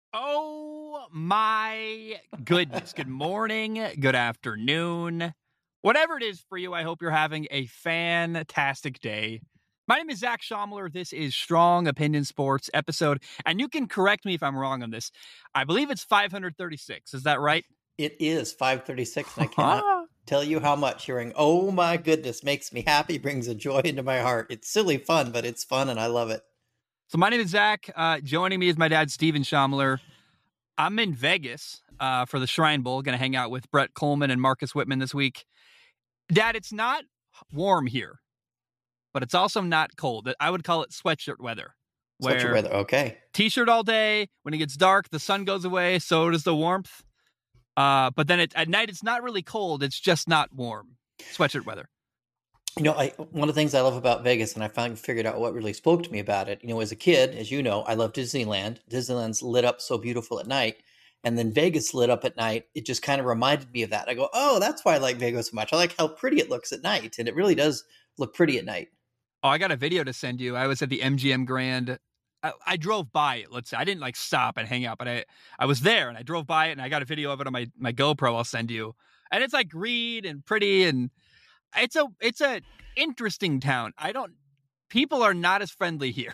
Oh my goodness. Good morning, good afternoon. Whatever it is for you, I hope you're having a fantastic day. My name is Zach Schaumler. This is Strong Opinion Sports episode, and you can correct me if I'm wrong on this. I believe it's 536. Is that right? It is 5:36, and I cannot tell you how much hearing "Oh my goodness" makes me happy, brings a joy into my heart. It's silly fun, but it's fun, and I love it. So my name is Zach. Joining me is my dad, Steven Schaumler. I'm in Vegas for the Shrine Bowl. Going to hang out with Brett Coleman and Marcus Whitman this week. Dad, it's not warm here, but it's also not cold. I would call it sweatshirt weather. Sweatshirt weather, okay. T-shirt all day. When it gets dark, the sun goes away. So does the warmth. But then at night, it's not really cold. It's just not warm. Sweatshirt weather. You know, one of the things I love about Vegas, and I finally figured out what really spoke to me about it. You know, as a kid, as you know, I love Disneyland. Disneyland's lit up so beautiful at night. And then Vegas lit up at night. It just kind of reminded me of that. I go, oh, that's why I like Vegas so much. I like how pretty it looks at night. And it really does look pretty at night. Oh, I got a video to send you. I was at the MGM Grand. I drove by it. Let's say I didn't like stop and hang out, but I was there and I drove by it and I got a video of it on my GoPro. I'll send you. And it's like green and pretty and it's a interesting town. People are not as friendly here,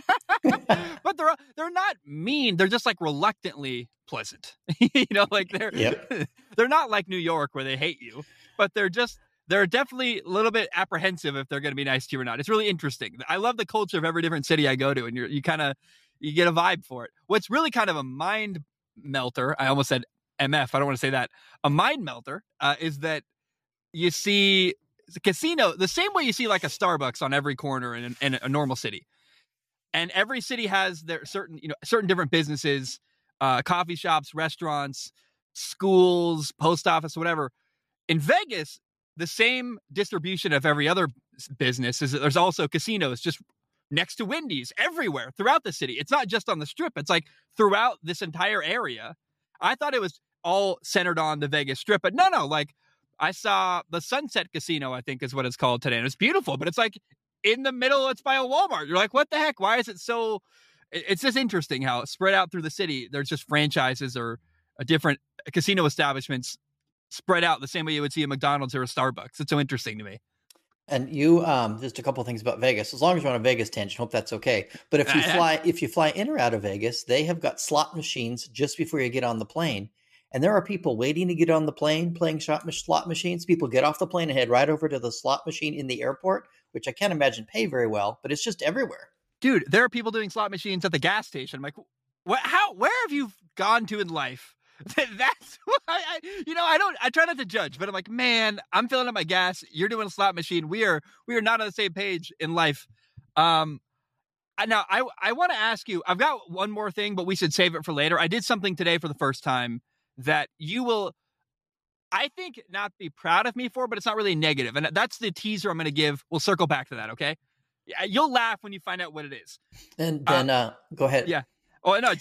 but they're not mean. They're just like reluctantly pleasant. You know, like they're not like New York where they hate you, but they're definitely a little bit apprehensive if they're going to be nice to you or not. It's really interesting. I love the culture of every different city I go to, and you get a vibe for it. What's really kind of a mind melter, I almost said MF, I don't want to say that, a mind melter is that you see the casino the same way you see like a Starbucks on every corner in a normal city. And every city has their certain different businesses, coffee shops, restaurants, schools, post office, whatever. In Vegas, the same distribution of every other business is that there's also casinos just next to Wendy's everywhere throughout the city. It's not just on the Strip. It's like throughout this entire area. I thought it was all centered on the Vegas Strip, but no. Like I saw the Sunset Casino, I think is what it's called today. And it's beautiful, but it's like in the middle. It's by a Walmart. You're like, what the heck? Why is it so? It's just interesting how spread out through the city. There's just franchises or different casino establishments spread out the same way you would see a McDonald's or a Starbucks. It's so interesting to me. And you, just a couple of things about Vegas. As long as you're on a Vegas tangent, hope that's okay. But if you fly in or out of Vegas, they have got slot machines just before you get on the plane. And there are people waiting to get on the plane playing slot machines. People get off the plane and head right over to the slot machine in the airport, which I can't imagine pay very well, but it's just everywhere. Dude, there are people doing slot machines at the gas station. I'm like, where have you gone to in life? That's why I try not to judge, but I'm like, man, I'm filling up my gas. You're doing a slot machine. We are not on the same page in life. Now I want to ask you, I've got one more thing, but we should save it for later. I did something today for the first time that you will, I think, not be proud of me for, but it's not really negative. And that's the teaser I'm going to give. We'll circle back to that. Okay. Yeah. You'll laugh when you find out what it is. And then, go ahead. Yeah. Oh, no,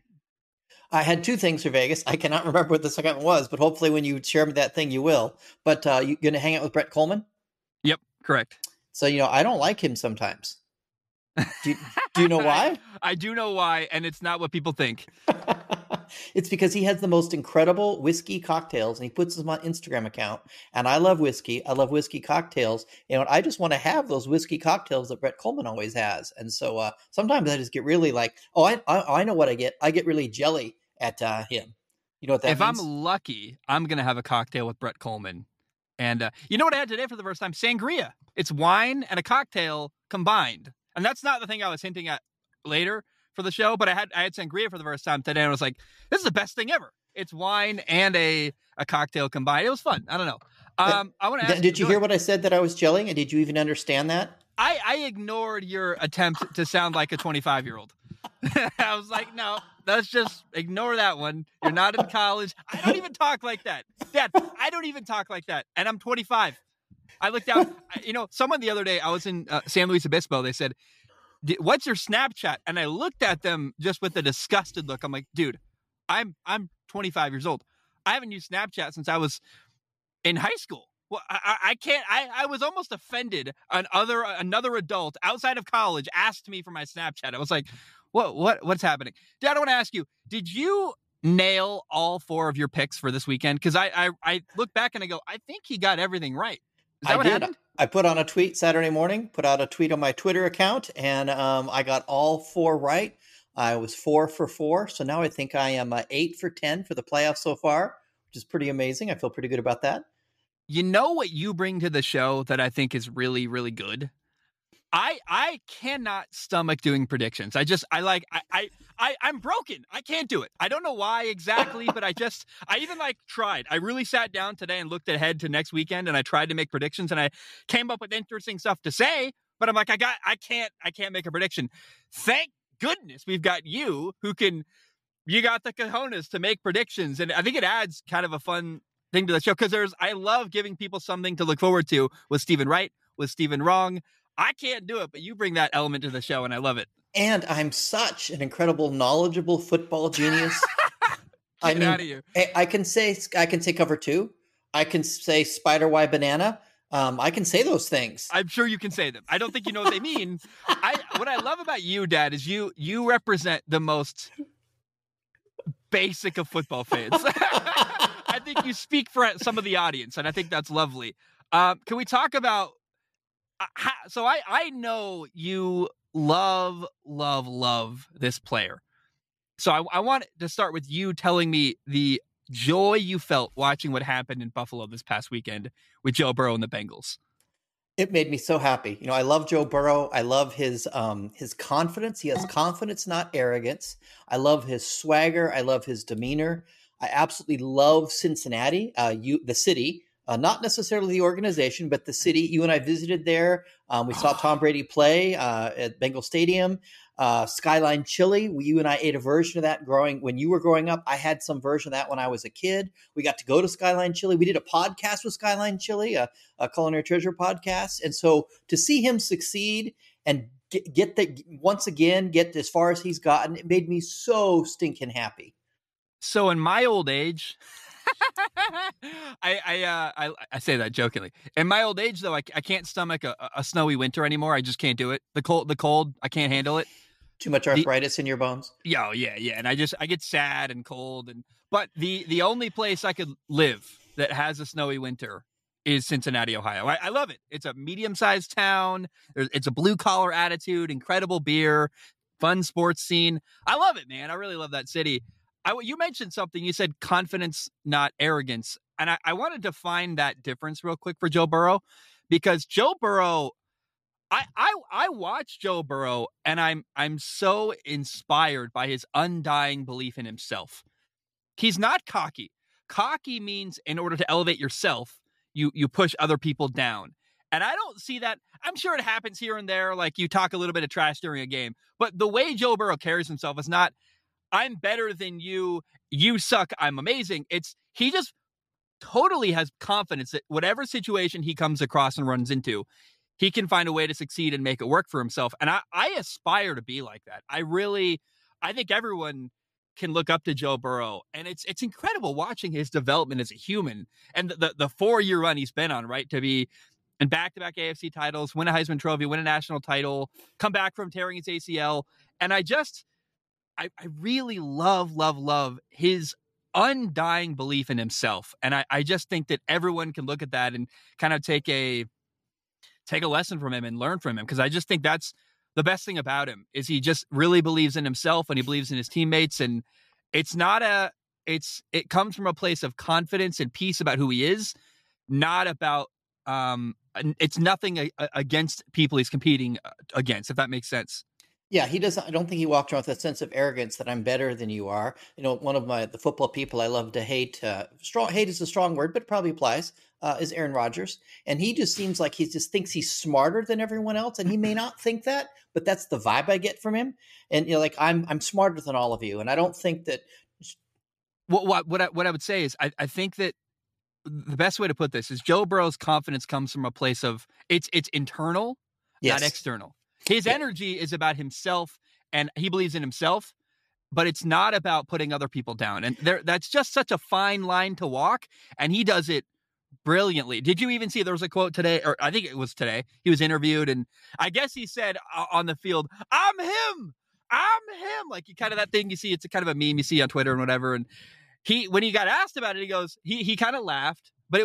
I had two things for Vegas. I cannot remember what the second one was, but hopefully when you share that thing, you will. But you going to hang out with Brett Coleman? Yep, correct. So, I don't like him sometimes. Do you know why? I do know why, and it's not what people think. It's because he has the most incredible whiskey cocktails, and he puts them on Instagram account. And I love whiskey. I love whiskey cocktails. I just want to have those whiskey cocktails that Brett Coleman always has. And so sometimes I just get really like, I know what I get. I get really jelly at him. You know what that means? If I'm lucky, I'm going to have a cocktail with Brett Coleman. And you know what I had today for the first time? Sangria. It's wine and a cocktail combined. And that's not the thing I was hinting at later for the show, but I had sangria for the first time today, and I was like, this is the best thing ever. It's wine and a cocktail combined. It was fun. I don't know. I want to ask did you hear what I said that I was gelling, and did you even understand that? I ignored your attempt to sound like a 25-year-old. I was like, no, let's just ignore that one. You're not in college. I don't even talk like that. Dad, I don't even talk like that. And I'm 25. I looked out, someone the other day, I was in San Luis Obispo. They said, what's your Snapchat? And I looked at them just with a disgusted look. I'm like, dude, I'm 25 years old. I haven't used Snapchat since I was in high school. Well, I can't. I was almost offended. Another adult outside of college asked me for my Snapchat. I was like, What's happening? Dad, I want to ask you, did you nail all 4 of your picks for this weekend? Because I look back and I go, I think he got everything right. Is that what happened? I put on a tweet Saturday morning, put out a tweet on my Twitter account, and I got all 4 right. I was 4 for 4. So now I think I am 8 for 10 for the playoffs so far, which is pretty amazing. I feel pretty good about that. You know what you bring to the show that I think is really, really good? I cannot stomach doing predictions. I'm broken. I can't do it. I don't know why exactly, but I even tried. I really sat down today and looked ahead to next weekend, and I tried to make predictions, and I came up with interesting stuff to say, but I'm like, I can't make a prediction. Thank goodness we've got you you got the cojones to make predictions. And I think it adds kind of a fun thing to the show, because I love giving people something to look forward to. Was Steven right? Was Steven wrong? I can't do it, but you bring that element to the show, and I love it. And I'm such an incredible, knowledgeable football genius. Get out of here. I can say cover 2. I can say spider Y banana. I can say those things. I'm sure you can say them. I don't think you know what they mean. What I love about you, Dad, is you represent the most basic of football fans. I think you speak for some of the audience, and I think that's lovely. Can we talk about? So I know you love this player. So I want to start with you telling me the joy you felt watching what happened in Buffalo this past weekend with Joe Burrow and the Bengals. It made me so happy. I love Joe Burrow. I love his confidence. He has confidence, not arrogance. I love his swagger. I love his demeanor. I absolutely love Cincinnati, the city. Not necessarily the organization, but the city. You and I visited there. We saw Tom Brady play at Bengal Stadium. Skyline Chili. You and I ate a version of that when you were growing up. I had some version of that when I was a kid. We got to go to Skyline Chili. We did a podcast with Skyline Chili, a Culinary Treasure podcast. And so to see him succeed and get as far as he's gotten, it made me so stinking happy. So in my old age, I say that jokingly. In my old age, though, I can't stomach a snowy winter anymore. I just can't do it. The cold, I can't handle it. Too much arthritis in your bones. Yeah. And I get sad and cold. But the only place I could live that has a snowy winter is Cincinnati, Ohio. I love it. It's a medium-sized town. It's a blue-collar attitude, incredible beer, fun sports scene. I love it, man. I really love that city. You mentioned something. You said confidence, not arrogance. And I wanted to find that difference real quick for Joe Burrow, because Joe Burrow, I watch Joe Burrow, and I'm so inspired by his undying belief in himself. He's not cocky. Cocky means in order to elevate yourself, you push other people down. And I don't see that. I'm sure it happens here and there, like you talk a little bit of trash during a game. But the way Joe Burrow carries himself is not, I'm better than you, you suck, I'm amazing. He just totally has confidence that whatever situation he comes across and runs into, he can find a way to succeed and make it work for himself. And I aspire to be like that. I think everyone can look up to Joe Burrow, and it's incredible watching his development as a human, and the 4-year run he's been on, right? To be in back-to-back AFC titles, win a Heisman Trophy, win a national title, come back from tearing his ACL. And I really love his undying belief in himself. And I just think that everyone can look at that and kind of take a lesson from him and learn from him. Because I just think that's the best thing about him, is he just really believes in himself and he believes in his teammates. And it comes from a place of confidence and peace about who he is, not about, it's nothing against people he's competing against, if that makes sense. Yeah, he doesn't. I don't think he walked around with a sense of arrogance that I'm better than you are. One of the football people I love to hate. Hate is a strong word, but it probably applies. Is Aaron Rodgers, and he just seems like he just thinks he's smarter than everyone else, and he may not think that, but that's the vibe I get from him. And I'm smarter than all of you, and I don't think that. What I would say is I think that the best way to put this is Joe Burrow's confidence comes from a place of it's internal, yes, not external. His energy is about himself, and he believes in himself, but it's not about putting other people down. And that's just such a fine line to walk, and he does it brilliantly. Did you even see there was a quote today, or I think it was today, he was interviewed, and I guess he said on the field, I'm him. I'm him. Like, you kind of that thing you see, it's a kind of a meme you see on Twitter and whatever. And when he got asked about it, he goes, he kind of laughed, but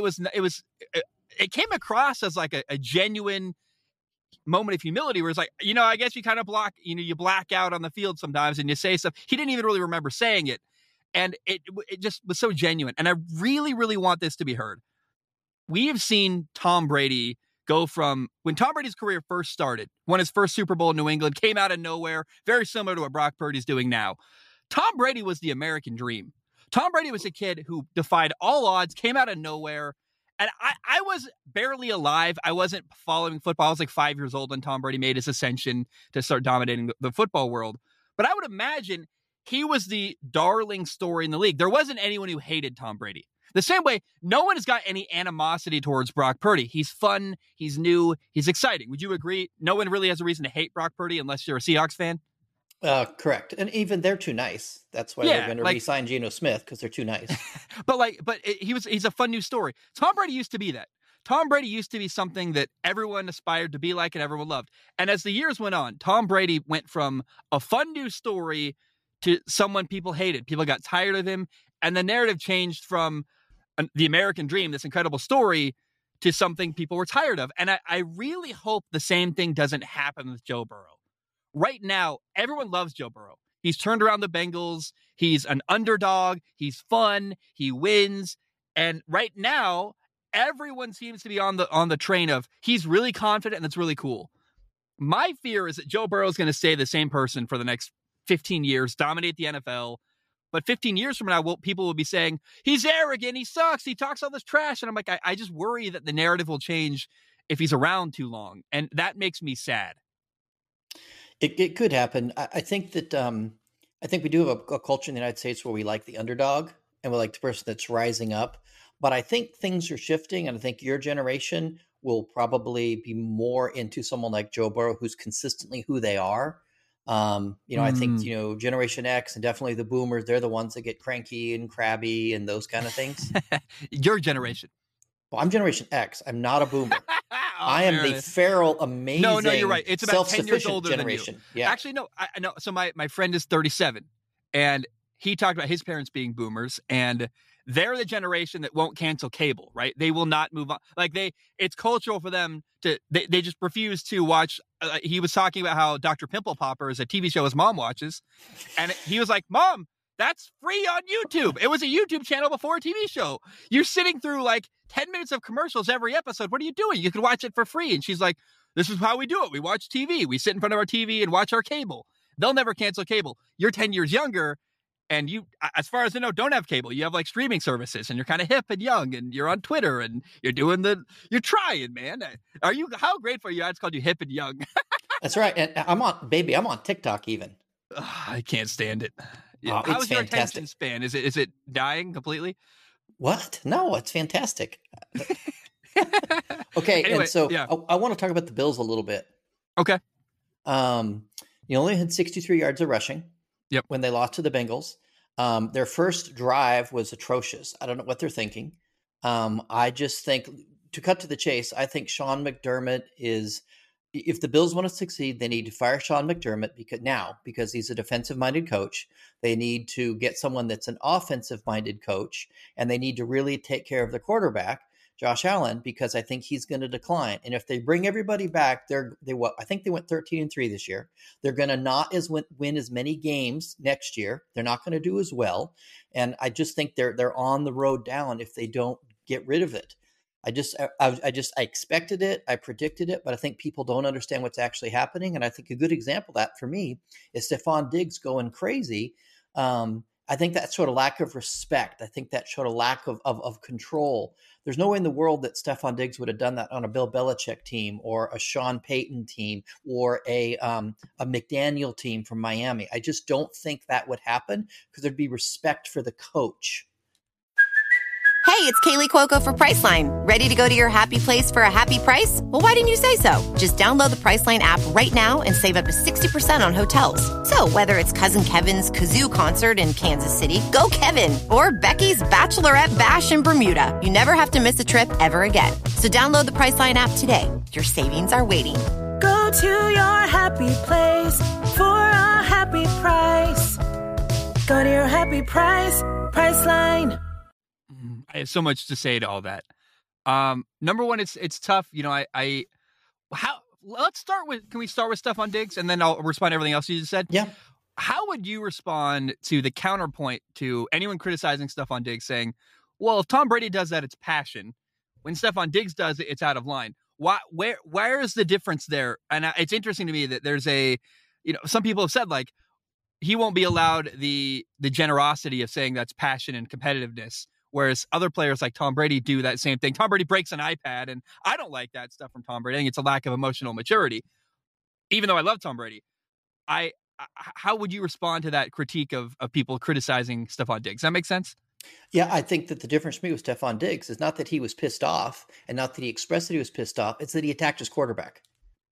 it came across as like a genuine moment of humility where it's like, I guess you kind of you black out on the field sometimes and you say stuff. He didn't even really remember saying it. And it just was so genuine. And I really, really want this to be heard. We have seen Tom Brady go from when Tom Brady's career first started, won his first Super Bowl in New England, came out of nowhere, very similar to what Brock Purdy's doing now. Tom Brady was the American dream. Tom Brady was a kid who defied all odds, came out of nowhere. And I was barely alive. I wasn't following football. I was like 5 years old when Tom Brady made his ascension to start dominating the football world. But I would imagine he was the darling story in the league. There wasn't anyone who hated Tom Brady. The same way, no one has got any animosity towards Brock Purdy. He's fun. He's new. He's exciting. Would you agree? No one really has a reason to hate Brock Purdy unless you're a Seahawks fan. Correct. And even they're too nice. That's why they're going to re-sign Geno Smith, because they're too nice. He's a fun new story. Tom Brady used to be that. Tom Brady used to be something that everyone aspired to be like and everyone loved. And as the years went on, Tom Brady went from a fun new story to someone people hated. People got tired of him. And the narrative changed from the American dream, this incredible story, to something people were tired of. And I really hope the same thing doesn't happen with Joe Burrow. Right now, everyone loves Joe Burrow. He's turned around the Bengals. He's an underdog. He's fun. He wins. And right now, everyone seems to be on the train of he's really confident and that's really cool. My fear is that Joe Burrow is going to stay the same person for the next 15 years, dominate the NFL. But 15 years from now, people will be saying, he's arrogant, he sucks, he talks all this trash. And I'm like, I just worry that the narrative will change if he's around too long. And that makes me sad. It could happen. I think that I think we do have a culture in the United States where we like the underdog and we like the person that's rising up. But I think things are shifting, and I think your generation will probably be more into someone like Joe Burrow, who's consistently who they are. I think, Generation X and definitely the boomers, they're the ones that get cranky and crabby and those kind of things. Your generation. Well, I'm Generation X. I'm not a boomer. I am the feral, amazing, no, you're right. It's about 10 years older generation. Than you. Yeah. Actually, no. I know. So my friend is 37, and he talked about his parents being boomers, and they're the generation that won't cancel cable, right? They will not move on. Like it's cultural for them they just refuse to watch. He was talking about how Dr. Pimple Popper is a TV show his mom watches. And he was like, Mom, that's free on YouTube. It was a YouTube channel before a TV show. You're sitting through like 10 minutes of commercials every episode. What are you doing? You can watch it for free. And she's like, this is how we do it. We watch TV. We sit in front of our TV and watch our cable. They'll never cancel cable. You're 10 years younger. And you, as far as I know, don't have cable. You have like streaming services, and you're kind of hip and young, and you're on Twitter, and you're trying, man. How grateful are you? I just called you hip and young. That's right. And I'm on TikTok even. I can't stand it. Oh, how's your attention span? Is it dying completely? What? No, it's fantastic. Okay. Anyway, and so yeah. I want to talk about the Bills a little bit. Okay. You only had 63 yards of rushing. Yep. When they lost to the Bengals. Their first drive was atrocious. I don't know what they're thinking. I just think, to cut to the chase, I think Sean McDermott is, if the Bills want to succeed, they need to fire Sean McDermott because he's a defensive-minded coach. They need to get someone that's an offensive-minded coach, and they need to really take care of the quarterback, Josh Allen, because I think he's going to decline. And if they bring everybody back, I think they went 13-3 this year. They're going to not win as many games next year. They're not going to do as well. And I just think they're on the road down if they don't get rid of it. I expected it. I predicted it, but I think people don't understand what's actually happening. And I think a good example of that for me is Stephon Diggs going crazy. I think that sort of lack of respect. I think that showed a lack of control. There's no way in the world that Stephon Diggs would have done that on a Bill Belichick team or a Sean Payton team or a McDaniel team from Miami. I just don't think that would happen because there'd be respect for the coach. Hey, it's Kaylee Cuoco for Priceline. Ready to go to your happy place for a happy price? Well, why didn't you say so? Just download the Priceline app right now and save up to 60% on hotels. So whether it's Cousin Kevin's Kazoo Concert in Kansas City, go Kevin, or Becky's Bachelorette Bash in Bermuda, you never have to miss a trip ever again. So download the Priceline app today. Your savings are waiting. Go to your happy place for a happy happy price. Go to your happy price, Priceline. I have so much to say to all that. Number one, it's tough. You know, let's start with, can we start with Stefon Diggs and then I'll respond to everything else you just said? Yeah. How would you respond to the counterpoint to anyone criticizing Stefon Diggs saying, well, if Tom Brady does that, it's passion. When Stefon Diggs does it, it's out of line. Where is the difference there? And it's interesting to me that there's some people have said like, he won't be allowed the generosity of saying that's passion and competitiveness. Whereas other players like Tom Brady do that same thing. Tom Brady breaks an iPad, and I don't like that stuff from Tom Brady. I think it's a lack of emotional maturity, even though I love Tom Brady. How would you respond to that critique of people criticizing Stefon Diggs? Does that make sense? Yeah, I think that the difference for me with Stefon Diggs is not that he was pissed off and not that he expressed that he was pissed off. It's that he attacked his quarterback.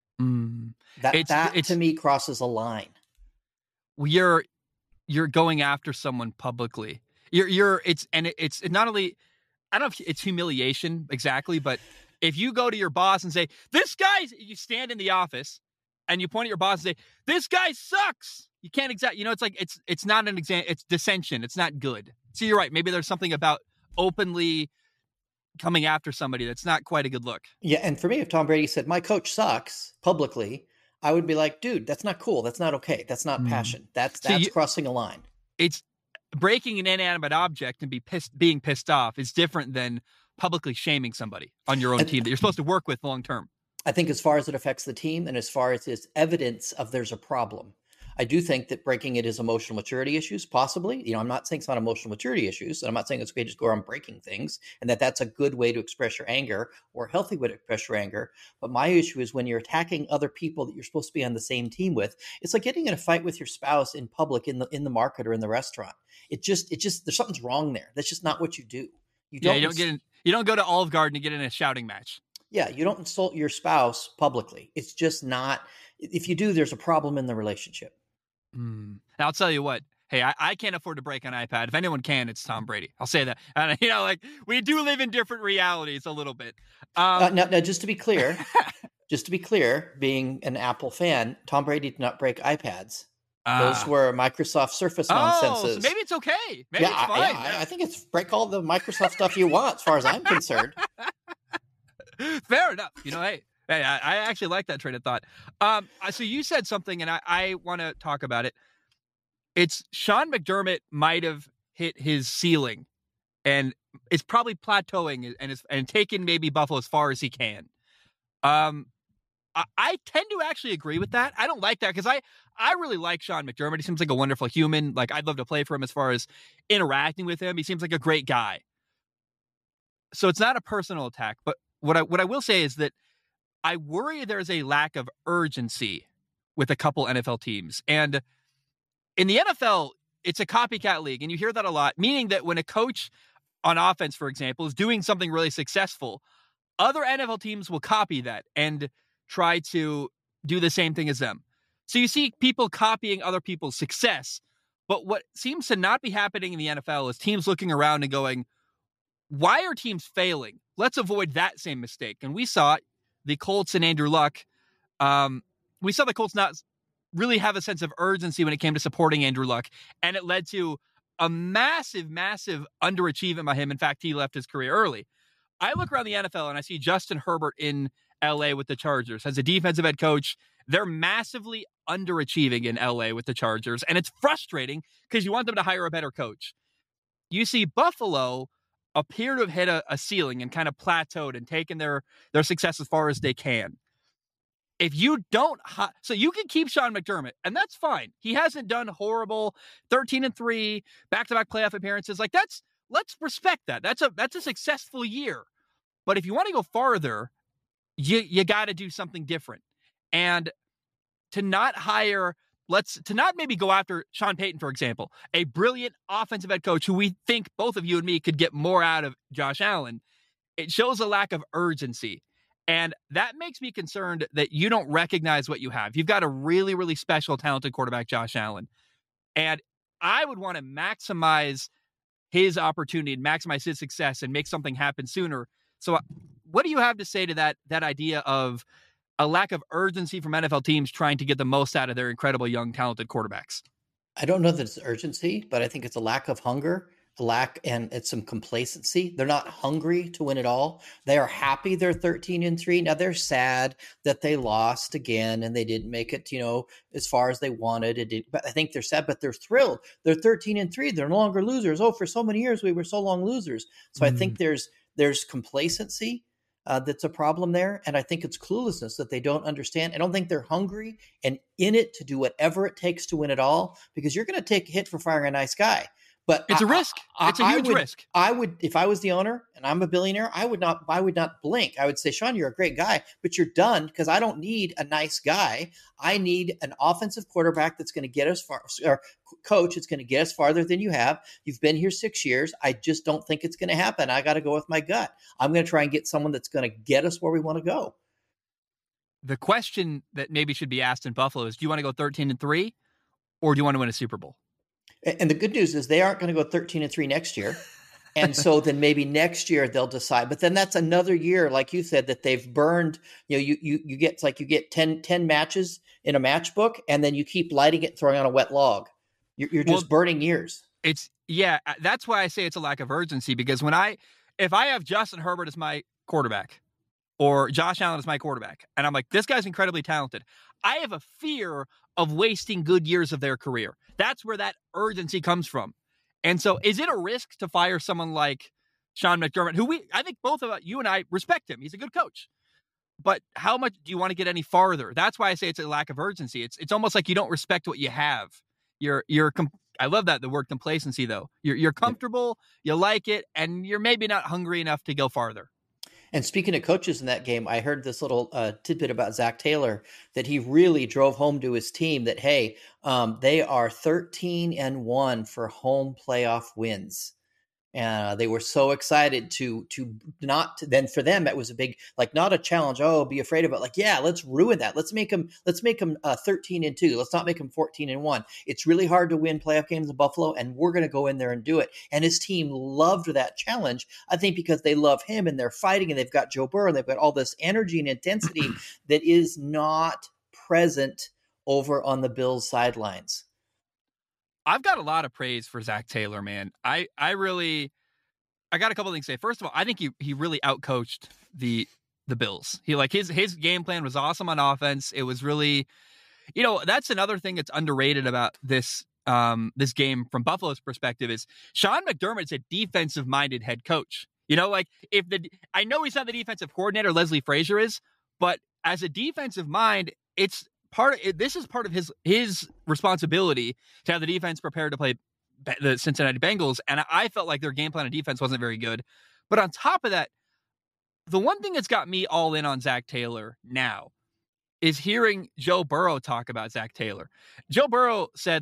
That to me crosses a line. You're going after someone publicly. It's not only, I don't know if it's humiliation exactly, but if you go to your boss and say, you stand in the office and you point at your boss and say, this guy sucks. You can't it's not an exam. It's dissension. It's not good. So you're right. Maybe there's something about openly coming after somebody that's not quite a good look. Yeah. And for me, if Tom Brady said, my coach sucks publicly, I would be like, dude, that's not cool. That's not okay. That's not passion. That's crossing a line. It's breaking an inanimate object and being pissed off is different than publicly shaming somebody on your own team that you're supposed to work with long term. I think as far as it affects the team and as far as it's evidence of there's a problem, I do think that breaking it is emotional maturity issues, possibly. You know, I'm not saying it's not emotional maturity issues, and I'm not saying it's okay to just go around breaking things, and that's a good way to express your anger or a healthy way to express your anger. But my issue is when you're attacking other people that you're supposed to be on the same team with. It's like getting in a fight with your spouse in public, in the market or in the restaurant. It just there's something's wrong there. That's just not what you do. You don't go to Olive Garden to get in a shouting match. Yeah, you don't insult your spouse publicly. It's just not. If you do, there's a problem in the relationship. Now, I'll tell you what. Hey, I can't afford to break an iPad. If anyone can, it's Tom Brady. I'll say that. And, we do live in different realities a little bit. Now, just to be clear, being an Apple fan, Tom Brady did not break iPads. Those were Microsoft Surface nonsenses. So maybe it's okay. Maybe it's fine. I think it's break all the Microsoft stuff you want, as far as I'm concerned. Fair enough. Hey, I actually like that train of thought. So you said something, and I want to talk about it. It's Sean McDermott might have hit his ceiling, and it's probably plateauing and taking maybe Buffalo as far as he can. I tend to actually agree with that. I don't like that because I really like Sean McDermott. He seems like a wonderful human. Like, I'd love to play for him as far as interacting with him. He seems like a great guy. So it's not a personal attack, but what I will say is that I worry there's a lack of urgency with a couple NFL teams. And in the NFL, it's a copycat league, and you hear that a lot, meaning that when a coach on offense, for example, is doing something really successful, other NFL teams will copy that and try to do the same thing as them. So you see people copying other people's success. But what seems to not be happening in the NFL is teams looking around and going, why are teams failing? Let's avoid that same mistake. And we saw the Colts and Andrew Luck. We saw the Colts not really have a sense of urgency when it came to supporting Andrew Luck. And it led to a massive, massive underachievement by him. In fact, he left his career early. I look around the NFL and I see Justin Herbert in LA with the Chargers. As a defensive head coach, they're massively underachieving in LA with the Chargers. And it's frustrating because you want them to hire a better coach. You see Buffalo appear to have hit a ceiling and kind of plateaued and taken their success as far as they can. If you don't, so you can keep Sean McDermott, and that's fine. He hasn't done horrible 13-3 back-to-back playoff appearances. Like, let's respect that. That's a successful year. But if you want to go farther, you got to do something different. And to not maybe go after Sean Payton, for example, a brilliant offensive head coach who we think both of you and me could get more out of Josh Allen. It shows a lack of urgency. And that makes me concerned that you don't recognize what you have. You've got a really, really special, talented quarterback, Josh Allen. And I would want to maximize his opportunity and maximize his success and make something happen sooner. So what do you have to say to that idea of a lack of urgency from NFL teams trying to get the most out of their incredible young, talented quarterbacks? I don't know that it's urgency, but I think it's a lack of hunger, and it's some complacency. They're not hungry to win it all. They are happy they're 13-3. Now they're sad that they lost again and they didn't make it, as far as they wanted. But I think they're sad, but they're thrilled. They're 13-3. They're no longer losers. Oh, for so many years we were so long losers. So I think there's complacency. That's a problem there. And I think it's cluelessness that they don't understand. I don't think they're hungry and in it to do whatever it takes to win it all, because you're going to take a hit for firing a nice guy. But it's a risk. It's a huge risk. I would, if I was the owner and I'm a billionaire, I would not blink. I would say, Sean, you're a great guy, but you're done, because I don't need a nice guy. I need an offensive quarterback that's going to get us far, or coach, it's going to get us farther than you have. You've been here 6 years. I just don't think it's going to happen. I got to go with my gut. I'm going to try and get someone that's going to get us where we want to go. The question that maybe should be asked in Buffalo is, do you want to go 13-3 or do you want to win a Super Bowl? And the good news is they aren't going to go 13-3 next year. And so then maybe next year they'll decide. But then that's another year, like you said, that they've burned. You get 10 matches in a matchbook, and then you keep lighting it and throwing on a wet log. You're just burning years. That's why I say it's a lack of urgency, because if I have Justin Herbert as my quarterback or Josh Allen as my quarterback, and I'm like, this guy's incredibly talented, I have a fear of wasting good years of their career. That's where that urgency comes from. And so is it a risk to fire someone like Sean McDermott, who I think both of you and I respect him. He's a good coach. But how much do you want to get any farther? That's why I say it's a lack of urgency. It's almost like you don't respect what you have. I love that, the word complacency, though. You're comfortable, you like it, and you're maybe not hungry enough to go farther. And speaking of coaches in that game, I heard this little tidbit about Zach Taylor, that he really drove home to his team that, hey, they are 13-1 for home playoff wins. They wwere so excited then for them, it was a big, not a challenge. Oh, be afraid of it. Let's ruin that. Let's make them 13-2. Let's not make them 14-1. It's really hard to win playoff games in Buffalo, and we're going to go in there and do it. And his team loved that challenge, I think, because they love him and they're fighting, and they've got Joe Burrow and they've got all this energy and intensity that is not present over on the Bills sidelines. I've got a lot of praise for Zach Taylor, man. I got a couple of things to say. First of all, I think he really outcoached the Bills. His game plan was awesome on offense. It was really, that's another thing that's underrated about this game from Buffalo's perspective is Sean McDermott's a defensive minded head coach. I know he's not the defensive coordinator, Leslie Frazier is, but as a defensive mind, this is part of his responsibility to have the defense prepared to play the Cincinnati Bengals. And I felt like their game plan of defense wasn't very good. But on top of that, the one thing that's got me all in on Zach Taylor now is hearing Joe Burrow talk about Zach Taylor. Joe Burrow said,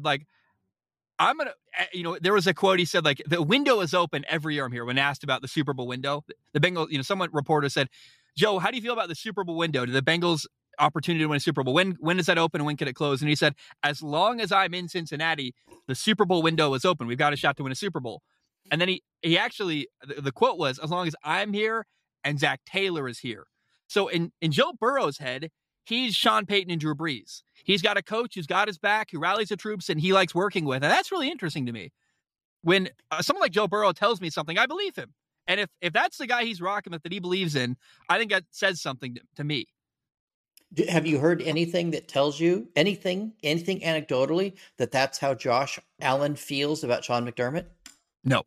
there was a quote. He said, the window is open every year I'm here. When asked about the Super Bowl window, the Bengals, reporter said, Joe, how do you feel about the Super Bowl window? Do the Bengals opportunity to win a Super Bowl? When does that open and when can it close? And he said, as long as I'm in Cincinnati, the Super Bowl window is open. We've got a shot to win a Super Bowl. And then he actually, the quote was, as long as I'm here and Zach Taylor is here. So in Joe Burrow's head, he's Sean Payton and Drew Brees. He's got a coach who's got his back, who rallies the troops, and he likes working with. And that's really interesting to me. When someone like Joe Burrow tells me something, I believe him. And if that's the guy he's rocking with that he believes in, I think that says something to me. Have you heard anything that tells you anything anecdotally that's how Josh Allen feels about Sean McDermott? No.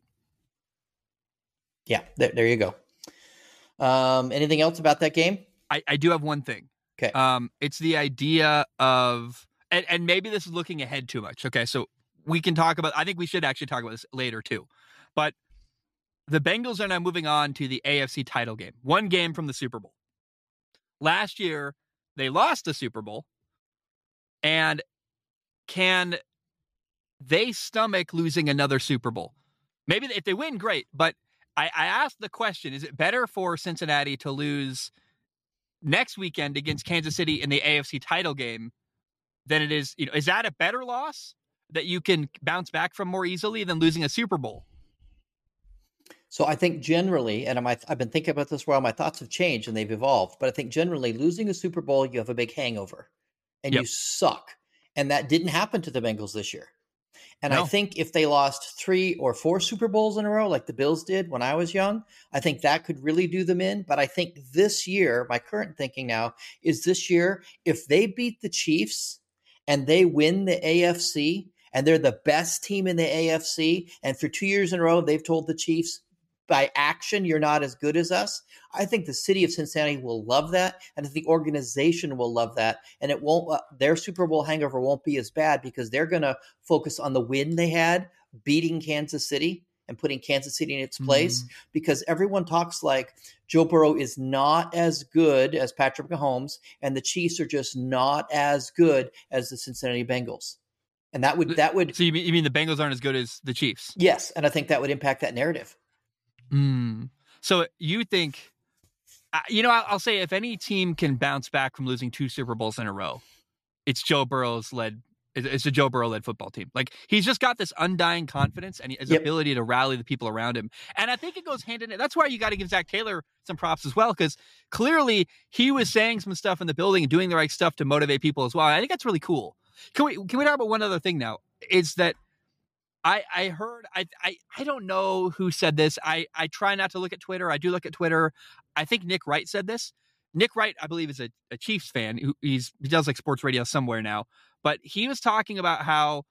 Yeah, there you go. Anything else about that game? I do have one thing. Okay. It's the idea of, and maybe this is looking ahead too much. Okay, so we can talk about, I think we should actually talk about this later too. But the Bengals are now moving on to the AFC title game. One game from the Super Bowl. Last year, they lost the Super Bowl. And can they stomach losing another Super Bowl? Maybe if they win, great. But I asked the question, is it better for Cincinnati to lose next weekend against Kansas City in the AFC title game than it is, is that a better loss that you can bounce back from more easily than losing a Super Bowl? So I think generally, and I've been thinking about this for a while, my thoughts have changed and they've evolved, but I think generally losing a Super Bowl, you have a big hangover and you suck. And that didn't happen to the Bengals this year. And I think if they lost 3 or 4 Super Bowls in a row, like the Bills did when I was young, I think that could really do them in. But I think this year, my current thinking now is this year, if they beat the Chiefs and they win the AFC and they're the best team in the AFC, and for 2 years in a row, they've told the Chiefs by action, you're not as good as us. I think the city of Cincinnati will love that, and the organization will love that, and it won't. Their Super Bowl hangover won't be as bad because they're going to focus on the win they had, beating Kansas City and putting Kansas City in its place. Because everyone talks like Joe Burrow is not as good as Patrick Mahomes, and the Chiefs are just not as good as the Cincinnati Bengals. And that would. So you mean the Bengals aren't as good as the Chiefs? Yes, and I think that would impact that narrative. So you think, I'll say if any team can bounce back from losing 2 Super Bowls in a row, it's Joe Burrow's led. It's a Joe Burrow led football team. Like he's just got this undying confidence and his ability to rally the people around him. And I think it goes hand in hand. That's why you got to give Zach Taylor some props as well, because clearly he was saying some stuff in the building and doing the right stuff to motivate people as well. I think that's really cool. Can we talk about one other thing now? Is that I heard, I don't know who said this. I try not to look at Twitter. I do look at Twitter. I think Nick Wright said this. Nick Wright, I believe, is a Chiefs fan. He does like sports radio somewhere now. But he was talking about how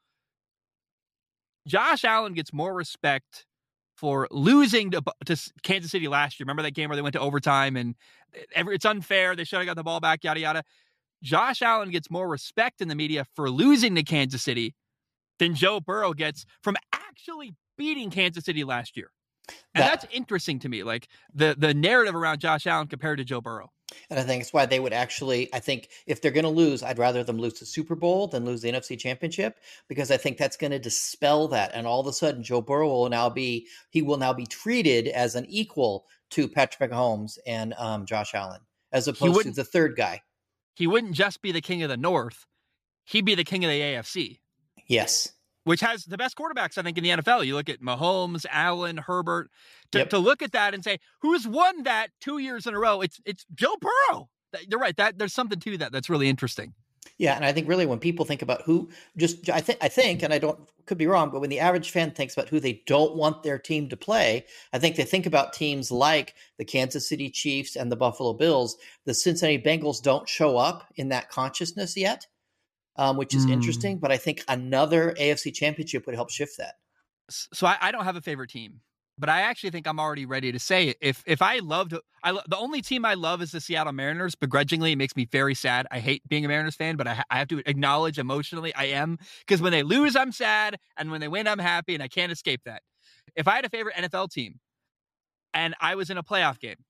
Josh Allen gets more respect for losing to Kansas City last year. Remember that game where they went to overtime and it's unfair. They should have got the ball back, yada, yada. Josh Allen gets more respect in the media for losing to Kansas City than Joe Burrow gets from actually beating Kansas City last year. And that's interesting to me, like the narrative around Josh Allen compared to Joe Burrow. And I think it's why they would actually, I think if they're going to lose, I'd rather them lose the Super Bowl than lose the NFC Championship, because I think that's going to dispel that. And all of a sudden, Joe Burrow will now be treated as an equal to Patrick Mahomes and Josh Allen, as opposed to the third guy. He wouldn't just be the king of the North. He'd be the king of the AFC. Yes. Which has the best quarterbacks, I think, in the NFL. You look at Mahomes, Allen, Herbert. To look at that and say, who's won that 2 years in a row? It's Joe Burrow. You're right. There's something to that that's really interesting. Yeah, and I think really when people think about I think, and could be wrong, but when the average fan thinks about who they don't want their team to play, I think they think about teams like the Kansas City Chiefs and the Buffalo Bills. The Cincinnati Bengals don't show up in that consciousness yet. Which is interesting, but I think another AFC championship would help shift that. So I don't have a favorite team, but I actually think I'm already ready to say it. If the only team I love is the Seattle Mariners. Begrudgingly, it makes me very sad. I hate being a Mariners fan, but I have to acknowledge emotionally I am, because when they lose, I'm sad, and when they win, I'm happy, and I can't escape that. If I had a favorite NFL team and I was in a playoff game,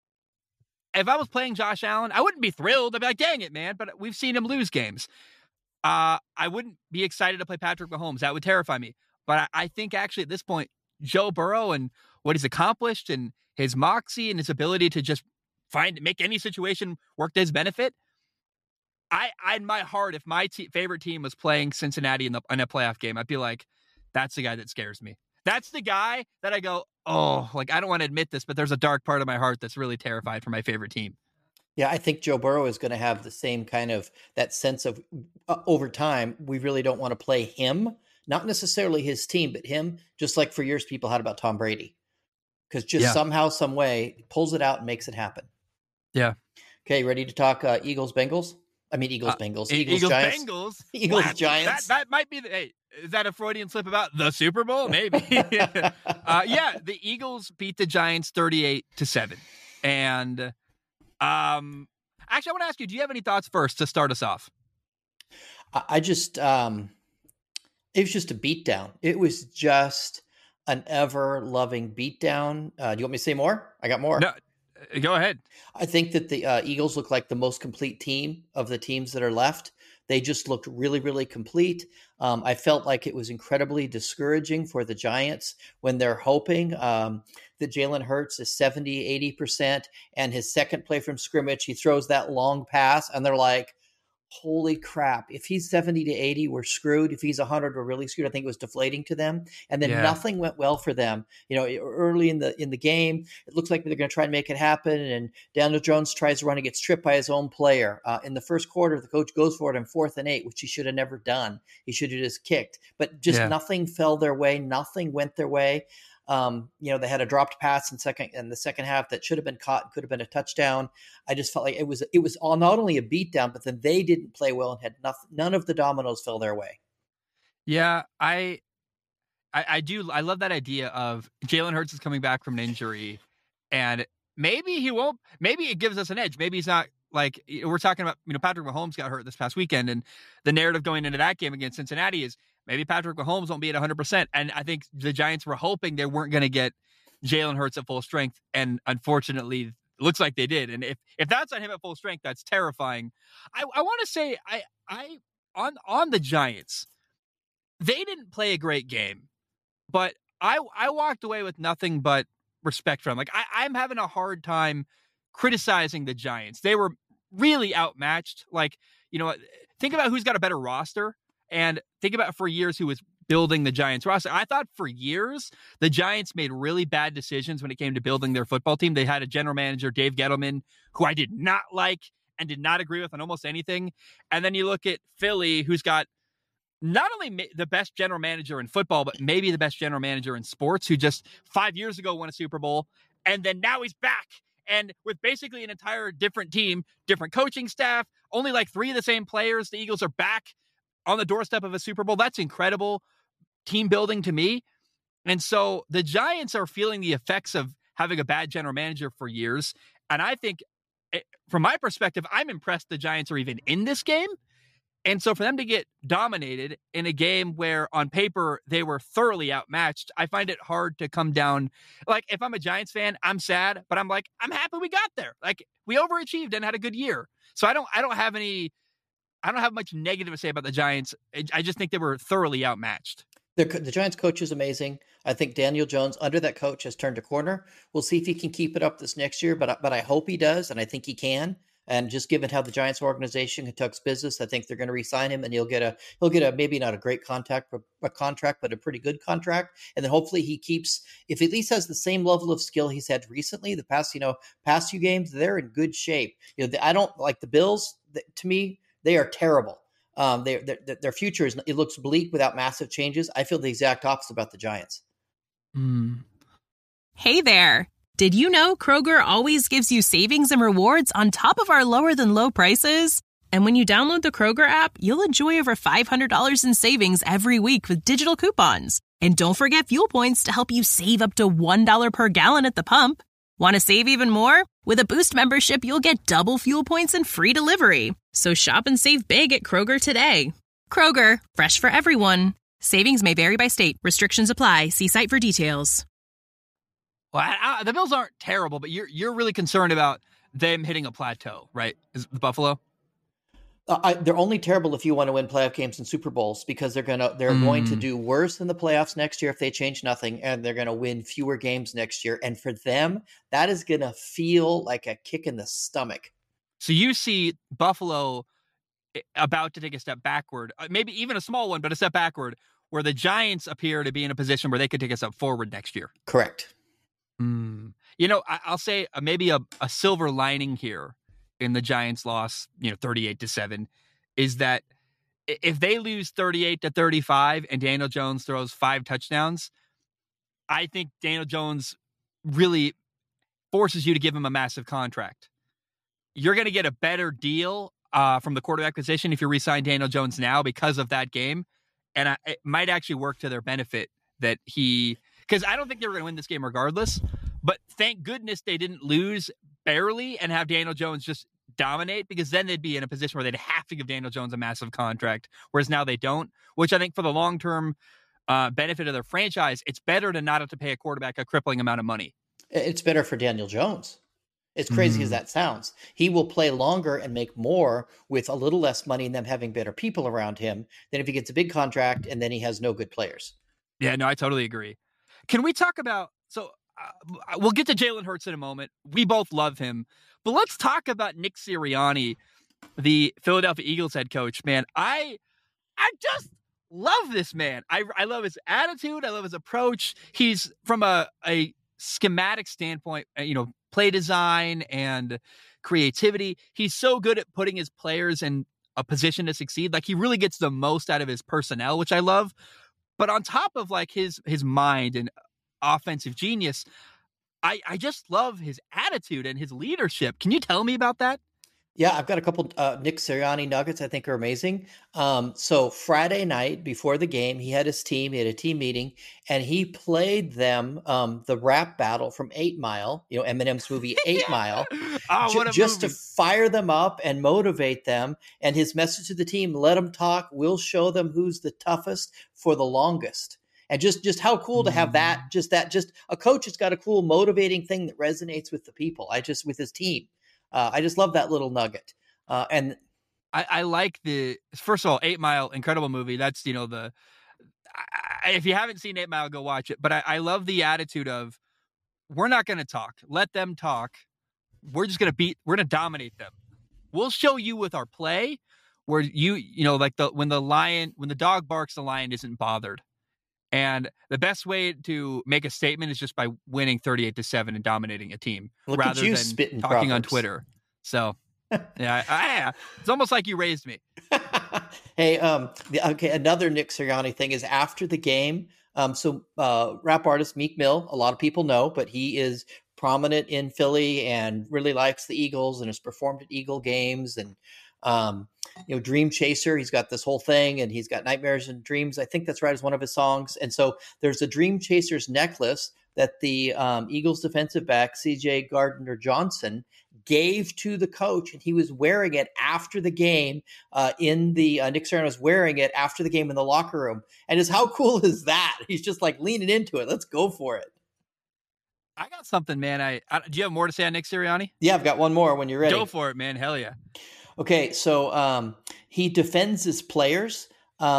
if I was playing Josh Allen, I wouldn't be thrilled. I'd be like, dang it, man, but we've seen him lose games. I wouldn't be excited to play Patrick Mahomes. That would terrify me. But I think actually at this point, Joe Burrow and what he's accomplished and his moxie and his ability to just make any situation work to his benefit. In my heart, if my favorite team was playing Cincinnati in a playoff game, I'd be like, that's the guy that scares me. That's the guy that I go, oh, like, I don't want to admit this, but there's a dark part of my heart that's really terrified for my favorite team. Yeah, I think Joe Burrow is going to have the same kind of that sense of over time, we really don't want to play him, not necessarily his team, but him, just like for years people had about Tom Brady, because somehow, some way pulls it out and makes it happen. Yeah. Okay. Ready to talk Eagles, Bengals? I mean, Eagles, Bengals, Eagles, Giants. Bengals. Eagles, wow, Giants. That might be is that a Freudian slip about the Super Bowl? Maybe. The Eagles beat the Giants 38-7. And, actually, I want to ask you, do you have any thoughts first to start us off? I just, it was just a beatdown. It was just an ever-loving beatdown. Do you want me to say more? I got more. No, go ahead. I think that the Eagles look like the most complete team of the teams that are left. They just looked really, really complete. I felt like it was incredibly discouraging for the Giants when they're hoping that Jalen Hurts is 70, 80%, and his second play from scrimmage, he throws that long pass, and they're like, holy crap, if he's 70 to 80, we're screwed. If he's 100, we're really screwed. I think it was deflating to them. And then nothing went well for them. Early in the game, it looks like they're going to try and make it happen. And Daniel Jones tries to run and gets tripped by his own player. In the first quarter, the coach goes for it on 4th and 8, which he should have never done. He should have just kicked. But just nothing fell their way. Nothing went their way. They had a dropped pass in the second half that should have been caught and could have been a touchdown. I just felt like it was all not only a beatdown, but then they didn't play well and had none of the dominoes fell their way. Yeah, I do. I love that idea of Jalen Hurts is coming back from an injury, and maybe he won't. Maybe it gives us an edge. Maybe he's not like we're talking about. Patrick Mahomes got hurt this past weekend, and the narrative going into that game against Cincinnati is maybe Patrick Mahomes won't be at 100%. And I think the Giants were hoping they weren't going to get Jalen Hurts at full strength, and unfortunately, it looks like they did. And if that's on him at full strength, that's terrifying. I want to say I on the Giants, they didn't play a great game, but I walked away with nothing but respect for them. Like I'm having a hard time criticizing the Giants. They were really outmatched. Like, think about who's got a better roster and think about for years who was building the Giants roster. I thought for years the Giants made really bad decisions when it came to building their football team. They had a general manager, Dave Gettleman, who I did not like and did not agree with on almost anything. And then you look at Philly, who's got not only the best general manager in football, but maybe the best general manager in sports, who just 5 years ago won a Super Bowl. And then now he's back. And with basically an entire different team, different coaching staff, only like 3 of the same players, the Eagles are back on the doorstep of a Super Bowl. That's incredible team building to me. And so the Giants are feeling the effects of having a bad general manager for years. And I think, from my perspective, I'm impressed the Giants are even in this game. And so for them to get dominated in a game where on paper they were thoroughly outmatched, I find it hard to come down. Like if I'm a Giants fan, I'm sad, but I'm like, I'm happy we got there. Like we overachieved and had a good year. So I don't have much negative to say about the Giants. I just think they were thoroughly outmatched. The Giants coach is amazing. I think Daniel Jones, under that coach, has turned a corner. We'll see if he can keep it up this next year, but I hope he does, and I think he can. And just given how the Giants organization conducts business, I think they're going to re-sign him, and he'll get a maybe not a great contract, but a pretty good contract. And then hopefully he keeps, if at least has the same level of skill he's had recently, the past few games, they're in good shape. I don't like the Bills. To me, they are terrible. Their future it looks bleak without massive changes. I feel the exact opposite about the Giants. Hey there. Did you know Kroger always gives you savings and rewards on top of our lower than low prices? And when you download the Kroger app, you'll enjoy over $500 in savings every week with digital coupons. And don't forget fuel points to help you save up to $1 per gallon at the pump. Want to save even more? With a Boost membership, you'll get double fuel points and free delivery. So shop and save big at Kroger today. Kroger, fresh for everyone. Savings may vary by state. Restrictions apply. See site for details. Well, the Bills aren't terrible, but you're really concerned about them hitting a plateau, right? Is Buffalo? They're only terrible if you want to win playoff games and Super Bowls, because they're going to do worse in the playoffs next year if they change nothing, and they're going to win fewer games next year. And for them, that is going to feel like a kick in the stomach. So you see Buffalo about to take a step backward, maybe even a small one, but a step backward, where the Giants appear to be in a position where they could take a step forward next year. Correct. I'll say maybe a silver lining here in the Giants loss, 38-7, is that if they lose 38-35 and Daniel Jones throws 5 touchdowns, I think Daniel Jones really forces you to give him a massive contract. You're going to get a better deal from the quarterback position if you re-sign Daniel Jones now because of that game. And it might actually work to their benefit that because I don't think they were going to win this game regardless, but thank goodness they didn't lose barely and have Daniel Jones just dominate, because then they'd be in a position where they'd have to give Daniel Jones a massive contract, whereas now they don't, which I think for the long-term benefit of their franchise, it's better to not have to pay a quarterback a crippling amount of money. It's better for Daniel Jones. As crazy as that sounds, he will play longer and make more with a little less money and them having better people around him than if he gets a big contract and then he has no good players. Yeah, no, I totally agree. Can we talk about, we'll get to Jalen Hurts in a moment. We both love him, but let's talk about Nick Sirianni. the Philadelphia Eagles head coach, man, I just love this man. I love his attitude. I love his approach. He's from a schematic standpoint, play design and creativity. He's so good at putting his players in a position to succeed. Like, he really gets the most out of his personnel, which I love. But on top of like his mind and offensive genius, I just love his attitude and his leadership. Can you tell me about that? Yeah, I've got a couple Nick Sirianni nuggets I think are amazing. So Friday night before the game, he had a team meeting, and he played them the rap battle from 8 Mile, Eminem's movie 8 Mile, just to fire them up and motivate them. And his message to the team, let them talk. We'll show them who's the toughest for the longest. And just how cool to have that, just a coach has got a cool motivating thing that resonates with the people. with his team. I just love that little nugget. And I like first of all, 8 Mile, incredible movie. That's, if you haven't seen 8 Mile, go watch it. But I love the attitude of, we're not going to talk. Let them talk. We're just going to we're going to dominate them. We'll show you with our play where when the dog barks, the lion isn't bothered. And the best way to make a statement is just by winning 38-7 and dominating a team rather than talking Proverbs on Twitter. So, yeah, it's almost like you raised me. Hey, another Nick Sirianni thing is after the game. Rap artist Meek Mill, a lot of people know, but he is prominent in Philly and really likes the Eagles and has performed at Eagle games and. Dream Chaser, he's got this whole thing, and he's got Nightmares and Dreams. I think that's right, as one of his songs. And so there's a Dream Chasers necklace that the Eagles defensive back, CJ Gardner-Johnson, gave to the coach, and he was wearing it after the game Nick Sirianni was wearing it after the game in the locker room. And how cool is that? He's just like leaning into it. Let's go for it. I got something, man. Do you have more to say on Nick Sirianni? Yeah, I've got one more when you're ready. Go for it, man. Hell yeah. Okay, so he defends his players,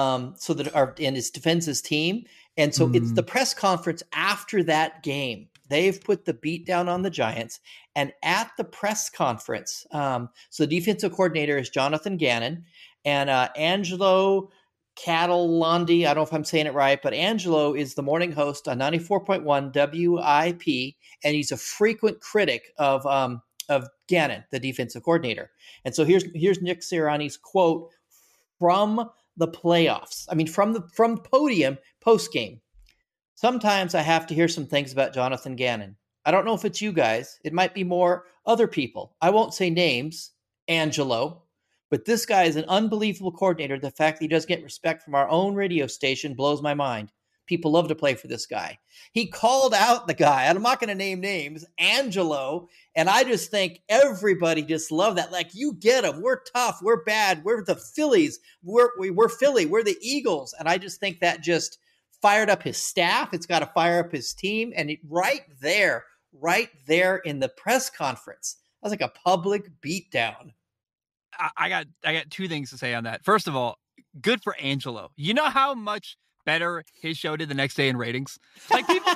defends his team, and so it's the press conference after that game. They've put the beat down on the Giants, and at the press conference, so the defensive coordinator is Jonathan Gannon, and Angelo Catalandi, I don't know if I'm saying it right, but Angelo is the morning host on 94.1 WIP, and he's a frequent critic of Gannon, the defensive coordinator. And so here's Nick Sirianni's quote from the playoffs. I mean, from the podium post game. Sometimes I have to hear some things about Jonathan Gannon. I don't know if it's you guys. It might be more other people. I won't say names, Angelo, but this guy is an unbelievable coordinator. The fact that he doesn't get respect from our own radio station blows my mind. People love to play for this guy. He called out the guy, and I'm not going to name names, Angelo, and I just think everybody just loved that. Like, you get them. We're tough. We're bad. We're the Phillies. We're Philly. We're the Eagles. And I just think that just fired up his staff. It's got to fire up his team. And right there in the press conference, that was like a public beatdown. I got two things to say on that. First of all, good for Angelo. You know how much better his show did the next day in ratings? Like, people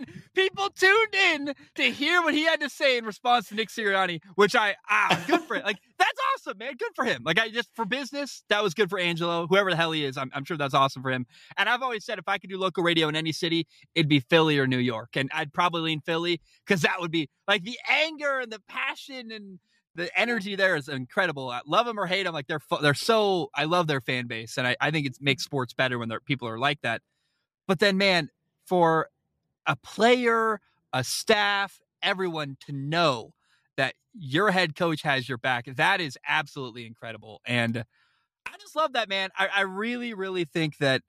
tuned in to hear what he had to say in response to Nick Sirianni, which good for it. Like, that's awesome, man. Good for him. Like, for business, that was good for Angelo, whoever the hell he is. I'm sure that's awesome for him. And I've always said, if I could do local radio in any city, it'd be Philly or New York. And I'd probably lean Philly, because that would be like the anger and the passion and the energy there is incredible. I love them or hate them. Like, I love their fan base. And I think it makes sports better when people are like that. But then, man, for a player, a staff, everyone to know that your head coach has your back, that is absolutely incredible. And I just love that, man. I really, really think that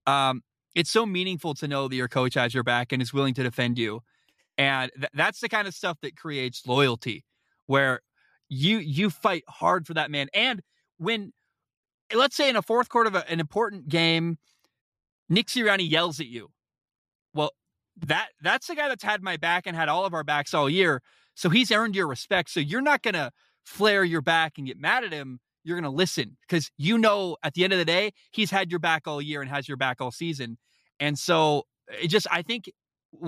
it's so meaningful to know that your coach has your back and is willing to defend you. And that's the kind of stuff that creates loyalty, where you fight hard for that man. And when, let's say in a fourth quarter of an important game, Nick Sirianni yells at you. Well, that's the guy that's had my back and had all of our backs all year. So he's earned your respect. So you're not going to flare your back and get mad at him. You're going to listen, because at the end of the day, he's had your back all year and has your back all season. And so I think what's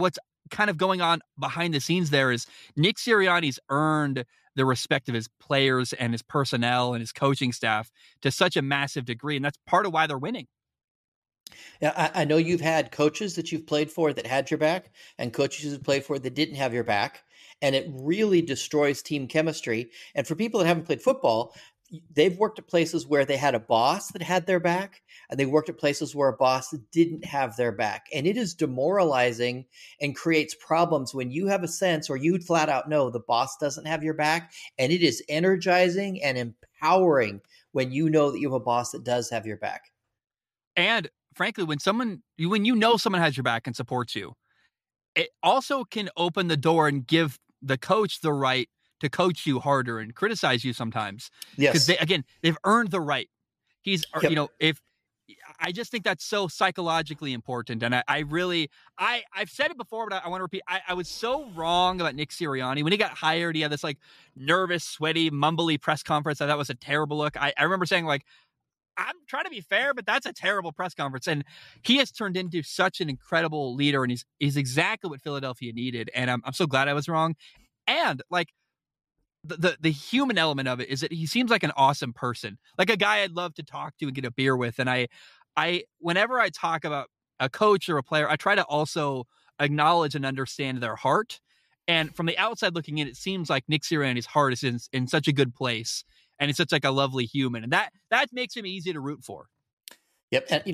kind of going on behind the scenes there is Nick Sirianni's earned the respect of his players and his personnel and his coaching staff to such a massive degree. And that's part of why they're winning. Yeah, I know you've had coaches that you've played for that had your back and coaches you've played for that didn't have your back. And it really destroys team chemistry. And for people that haven't played football, they've worked at places where they had a boss that had their back, and they worked at places where a boss didn't have their back. And it is demoralizing and creates problems when you have a sense, or you flat out know the boss doesn't have your back. And it is energizing and empowering when you know that you have a boss that does have your back. And frankly, when you know someone has your back and supports you, it also can open the door and give the coach the right to coach you harder and criticize you sometimes. Yes. Because they've earned the right. He's, Yep. I just think that's so psychologically important. And I've said it before, but I want to repeat, I was so wrong about Nick Sirianni. When he got hired, he had this like nervous, sweaty, mumbly press conference. I thought was a terrible look. I remember saying like, I'm trying to be fair, but that's a terrible press conference. And he has turned into such an incredible leader, and he's exactly what Philadelphia needed. And I'm so glad I was wrong. And like the human element of it is that he seems like an awesome person, like a guy I'd love to talk to and get a beer with. And I whenever I talk about a coach or a player, I try to also acknowledge and understand their heart. And from the outside looking in, it seems like Nick Sirianni's heart is in such a good place. And he's such like a lovely human, and that makes him easy to root for. Yep. And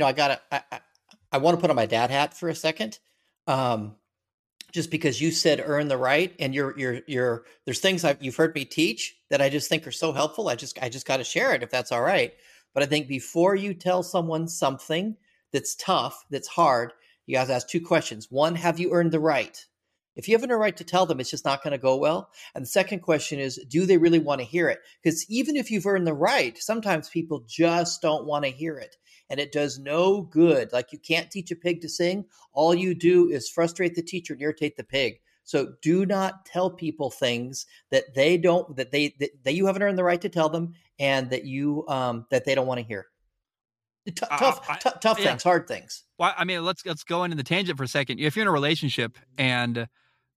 I want to put on my dad hat for a second. Just because you said earn the right, and there's things you've heard me teach that I just think are so helpful. I just got to share it if that's all right. But I think before you tell someone something that's tough, that's hard, you guys ask two questions. One, have you earned the right? If you haven't a right to tell them, it's just not going to go well. And the second question is, do they really want to hear it? Because even if you've earned the right, sometimes people just don't want to hear it. And it does no good. Like, you can't teach a pig to sing. All you do is frustrate the teacher and irritate the pig. So do not tell people things that you haven't earned the right to tell them, and that they don't want to hear. Tough things, hard things. Well, I mean, let's go into the tangent for a second. If you're in a relationship and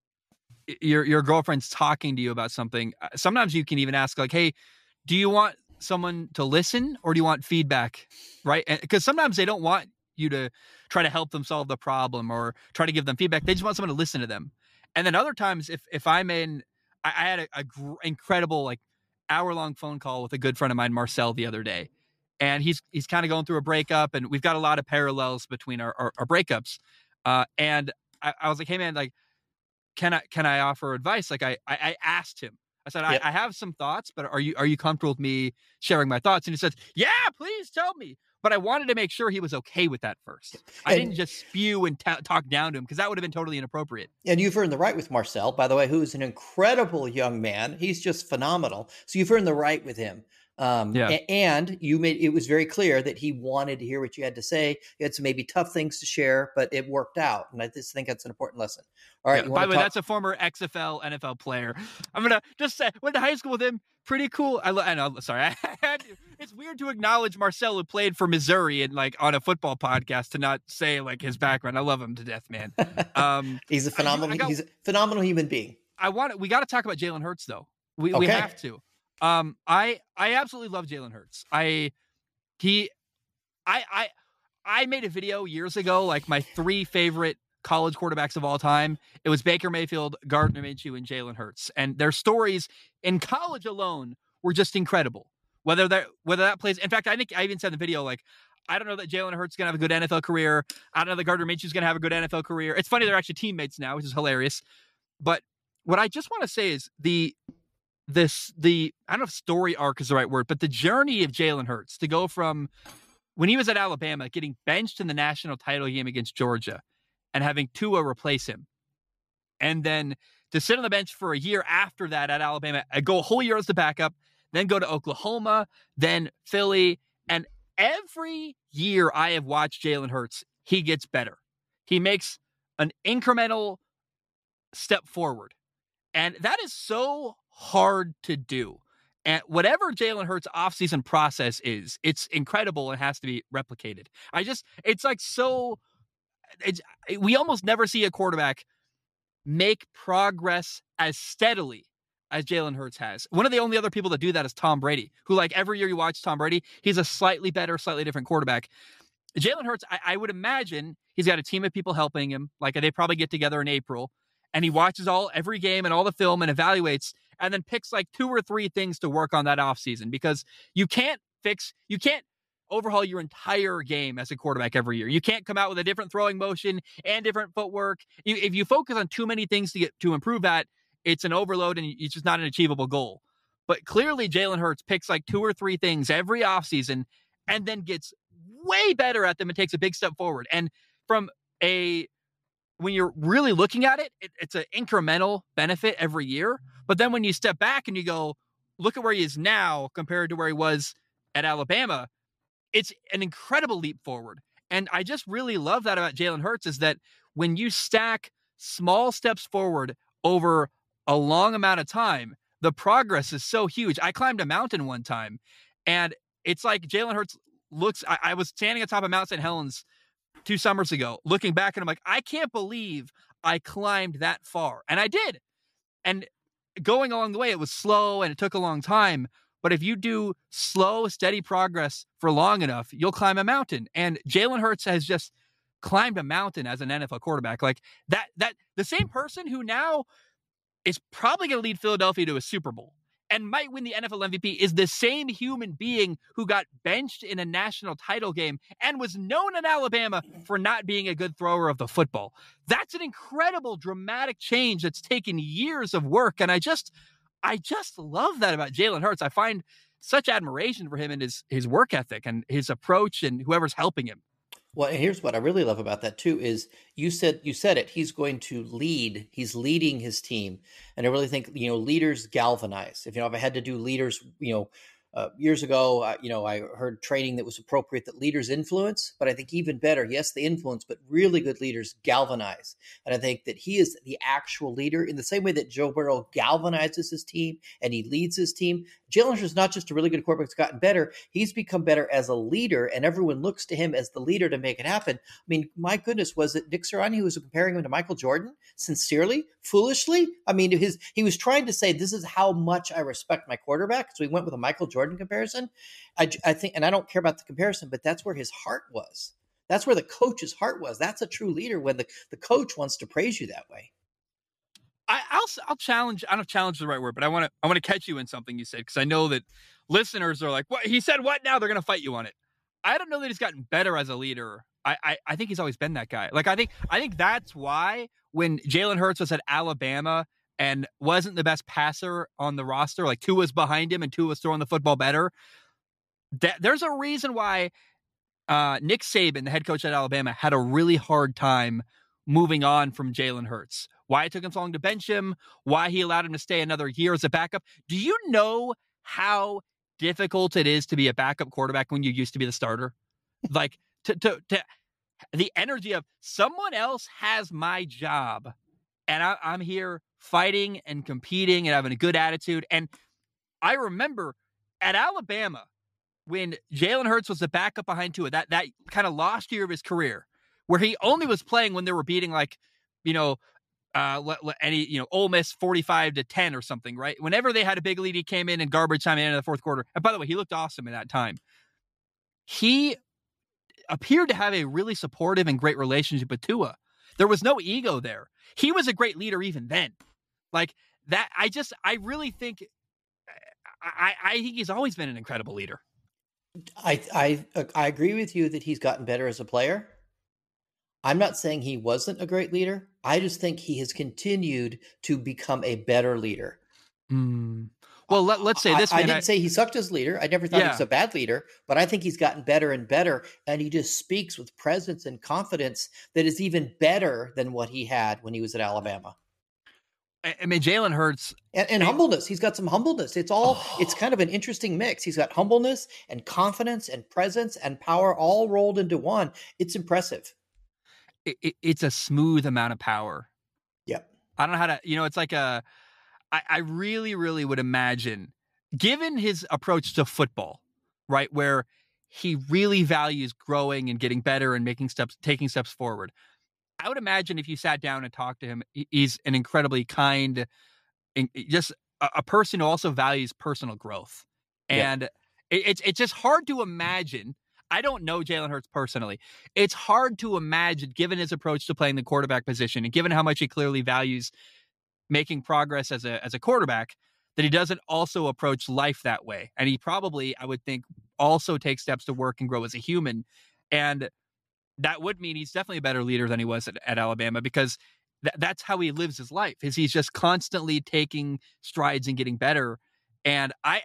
your girlfriend's talking to you about something, sometimes you can even ask like, hey, do you want someone to listen, or do you want feedback? Right? Because sometimes they don't want you to try to help them solve the problem or try to give them feedback. They just want someone to listen to them. And then other times, if I'm I had a incredible like hour-long phone call with a good friend of mine, Marcel, the other day. And he's kind of going through a breakup, and we've got a lot of parallels between our breakups. And I was like, hey man, like, can I offer advice? Like I asked him, I said, yep. I have some thoughts, but are you comfortable with me sharing my thoughts? And he said, yeah, please tell me. But I wanted to make sure he was okay with that first. I didn't just spew and talk down to him, because that would have been totally inappropriate. And you've earned the right with Marcel, by the way, who's an incredible young man. He's just phenomenal. So you've earned the right with him. And it was very clear that he wanted to hear what you had to say. You had some maybe tough things to share, but it worked out. And I just think that's an important lesson. All right. Yeah, by the way, that's a former XFL NFL player. I'm going to just say, went to high school with him. Pretty cool. I know. Sorry. It's weird to acknowledge Marcel, who played for Missouri, and like on a football podcast, to not say like his background. I love him to death, man. He's a phenomenal human being. We got to talk about Jalen Hurts though. We have to. I absolutely love Jalen Hurts. I made a video years ago, like my 3 favorite college quarterbacks of all time. It was Baker Mayfield, Gardner Minshew, and Jalen Hurts. And their stories in college alone were just incredible. Whether that plays, in fact, I think I even said in the video, like, I don't know that Jalen Hurts is going to have a good NFL career. I don't know that Gardner Minshew is going to have a good NFL career. It's funny, they're actually teammates now, which is hilarious. But what I just want to say is the I don't know if story arc is the right word, but the journey of Jalen Hurts to go from when he was at Alabama, getting benched in the national title game against Georgia and having Tua replace him, and then to sit on the bench for a year after that at Alabama, go a whole year as the backup, then go to Oklahoma, then Philly. And every year I have watched Jalen Hurts, he gets better. He makes an incremental step forward. And that is so hard to do. And whatever Jalen Hurts' offseason process is, it's incredible and has to be replicated. We almost never see a quarterback make progress as steadily as Jalen Hurts has. One of the only other people that do that is Tom Brady, who like every year you watch Tom Brady, he's a slightly better, slightly different quarterback. Jalen Hurts, I would imagine he's got a team of people helping him. Like they probably get together in April and he watches every game and all the film and evaluates and then picks like 2 or 3 things to work on that offseason, because you can't overhaul your entire game as a quarterback every year. You can't come out with a different throwing motion and different footwork. If you focus on too many things to improve that, it's an overload and it's just not an achievable goal. But clearly Jalen Hurts picks like 2 or 3 things every offseason and then gets way better at them and takes a big step forward. And when you're really looking at it, it's an incremental benefit every year. But then when you step back and you go, look at where he is now compared to where he was at Alabama, it's an incredible leap forward. And I just really love that about Jalen Hurts, is that when you stack small steps forward over a long amount of time, the progress is so huge. I climbed a mountain one time, and it's like Jalen Hurts I was standing atop of Mount St. Helens 2 summers ago, looking back, and I'm like, I can't believe I climbed that far. And I did. And going along the way, it was slow and it took a long time. But if you do slow, steady progress for long enough, you'll climb a mountain. And Jalen Hurts has just climbed a mountain as an NFL quarterback. Like that the same person who now is probably going to lead Philadelphia to a Super Bowl and might win the NFL MVP is the same human being who got benched in a national title game and was known in Alabama for not being a good thrower of the football. That's an incredible, dramatic change that's taken years of work. And I just love that about Jalen Hurts. I find such admiration for him and his work ethic and his approach and whoever's helping him. Well, here's what I really love about that too is you said it. He's going to lead. He's leading his team, and I really think leaders galvanize. If I had to do leaders, years ago, I heard training that was appropriate that leaders influence, but I think even better, yes, they influence, but really good leaders galvanize. And I think that he is the actual leader in the same way that Joe Burrow galvanizes his team and he leads his team. Jalen Hurts is not just a really good quarterback that's gotten better. He's become better as a leader, and everyone looks to him as the leader to make it happen. I mean, my goodness, was it Nick Sirianni who was comparing him to Michael Jordan? Sincerely? Foolishly? I mean, he was trying to say, this is how much I respect my quarterback. So he went with a Michael Jordan comparison. I think, and I don't care about the comparison, but that's where his heart was. That's where the coach's heart was. That's a true leader when the coach wants to praise you that way. I'll challenge. I don't know if challenge is the right word, but I want to catch you in something you said, because I know that listeners are like, "What he said? What now?" They're going to fight you on it. I don't know that he's gotten better as a leader. I think he's always been that guy. Like I think that's why when Jalen Hurts was at Alabama and wasn't the best passer on the roster, like Tua was behind him and Tua was throwing the football better. There's a reason why Nick Saban, the head coach at Alabama, had a really hard time moving on from Jalen Hurts. Why it took him so long to bench him, why he allowed him to stay another year as a backup. Do you know how difficult it is to be a backup quarterback when you used to be the starter? Like to the energy of someone else has my job and I'm here fighting and competing and having a good attitude. And I remember at Alabama when Jalen Hurts was the backup behind Tua, that kind of lost year of his career, where he only was playing when they were beating Ole Miss 45-10 or something, right? Whenever they had a big lead, he came in garbage time at the end of the fourth quarter. And by the way, he looked awesome in that time. He appeared to have a really supportive and great relationship with Tua. There was no ego there. He was a great leader even then. Like that, I really think, I think he's always been an incredible leader. I agree with you that he's gotten better as a player. I'm not saying he wasn't a great leader. I just think he has continued to become a better leader. Well, let's say this. I didn't say he sucked as leader. I never thought he was a bad leader, but I think he's gotten better and better, and he just speaks with presence and confidence that is even better than what he had when he was at Alabama. I mean, Jalen Hurts and humbleness. He's got some humbleness. It's kind of an interesting mix. He's got humbleness and confidence and presence and power all rolled into one. It's impressive. It's a smooth amount of power. Yep. I don't know how to, it's like I really, really would imagine, given his approach to football, right, where he really values growing and getting better and taking steps forward. I would imagine if you sat down and talked to him, he's an incredibly kind, just a person who also values personal growth. And it's just hard to imagine. I don't know Jalen Hurts personally. It's hard to imagine, given his approach to playing the quarterback position and given how much he clearly values making progress as a quarterback, that he doesn't also approach life that way. And he probably, I would think, also takes steps to work and grow as a human. And that would mean he's definitely a better leader than he was at Alabama, because that's how he lives his life, is he's just constantly taking strides and getting better. And I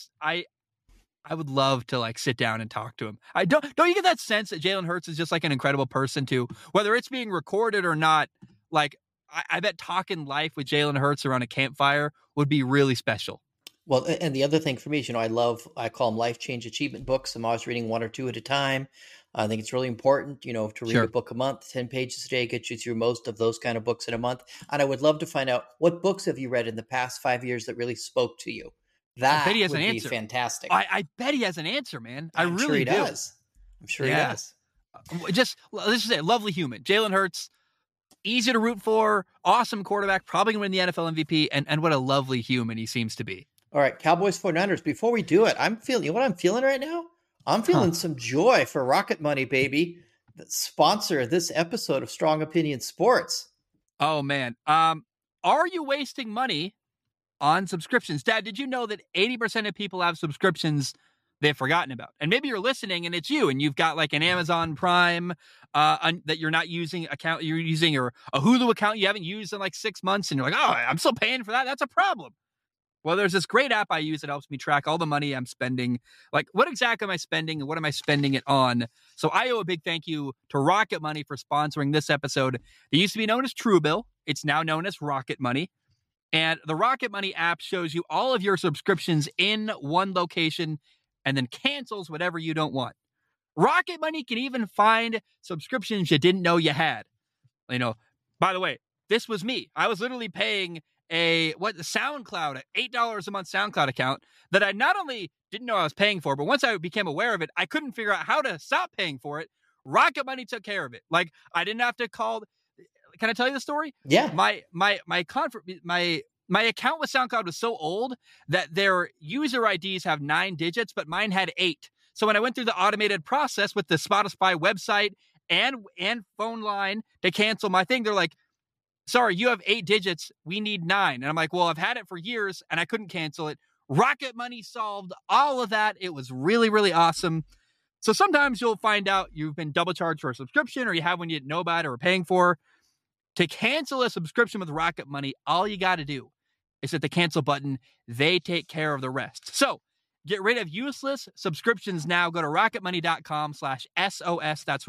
would love to like sit down and talk to him. Don't you get that sense that Jalen Hurts is just like an incredible person too, whether it's being recorded or not? Like, I bet talking life with Jalen Hurts around a campfire would be really special. Well, and the other thing for me is, I call them life change achievement books. I'm always reading one or two at a time. I think it's really important, to read a book a month. 10 pages a day gets you through most of those kind of books in a month. And I would love to find out, what books have you read in the past 5 years that really spoke to you? That would be fantastic. I bet he has an answer, man. I'm sure he does. I'm sure he does. Let's just say, lovely human. Jalen Hurts, easy to root for, awesome quarterback, probably going to win the NFL MVP, and what a lovely human he seems to be. All right, Cowboys 49ers. Before we do it, I'm feeling, what I'm feeling right now? I'm feeling some joy for Rocket Money, baby, the sponsor of this episode of Strong Opinion Sports. Oh, man. Are you wasting money on subscriptions? Dad, did you know that 80% of people have subscriptions they've forgotten about? And maybe you're listening and it's you, and you've got like an Amazon Prime that you're not using account, you're using, or a Hulu account you haven't used in like 6 months, and you're like, oh, I'm still paying for that. That's a problem. Well, there's this great app I use that helps me track all the money I'm spending. Like, what exactly am I spending and what am I spending it on? So I owe a big thank you to Rocket Money for sponsoring this episode. They used to be known as Truebill. It's now known as Rocket Money. And the Rocket Money app shows you all of your subscriptions in one location and then cancels whatever you don't want. Rocket Money can even find subscriptions you didn't know you had. By the way, this was me. I was literally paying SoundCloud, an $8 a month SoundCloud account that I not only didn't know I was paying for, but once I became aware of it, I couldn't figure out how to stop paying for it. Rocket Money took care of it. Like, I didn't have to call. Can I tell you the story? Yeah. My account with SoundCloud was so old that their user IDs have 9 digits, but mine had 8. So when I went through the automated process with the Spotify website and phone line to cancel my thing, they're like, sorry, you have 8 digits. We need 9. And I'm like, well, I've had it for years and I couldn't cancel it. Rocket Money solved all of that. It was really, really awesome. So sometimes you'll find out you've been double charged for a subscription, or you have one you didn't know about or are paying for. To cancel a subscription with Rocket Money, all you got to do is hit the cancel button. They take care of the rest. So get rid of useless subscriptions now. Go to rocketmoney.com/SOS. That's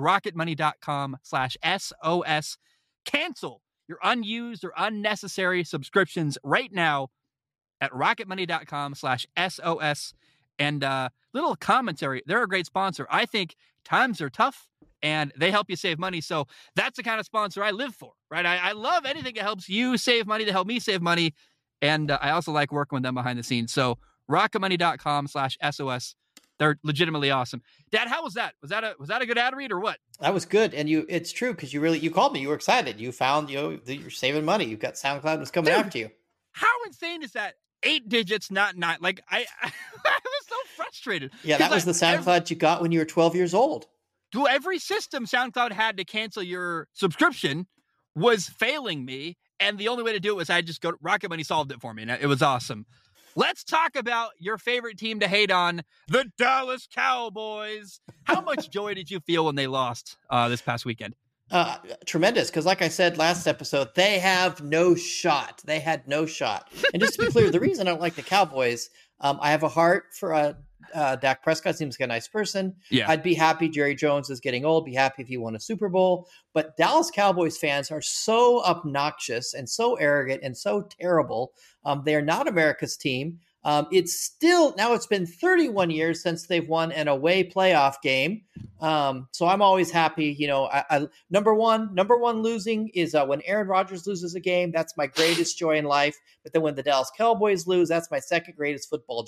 rocketmoney.com/SOS. Cancel your unused or unnecessary subscriptions right now at rocketmoney.com/SOS. And little commentary, they're a great sponsor. I think times are tough and they help you save money. So that's the kind of sponsor I live for, right? I love anything that helps you save money, to help me save money. And I also like working with them behind the scenes. So rocketmoney.com/SOS. They're legitimately awesome. Dad, how was that? Was that a good ad read or what? That was good. And it's true, because you called me. You were excited. You found, that you're saving money. You've got SoundCloud was coming after you. How insane is that? 8 digits, not 9. Like, I was so frustrated. Yeah, that was the SoundCloud you got when you were 12 years old. Every system SoundCloud had to cancel your subscription was failing me. And the only way to do it was I just go, Rocket Money solved it for me. And it was awesome. Let's talk about your favorite team to hate on, the Dallas Cowboys. How much joy did you feel when they lost this past weekend? Tremendous, because like I said last episode, they have no shot. They had no shot. And just to be clear, the reason I don't like the Cowboys, I have a heart for Dak Prescott. Seems like a nice person. Yeah. I'd be happy Jerry Jones is getting old. Be happy if he won a Super Bowl. But Dallas Cowboys fans are so obnoxious and so arrogant and so terrible. They are not America's team. It's been 31 years since they've won an away playoff game. So I'm always happy. Number one losing is when Aaron Rodgers loses a game. That's my greatest joy in life. But then when the Dallas Cowboys lose, that's my second greatest football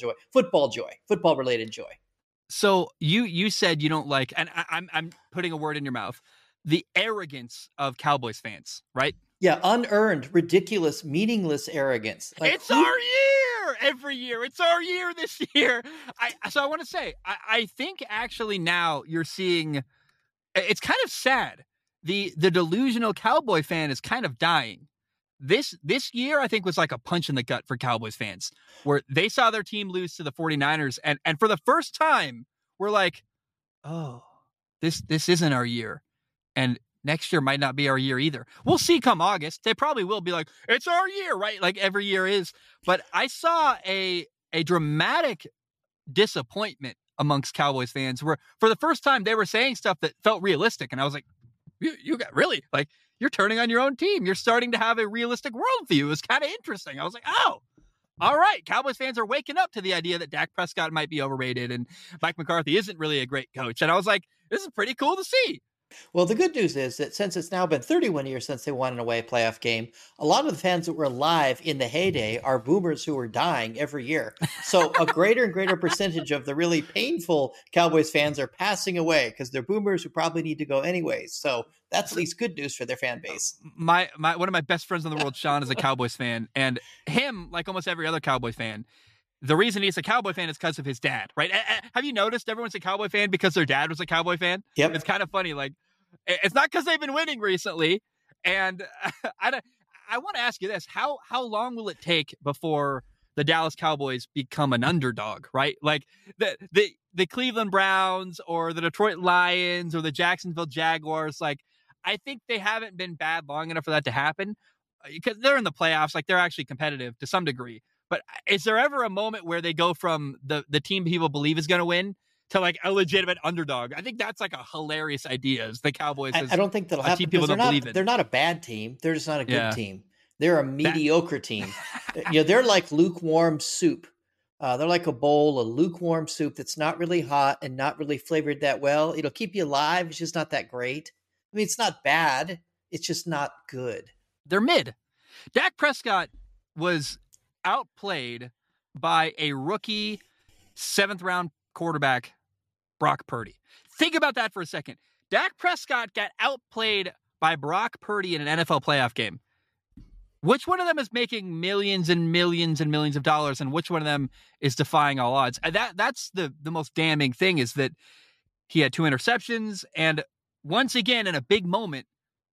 related joy. So you said you don't like, and I'm putting a word in your mouth. the arrogance of Cowboys fans, right? Yeah, unearned, ridiculous, meaningless arrogance. It's our year every year. It's our year this year. So I want to say, I think actually now you're seeing, it's kind of sad. The delusional Cowboy fan is kind of dying. This year, I think, was like a punch in the gut for Cowboys fans, where they saw their team lose to the 49ers. And for the first time, we're like, oh, this isn't our year. And next year might not be our year either. We'll see come August. They probably will be like, it's our year, right? Like every year is. But I saw a dramatic disappointment amongst Cowboys fans where for the first time they were saying stuff that felt realistic. And I was like, you got really, like, you're turning on your own team. You're starting to have a realistic worldview. It was kind of interesting. I was like, oh, all right. Cowboys fans are waking up to the idea that Dak Prescott might be overrated and Mike McCarthy isn't really a great coach. And I was like, this is pretty cool to see. Well, the good news is that since it's now been 31 years since they won an away playoff game, a lot of the fans that were alive in the heyday are boomers who are dying every year. So a greater and greater percentage of the really painful Cowboys fans are passing away because they're boomers who probably need to go anyways. So that's at least good news for their fan base. My one of my best friends in the world, Sean, is a Cowboys fan, and him, like almost every other Cowboy fan, the reason he's a Cowboy fan is because of his dad, right? Have you noticed everyone's a Cowboy fan because their dad was a Cowboy fan? Yep. It's kind of funny. Like, it's not because they've been winning recently. And I want to ask you this. How long will it take before the Dallas Cowboys become an underdog, right? Like the Cleveland Browns or the Detroit Lions or the Jacksonville Jaguars, like, I think they haven't been bad long enough for that to happen because they're in the playoffs. Like, they're actually competitive to some degree. But is there ever a moment where they go from the team people believe is going to win to like a legitimate underdog? I think that's like a hilarious idea. Is the Cowboys? I don't think that'll happen because they're not a bad team. They're just not a good team. They're a mediocre team. They're like lukewarm soup. They're like a bowl of lukewarm soup that's not really hot and not really flavored that well. It'll keep you alive. It's just not that great. I mean, it's not bad. It's just not good. They're mid. Dak Prescott was outplayed by a rookie 7th round quarterback, Brock Purdy. Think about that for a second. Dak Prescott got outplayed by Brock Purdy in an NFL playoff game. Which one of them is making millions and millions and millions of dollars, and which one of them is defying all odds? That's the most damning thing, is that he had 2 interceptions, and once again, in a big moment,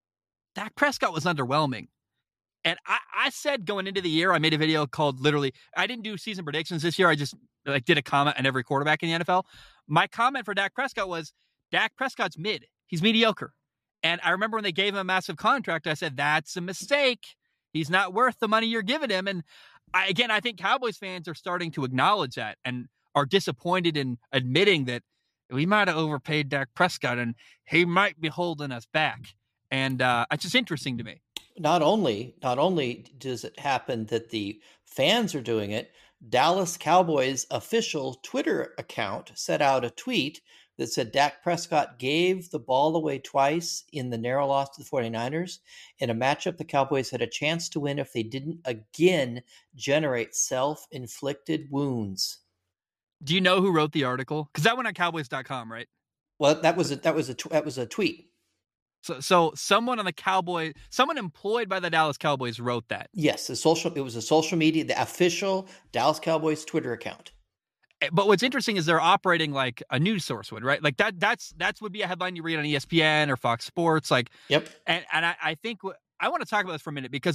Dak Prescott was underwhelming. And I said going into the year, I made a video called literally, I didn't do season predictions this year. I just did a comment on every quarterback in the NFL. My comment for Dak Prescott was, Dak Prescott's mid. He's mediocre. And I remember when they gave him a massive contract, I said, that's a mistake. He's not worth the money you're giving him. And I think Cowboys fans are starting to acknowledge that and are disappointed in admitting that we might have overpaid Dak Prescott and he might be holding us back. And it's just interesting to me. Not only does it happen that the fans are doing it, Dallas Cowboys official Twitter account set out a tweet that said Dak Prescott gave the ball away twice in the narrow loss to the 49ers in a matchup the Cowboys had a chance to win if they didn't again generate self-inflicted wounds. Do you know who wrote the article? Because that went on Cowboys.com, right? Well, that was a tweet. So someone on the Cowboys, someone employed by the Dallas Cowboys wrote that. Yes, it was a social media, the official Dallas Cowboys Twitter account. But what's interesting is they're operating like a news source would, right? Like that's would be a headline you read on ESPN or Fox Sports. Like, yep. And I think I want to talk about this for a minute because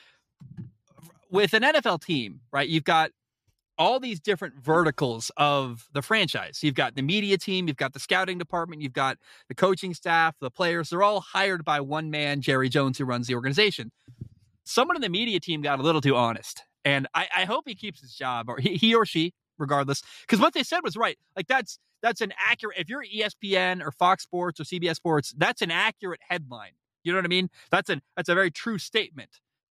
with an NFL team, right? You've got all these different verticals of the franchise. You've got the media team, you've got the scouting department, you've got the coaching staff, the players. They're all hired by one man, Jerry Jones, who runs the organization. Someone in the media team got a little too honest. And I hope he keeps his job, or he or she, regardless. Because what they said was right. Like that's an accurate, if you're ESPN or Fox Sports or CBS Sports, that's an accurate headline. You know what I mean? That's a very true statement.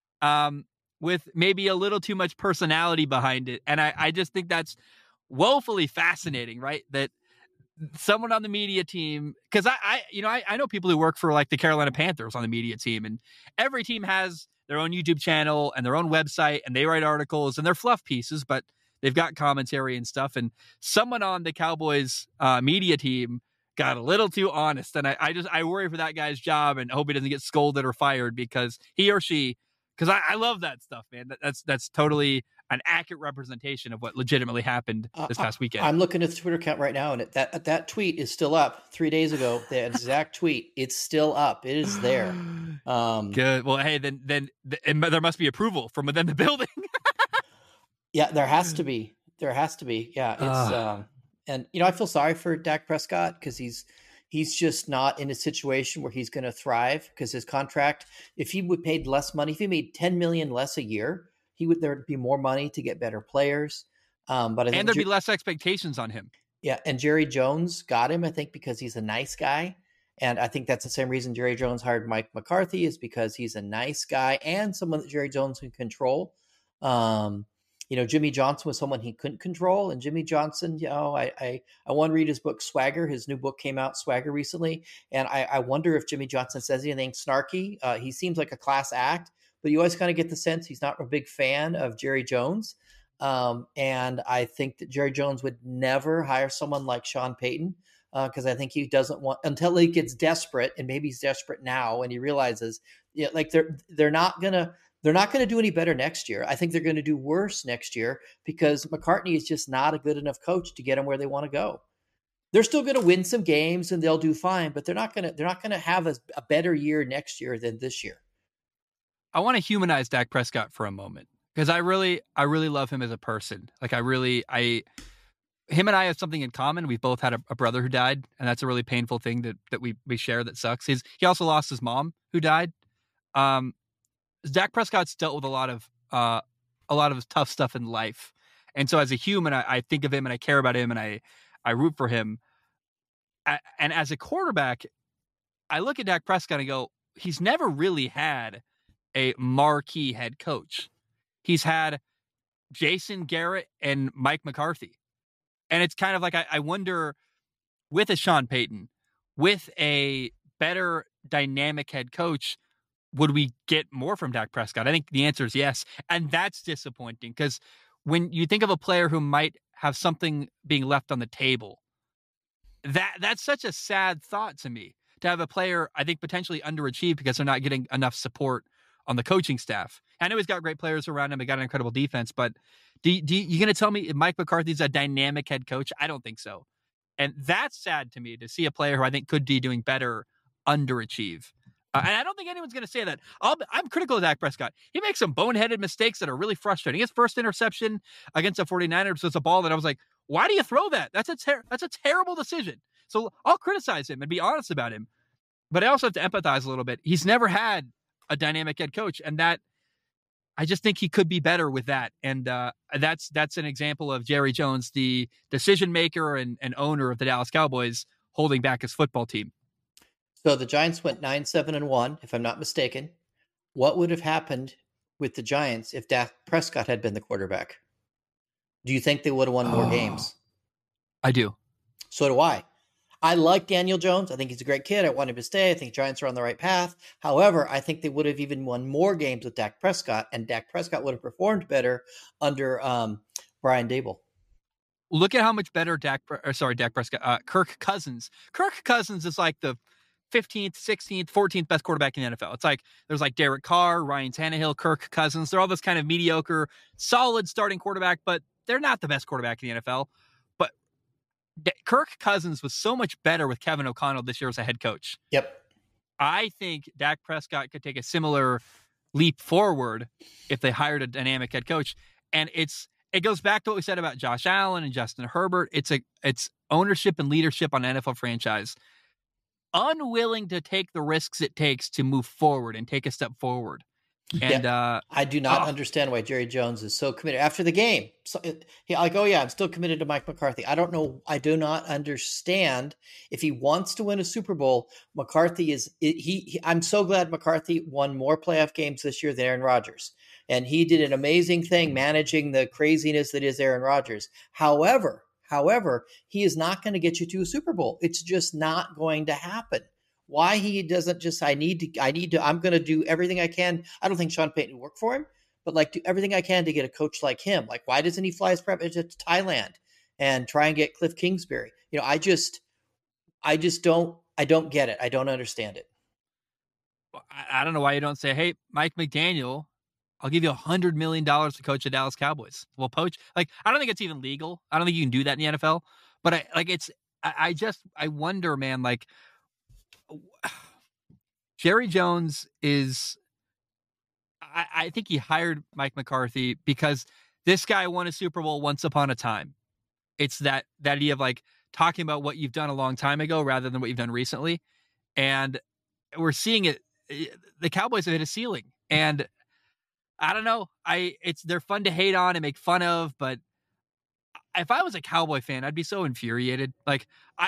With maybe a little too much personality behind it. And I just think that's woefully fascinating, right? That someone on the media team, because I know people who work for like the Carolina Panthers on the media team, and every team has their own YouTube channel and their own website, and they write articles and they're fluff pieces, but they've got commentary and stuff. And someone on the Cowboys media team got a little too honest. And I worry for that guy's job and hope he doesn't get scolded or fired because he or she, because I love that stuff, man. That's totally an accurate representation of what legitimately happened this past weekend. I'm looking at the Twitter account right now, and that tweet is still up 3 days ago. The exact tweet, it's still up. It is there. Good. Well, hey, then there must be approval from within the building. Yeah, there has to be. There has to be. Yeah, it's and I feel sorry for Dak Prescott because he's just not in a situation where he's going to thrive because his contract, if he would paid less money, if he made $10 million less a year, there'd be more money to get better players. But I think there'd be less expectations on him. Yeah, and Jerry Jones got him, I think, because he's a nice guy. And I think that's the same reason Jerry Jones hired Mike McCarthy is because he's a nice guy and someone that Jerry Jones can control. Jimmy Johnson was someone he couldn't control. And Jimmy Johnson, I want to read his book, Swagger. His new book came out, Swagger, recently. And I wonder if Jimmy Johnson says anything snarky. He seems like a class act, but you always kind of get the sense he's not a big fan of Jerry Jones. And I think that Jerry Jones would never hire someone like Sean Payton because I think he doesn't want, until he gets desperate, and maybe he's desperate now and he realizes they're not going to do any better next year. I think they're going to do worse next year because McCartney is just not a good enough coach to get them where they want to go. They're still going to win some games and they'll do fine, but they're not going to have a better year next year than this year. I want to humanize Dak Prescott for a moment because I really love him as a person. Like him and I have something in common. We've both had a brother who died, and that's a really painful thing that we share that sucks. He also lost his mom who died. Dak Prescott's dealt with a lot of tough stuff in life. And so as a human, I think of him and I care about him and I root for him. And as a quarterback, I look at Dak Prescott and go, he's never really had a marquee head coach. He's had Jason Garrett and Mike McCarthy. And it's kind of like, I wonder, with a Sean Payton, with a better dynamic head coach, would we get more from Dak Prescott? I think the answer is yes. And that's disappointing because when you think of a player who might have something being left on the table, that's such a sad thought to me, to have a player, I think, potentially underachieved because they're not getting enough support on the coaching staff. I know he's got great players around him. He got an incredible defense, but you going to tell me if Mike McCarthy's a dynamic head coach? I don't think so. And that's sad to me to see a player who I think could be doing better underachieve. And I don't think anyone's going to say that. I'm critical of Dak Prescott. He makes some boneheaded mistakes that are really frustrating. His first interception against the 49ers was a ball that I was like, why do you throw that? That's a terrible decision. So I'll criticize him and be honest about him. But I also have to empathize a little bit. He's never had a dynamic head coach, and that I just think he could be better with that. And that's an example of Jerry Jones, the decision maker and owner of the Dallas Cowboys, holding back his football team. So the Giants went 9-7-1, if I'm not mistaken. What would have happened with the Giants if Dak Prescott had been the quarterback? Do you think they would have won more games? I do. So do I. I like Daniel Jones. I think he's a great kid. I want him to stay. I think Giants are on the right path. However, I think they would have even won more games with Dak Prescott, and Dak Prescott would have performed better under Brian Daboll. Look at how much better Dak Prescott, Kirk Cousins. Kirk Cousins is like the 15th, 16th, 14th best quarterback in the NFL. It's like there's like Derek Carr, Ryan Tannehill, Kirk Cousins. They're all this kind of mediocre, solid starting quarterback, but they're not the best quarterback in the NFL. But Kirk Cousins was so much better with Kevin O'Connell this year as a head coach. Yep. I think Dak Prescott could take a similar leap forward if they hired a dynamic head coach. And it goes back to what we said about Josh Allen and Justin Herbert. It's ownership and leadership on an NFL franchise. Unwilling to take the risks it takes to move forward and take a step forward. And I do not understand why Jerry Jones is so committed after the game. I'm still committed to Mike McCarthy. I don't know. I do not understand if he wants to win a Super Bowl. McCarthy I'm so glad McCarthy won more playoff games this year than Aaron Rodgers. And he did an amazing thing managing the craziness that is Aaron Rodgers. However, he is not going to get you to a Super Bowl. It's just not going to happen. Why he doesn't just, I'm going to do everything I can. I don't think Sean Payton would work for him, but do everything I can to get a coach like him. Why doesn't he fly his prep to Thailand and try and get Cliff Kingsbury? I just don't get it. I don't understand it. I don't know why you don't say, hey, Mike McDaniel, I'll give you $100 million to coach the Dallas Cowboys. Well, poach. Like, I don't think it's even legal. I don't think you can do that in the NFL. But I wonder, man, like, Jerry Jones is, I think he hired Mike McCarthy because this guy won a Super Bowl once upon a time. It's that idea of like talking about what you've done a long time ago rather than what you've done recently. And we're seeing it. The Cowboys have hit a ceiling, and I don't know. They're fun to hate on and make fun of, but if I was a Cowboy fan, I'd be so infuriated. Like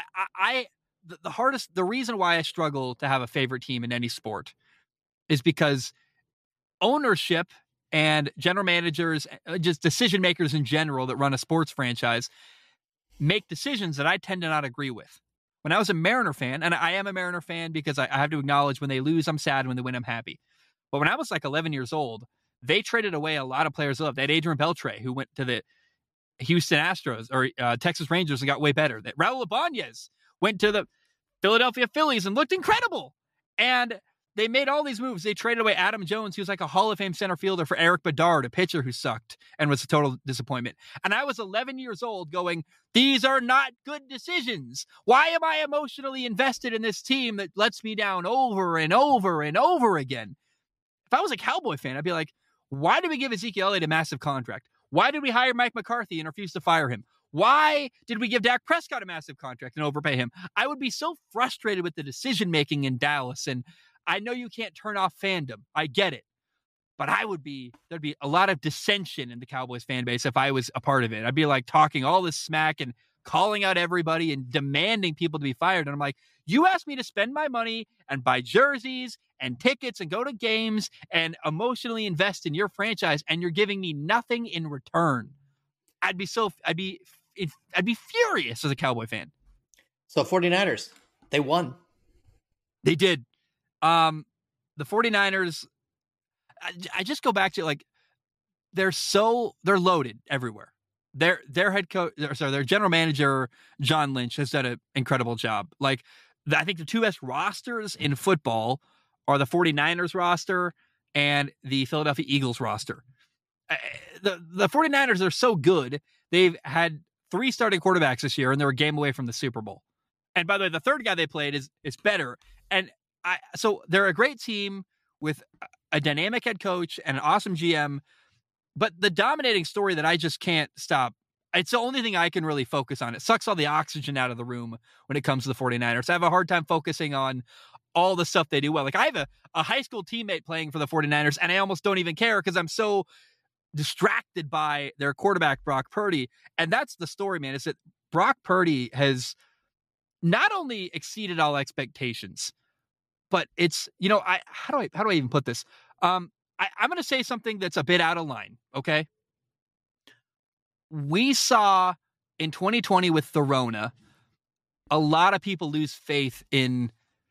the reason why I struggle to have a favorite team in any sport is because ownership and general managers, just decision makers in general that run a sports franchise, make decisions that I tend to not agree with. When I was a Mariner fan, and I am a Mariner fan because I have to acknowledge when they lose, I'm sad. When they win, I'm happy. But when I was like 11 years old, they traded away a lot of players. They had Adrian Beltre, who went to the Houston Astros or Texas Rangers and got way better. That Raul Ibanez went to the Philadelphia Phillies and looked incredible. And they made all these moves. They traded away Adam Jones, who's like a Hall of Fame center fielder, for Eric Bedard, a pitcher who sucked and was a total disappointment. And I was 11 years old going, these are not good decisions. Why am I emotionally invested in this team that lets me down over and over and over again? If I was a Cowboy fan, I'd be like, why did we give Ezekiel Elliott a massive contract? Why did we hire Mike McCarthy and refuse to fire him? Why did we give Dak Prescott a massive contract and overpay him? I would be so frustrated with the decision-making in Dallas. And I know you can't turn off fandom. I get it. But there'd be a lot of dissension in the Cowboys fan base if I was a part of it. I'd be like talking all this smack and calling out everybody and demanding people to be fired. And I'm like, you asked me to spend my money and buy jerseys and tickets and go to games and emotionally invest in your franchise, and you're giving me nothing in return. I'd be furious as a Cowboy fan. So 49ers, they won. They did. The 49ers, I just go back to like, they're loaded everywhere. Their head coach, their general manager, John Lynch, has done an incredible job. Like, I think the two best rosters in football are the 49ers roster and the Philadelphia Eagles roster. The 49ers are so good. They've had 3 starting quarterbacks this year, and they're a game away from the Super Bowl. And by the way, the third guy they played is better. And so they're a great team with a dynamic head coach and an awesome GM. But the dominating story that I just can't stop, it's the only thing I can really focus on. It sucks all the oxygen out of the room when it comes to the 49ers. I have a hard time focusing on all the stuff they do well. Like, I have a high school teammate playing for the 49ers, and I almost don't even care because I'm so distracted by their quarterback, Brock Purdy. And that's the story, man, is that Brock Purdy has not only exceeded all expectations, but it's, how do I even put this? I'm going to say something that's a bit out of line. Okay. We saw in 2020 with the Rona, a lot of people lose faith in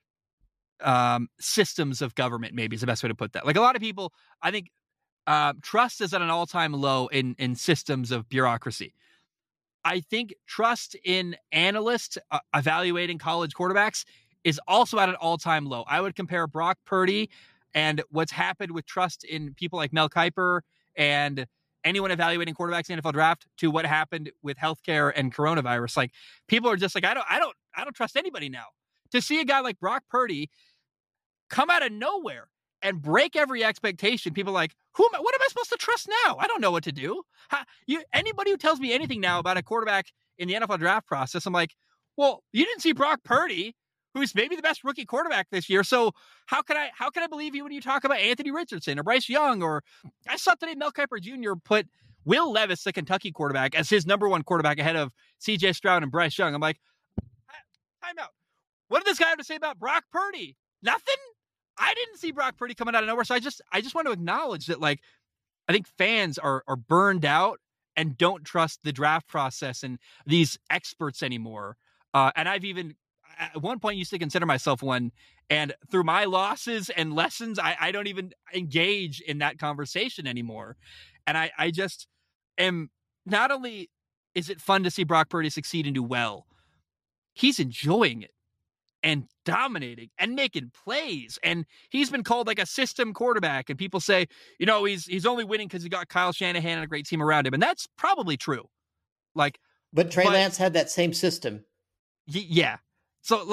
systems of government, maybe is the best way to put that. Like, a lot of people, I think, trust is at an all-time low in systems of bureaucracy. I think trust in analysts evaluating college quarterbacks is also at an all-time low. I would compare Brock Purdy and what's happened with trust in people like Mel Kiper and anyone evaluating quarterbacks in the NFL draft to what happened with healthcare and coronavirus. Like, people are just like, I don't trust anybody now. To see a guy like Brock Purdy come out of nowhere and break every expectation, people are like, what am I supposed to trust now? I don't know what to do. Anybody who tells me anything now about a quarterback in the NFL draft process, I'm like, well, you didn't see Brock Purdy, who's maybe the best rookie quarterback this year. So how can I believe you when you talk about Anthony Richardson or Bryce Young? Or I saw today Mel Kiper Jr. put Will Levis, the Kentucky quarterback, as his number 1 quarterback ahead of CJ Stroud and Bryce Young. I'm like, time out. What did this guy have to say about Brock Purdy? Nothing? I didn't see Brock Purdy coming out of nowhere. So I just want to acknowledge that, like, I think fans are burned out and don't trust the draft process and these experts anymore. And I've even at one point used to consider myself one, and through my losses and lessons, I don't even engage in that conversation anymore. And I just am, not only is it fun to see Brock Purdy succeed and do well, he's enjoying it. and dominating and making plays. And he's been called like a system quarterback. And people say, he's only winning because he got Kyle Shanahan and a great team around him. And that's probably true. But Trey Lance had that same system. Yeah. So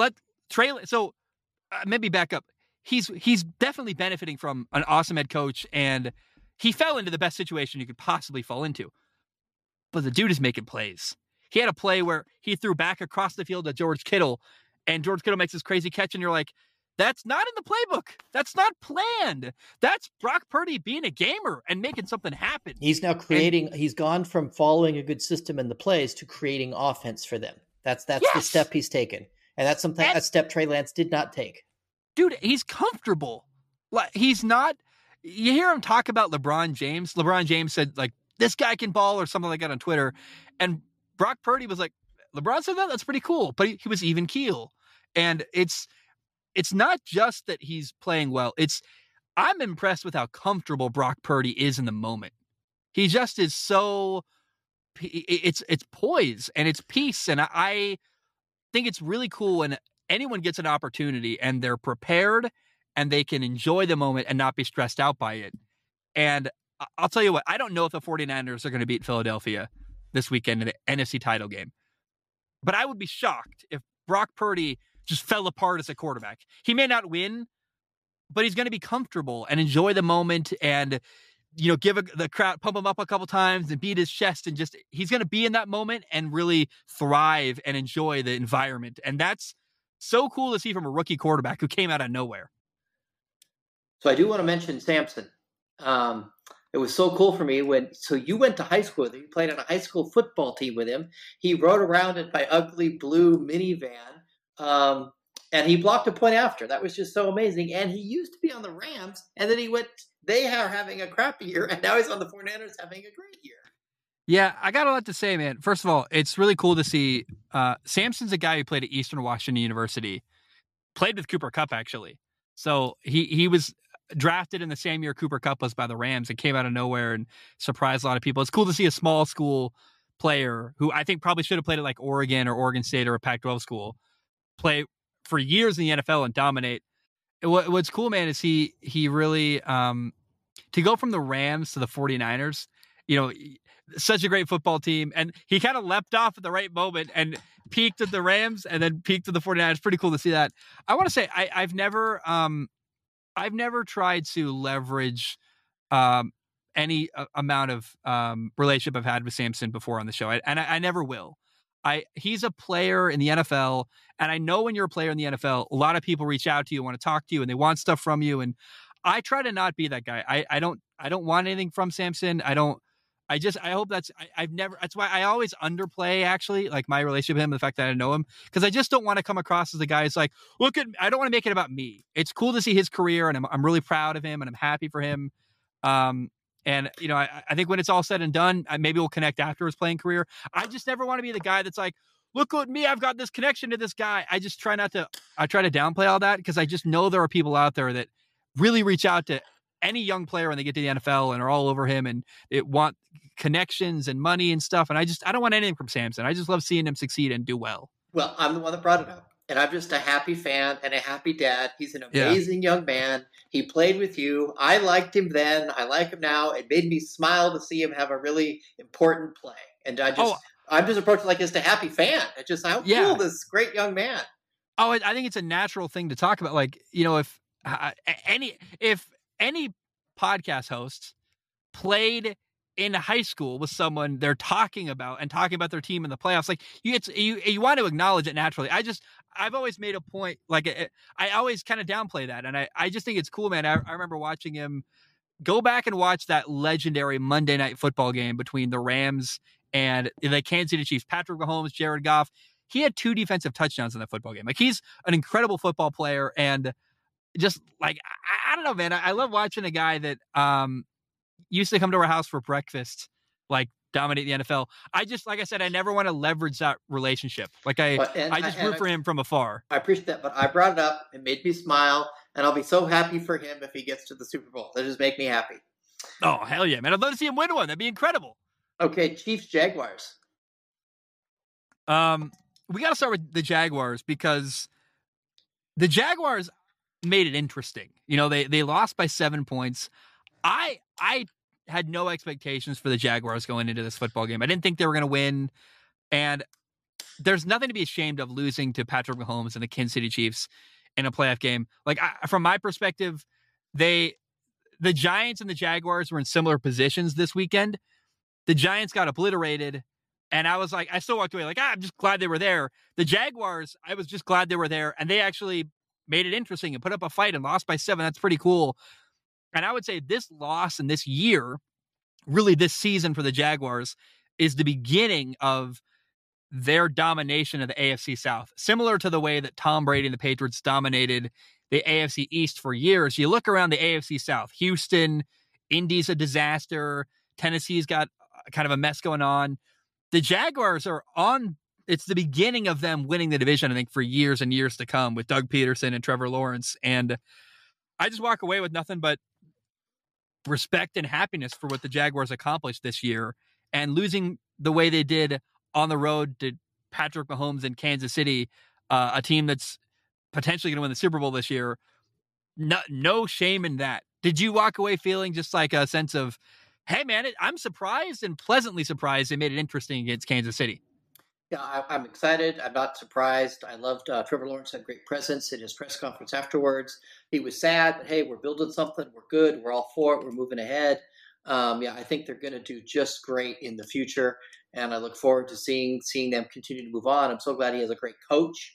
maybe back up. He's definitely benefiting from an awesome head coach, and he fell into the best situation you could possibly fall into. But the dude is making plays. He had a play where he threw back across the field to George Kittle, and George Kittle makes this crazy catch, and you're like, that's not in the playbook. That's not planned. That's Brock Purdy being a gamer and making something happen. He's now he's gone from following a good system in the plays to creating offense for them. That's the step he's taken. And that's a step Trey Lance did not take. Dude, he's comfortable. Like, he's not. You hear him talk about LeBron James. LeBron James said, like, this guy can ball or something like that on Twitter. And Brock Purdy was like, LeBron said that? That's pretty cool. But he was even keel. And it's not just that he's playing well. I'm impressed with how comfortable Brock Purdy is in the moment. He just is so. It's poise and it's peace. And I think it's really cool when anyone gets an opportunity and they're prepared and they can enjoy the moment and not be stressed out by it. And I'll tell you what, I don't know if the 49ers are going to beat Philadelphia this weekend in the NFC title game, but I would be shocked if Brock Purdy just fell apart as a quarterback. He may not win, but he's going to be comfortable and enjoy the moment and, give the crowd, pump him up a couple times and beat his chest, and he's going to be in that moment and really thrive and enjoy the environment. And that's so cool to see from a rookie quarterback who came out of nowhere. So I do want to mention Samson. It was so cool for me you went to high school with him. You played on a high school football team with him. He rode around in my ugly blue minivan. And he blocked a point after. That was just so amazing. And he used to be on the Rams, and then they are having a crappy year, and now he's on the 49ers having a great year. Yeah, I got a lot to say, man. First of all, it's really cool to see Samson's a guy who played at Eastern Washington University, played with Cooper Kupp, actually. So he was drafted in the same year Cooper Kupp was by the Rams and came out of nowhere and surprised a lot of people. It's cool to see a small school player who I think probably should have played at like Oregon or Oregon State or a Pac-12 school play for years in the NFL and dominate. What's cool, man, is he really to go from the Rams to the 49ers, such a great football team. And he kind of leapt off at the right moment and peaked at the Rams and then peaked at the 49ers. Pretty cool to see that. I want to say I've never tried to leverage any amount of relationship I've had with Samson before on the show. And I never will. He's a player in the NFL, and I know when you're a player in the NFL, a lot of people reach out to you, want to talk to you, and they want stuff from you. And I try to not be that guy. I don't want anything from Samson. I hope that's why I always underplay actually like my relationship with him, the fact that I know him, because I just don't want to come across as a guy who's like, I don't want to make it about me. It's cool to see his career, and I'm really proud of him, and I'm happy for him. And, I think when it's all said and done, maybe we'll connect after his playing career. I just never want to be the guy that's like, look at me, I've got this connection to this guy. I try to downplay all that, because I just know there are people out there that really reach out to any young player when they get to the NFL and are all over him and want connections and money and stuff. And I don't want anything from Samson. I just love seeing him succeed and do well. Well, I'm the one that brought it up. And I'm just a happy fan and a happy dad. He's an amazing young man. He played with you. I liked him then. I like him now. It made me smile to see him have a really important play. And I'm just approaching like this to happy fan. It's just how cool this great young man. Oh, I think it's a natural thing to talk about. Like, if any podcast hosts played in high school with someone they're talking about their team in the playoffs, like you want to acknowledge it naturally. I've always made a point, like I always kind of downplay that. And I just think it's cool, man. I remember watching him. Go back and watch that legendary Monday Night Football game between the Rams and the Kansas City Chiefs. Patrick Mahomes, Jared Goff. He had 2 defensive touchdowns in that football game. Like, he's an incredible football player. And just like, I don't know, man. I love watching a guy that used to come to our house for breakfast, like, dominate the NFL. Like I said, I never want to leverage that relationship. Like, I just root for him from afar. I appreciate that, but I brought it up. It made me smile, and I'll be so happy for him if he gets to the Super Bowl. That just make me happy. Oh, hell yeah, man. I'd love to see him win one. That'd be incredible. Okay, Chiefs, Jaguars. We got to start with the Jaguars, because The Jaguars made it interesting. They lost by 7 points. I had no expectations for the Jaguars going into this football game. I didn't think they were going to win. And there's nothing to be ashamed of losing to Patrick Mahomes and the Kansas City Chiefs in a playoff game. From my perspective, the Giants and the Jaguars were in similar positions this weekend. The Giants got obliterated. And I was like, I still walked away I'm just glad they were there. The Jaguars, I was just glad they were there. And they actually made it interesting and put up a fight and lost by 7. That's pretty cool. And I would say this loss and this year, really this season for the Jaguars, is the beginning of their domination of the AFC South. Similar to the way that Tom Brady and the Patriots dominated the AFC East for years. You look around the AFC South, Houston, Indy's a disaster. Tennessee's got kind of a mess going on. The Jaguars are on, it's the beginning of them winning the division, I think, for years and years to come with Doug Peterson and Trevor Lawrence. And I just walk away with nothing but respect and happiness for what the Jaguars accomplished this year, and losing the way they did on the road to Patrick Mahomes in Kansas City, a team that's potentially going to win the Super Bowl this year. No shame in that. Did you walk away feeling just like a sense of, hey man, I'm surprised and pleasantly surprised they made it interesting against Kansas City? Yeah, I'm excited. I'm not surprised. I loved Trevor Lawrence had great presence in his press conference afterwards. He was sad, but hey, we're building something. We're good. We're all for it. We're moving ahead. I think they're going to do just great in the future, and I look forward to seeing them continue to move on. I'm so glad he has a great coach.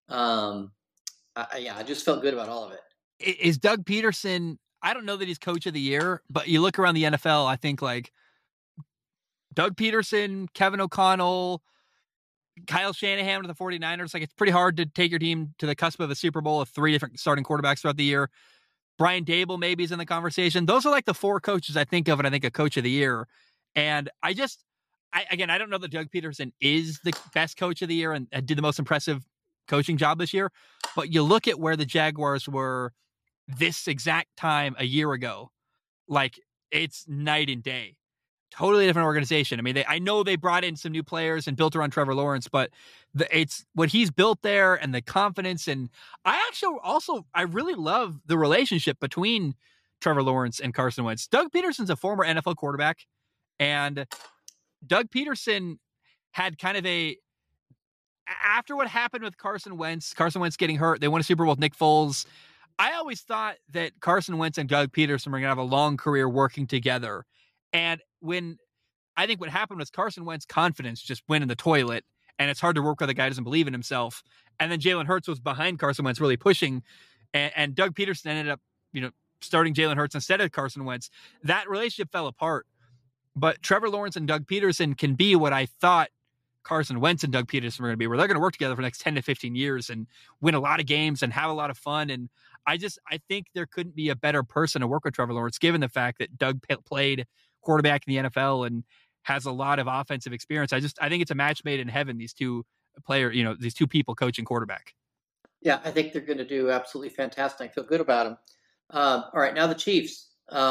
I just felt good about all of it. Is Doug Peterson? I don't know that he's coach of the year, but you look around the NFL, I think Doug Peterson, Kevin O'Connell, Kyle Shanahan with the 49ers. It's pretty hard to take your team to the cusp of a Super Bowl with 3 different starting quarterbacks throughout the year. Brian Dable maybe is in the conversation. Those are the 4 coaches I think of, and I think a coach of the year. And I don't know that Doug Peterson is the best coach of the year and did the most impressive coaching job this year. But you look at where the Jaguars were this exact time a year ago, it's night and day. Totally different organization. I mean, I know they brought in some new players and built around Trevor Lawrence, but it's what he's built there and the confidence. And I really love the relationship between Trevor Lawrence and Carson Wentz. Doug Peterson's a former NFL quarterback, and Doug Peterson had kind of after what happened with Carson Wentz getting hurt, they won a Super Bowl with Nick Foles. I always thought that Carson Wentz and Doug Peterson were going to have a long career working together. And I think what happened was Carson Wentz's confidence just went in the toilet, and it's hard to work with a guy who doesn't believe in himself. And then Jalen Hurts was behind Carson Wentz, really pushing, and Doug Peterson ended up, starting Jalen Hurts instead of Carson Wentz. That relationship fell apart. But Trevor Lawrence and Doug Peterson can be what I thought Carson Wentz and Doug Peterson were going to be, where they're going to work together for the next 10 to 15 years and win a lot of games and have a lot of fun. And I think there couldn't be a better person to work with Trevor Lawrence, given the fact that Doug played quarterback in the NFL and has a lot of offensive experience. I think it's a match made in heaven, these two these two people coaching quarterback. Yeah, I think they're going to do absolutely fantastic. I feel good about them. All right, now the Chiefs.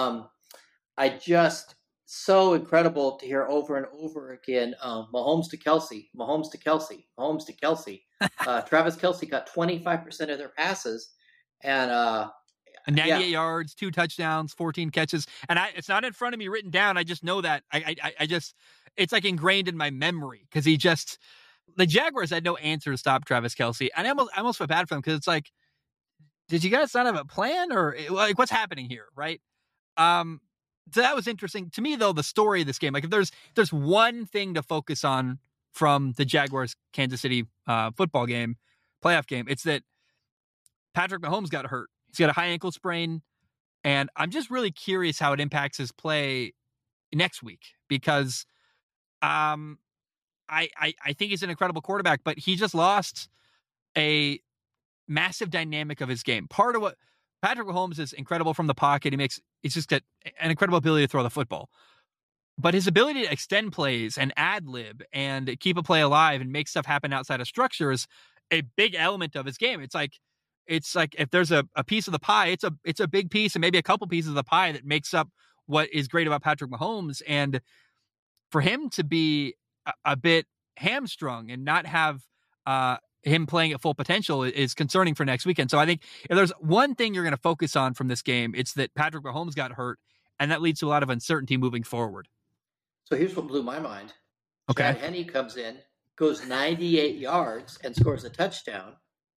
So incredible to hear over and over again, Mahomes to Kelce, Mahomes to Kelce, Mahomes to Kelce. Travis Kelce got 25% of their passes, and 98 yards, 2 touchdowns, 14 catches. And it's not in front of me written down. I just know that. It's ingrained in my memory, because the Jaguars had no answer to stop Travis Kelce. And I almost feel bad for them, because it's did you guys not have a plan, or what's happening here? Right. So that was interesting to me, though. The story of this game, if there's one thing to focus on from the Jaguars Kansas City football game, playoff game, it's that Patrick Mahomes got hurt. He's got a high ankle sprain, and I'm just really curious how it impacts his play next week, because I think he's an incredible quarterback, but he just lost a massive dynamic of his game. Part of what Patrick Mahomes is incredible from the pocket. He's just got an incredible ability to throw the football, but his ability to extend plays and ad lib and keep a play alive and make stuff happen outside of structure is a big element of his game. It's like if there's a piece of the pie, it's a big piece, and maybe a couple pieces of the pie that makes up what is great about Patrick Mahomes. And for him to be a bit hamstrung and not have him playing at full potential is concerning for next weekend. So I think if there's one thing you're going to focus on from this game, it's that Patrick Mahomes got hurt, and that leads to a lot of uncertainty moving forward. So here's what blew my mind. Okay. Chad Henne comes in, goes 98 yards, and scores a touchdown.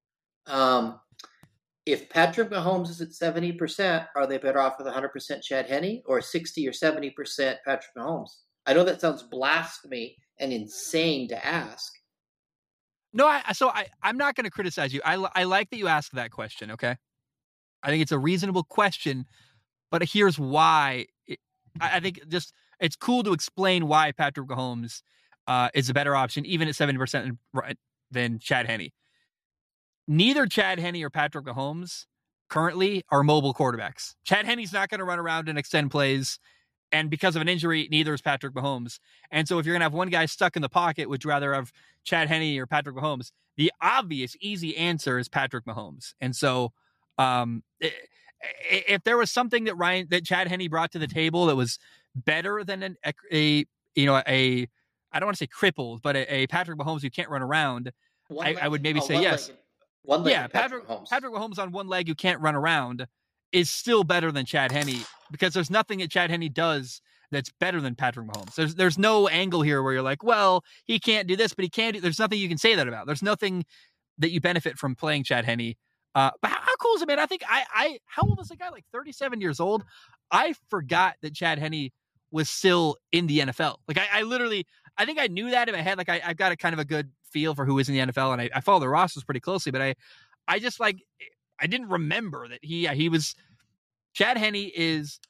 If Patrick Mahomes is at 70%, are they better off with 100% Chad Henne or 60 or 70% Patrick Mahomes? I know that sounds blasphemy and insane to ask. No, I'm not going to criticize you. I like that you asked that question, okay? I think it's a reasonable question, but here's why. I think just it's cool to explain why Patrick Mahomes is a better option, even at 70% than Chad Henne. Neither Chad Henne or Patrick Mahomes currently are mobile quarterbacks. Chad Henne's not going to run around and extend plays, and because of an injury, neither is Patrick Mahomes. And so if you're going to have one guy stuck in the pocket, would you rather have Chad Henne or Patrick Mahomes? The obvious, easy answer is Patrick Mahomes. And so if there was something that Chad Henne brought to the table that was better than I don't want to say crippled, but a Patrick Mahomes who can't run around, I would maybe say yes. Patrick Mahomes on one leg who can't run around is still better than Chad Henne, because there's nothing that Chad Henne does that's better than Patrick Mahomes. There's no angle here where you're like, well, he can't do this, but he can do. There's nothing you can say that about. There's nothing that you benefit from playing Chad Henne. But how cool is it, man? I think how old is the guy? Like 37 years old. I forgot that Chad Henne was still in the NFL. Like I think I knew that in my head. Like I've got a kind of a good feel for who is in the NFL, and I follow the rosters pretty closely, but I just like, I didn't remember that he was. Chad Henne is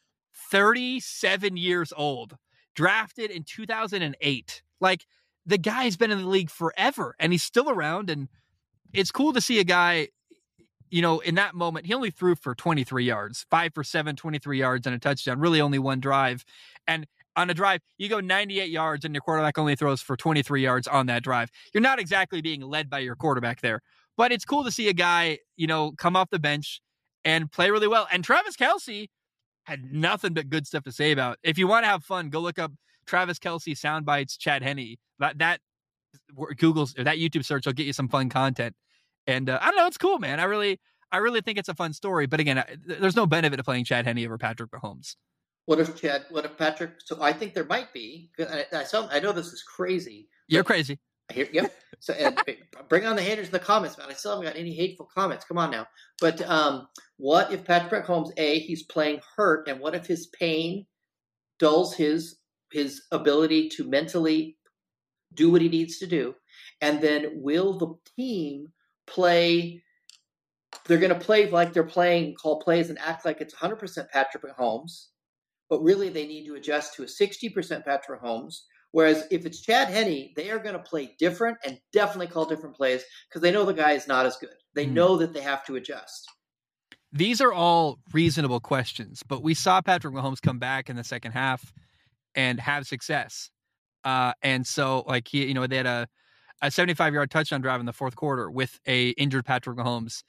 37 years old, drafted in 2008. Like, the guy's been in the league forever, and he's still around. And it's cool to see a guy, in that moment, he only threw for 23 yards, 5 for 7, 23 yards and a touchdown, really only one drive. And on a drive, you go 98 yards and your quarterback only throws for 23 yards on that drive. You're not exactly being led by your quarterback there, but it's cool to see a guy, come off the bench and play really well. And Travis Kelce had nothing but good stuff to say about. If you want to have fun, go look up Travis Kelce soundbites Chad Henne. That Google's, or that YouTube search will get you some fun content. And I don't know, it's cool, man. I really think it's a fun story. But again, there's no benefit to playing Chad Henne over Patrick Mahomes. What if Patrick? So I think there might be. I know this is crazy. You're crazy. Yep. So bring on the haters in the comments, man. I still haven't got any hateful comments. Come on now. But what if Patrick Mahomes, he's playing hurt, and what if his pain dulls his ability to mentally do what he needs to do? And then will the team play? They're going to play like they're playing, call plays, and act like it's 100% Patrick Mahomes, but really they need to adjust to a 60% Patrick Mahomes. Whereas if it's Chad Henne, they are going to play different and definitely call different plays because they know the guy is not as good. They know that they have to adjust. These are all reasonable questions, but we saw Patrick Mahomes come back in the second half and have success. And so, like, they had a 75-yard touchdown drive in the fourth quarter with a injured Patrick Mahomes.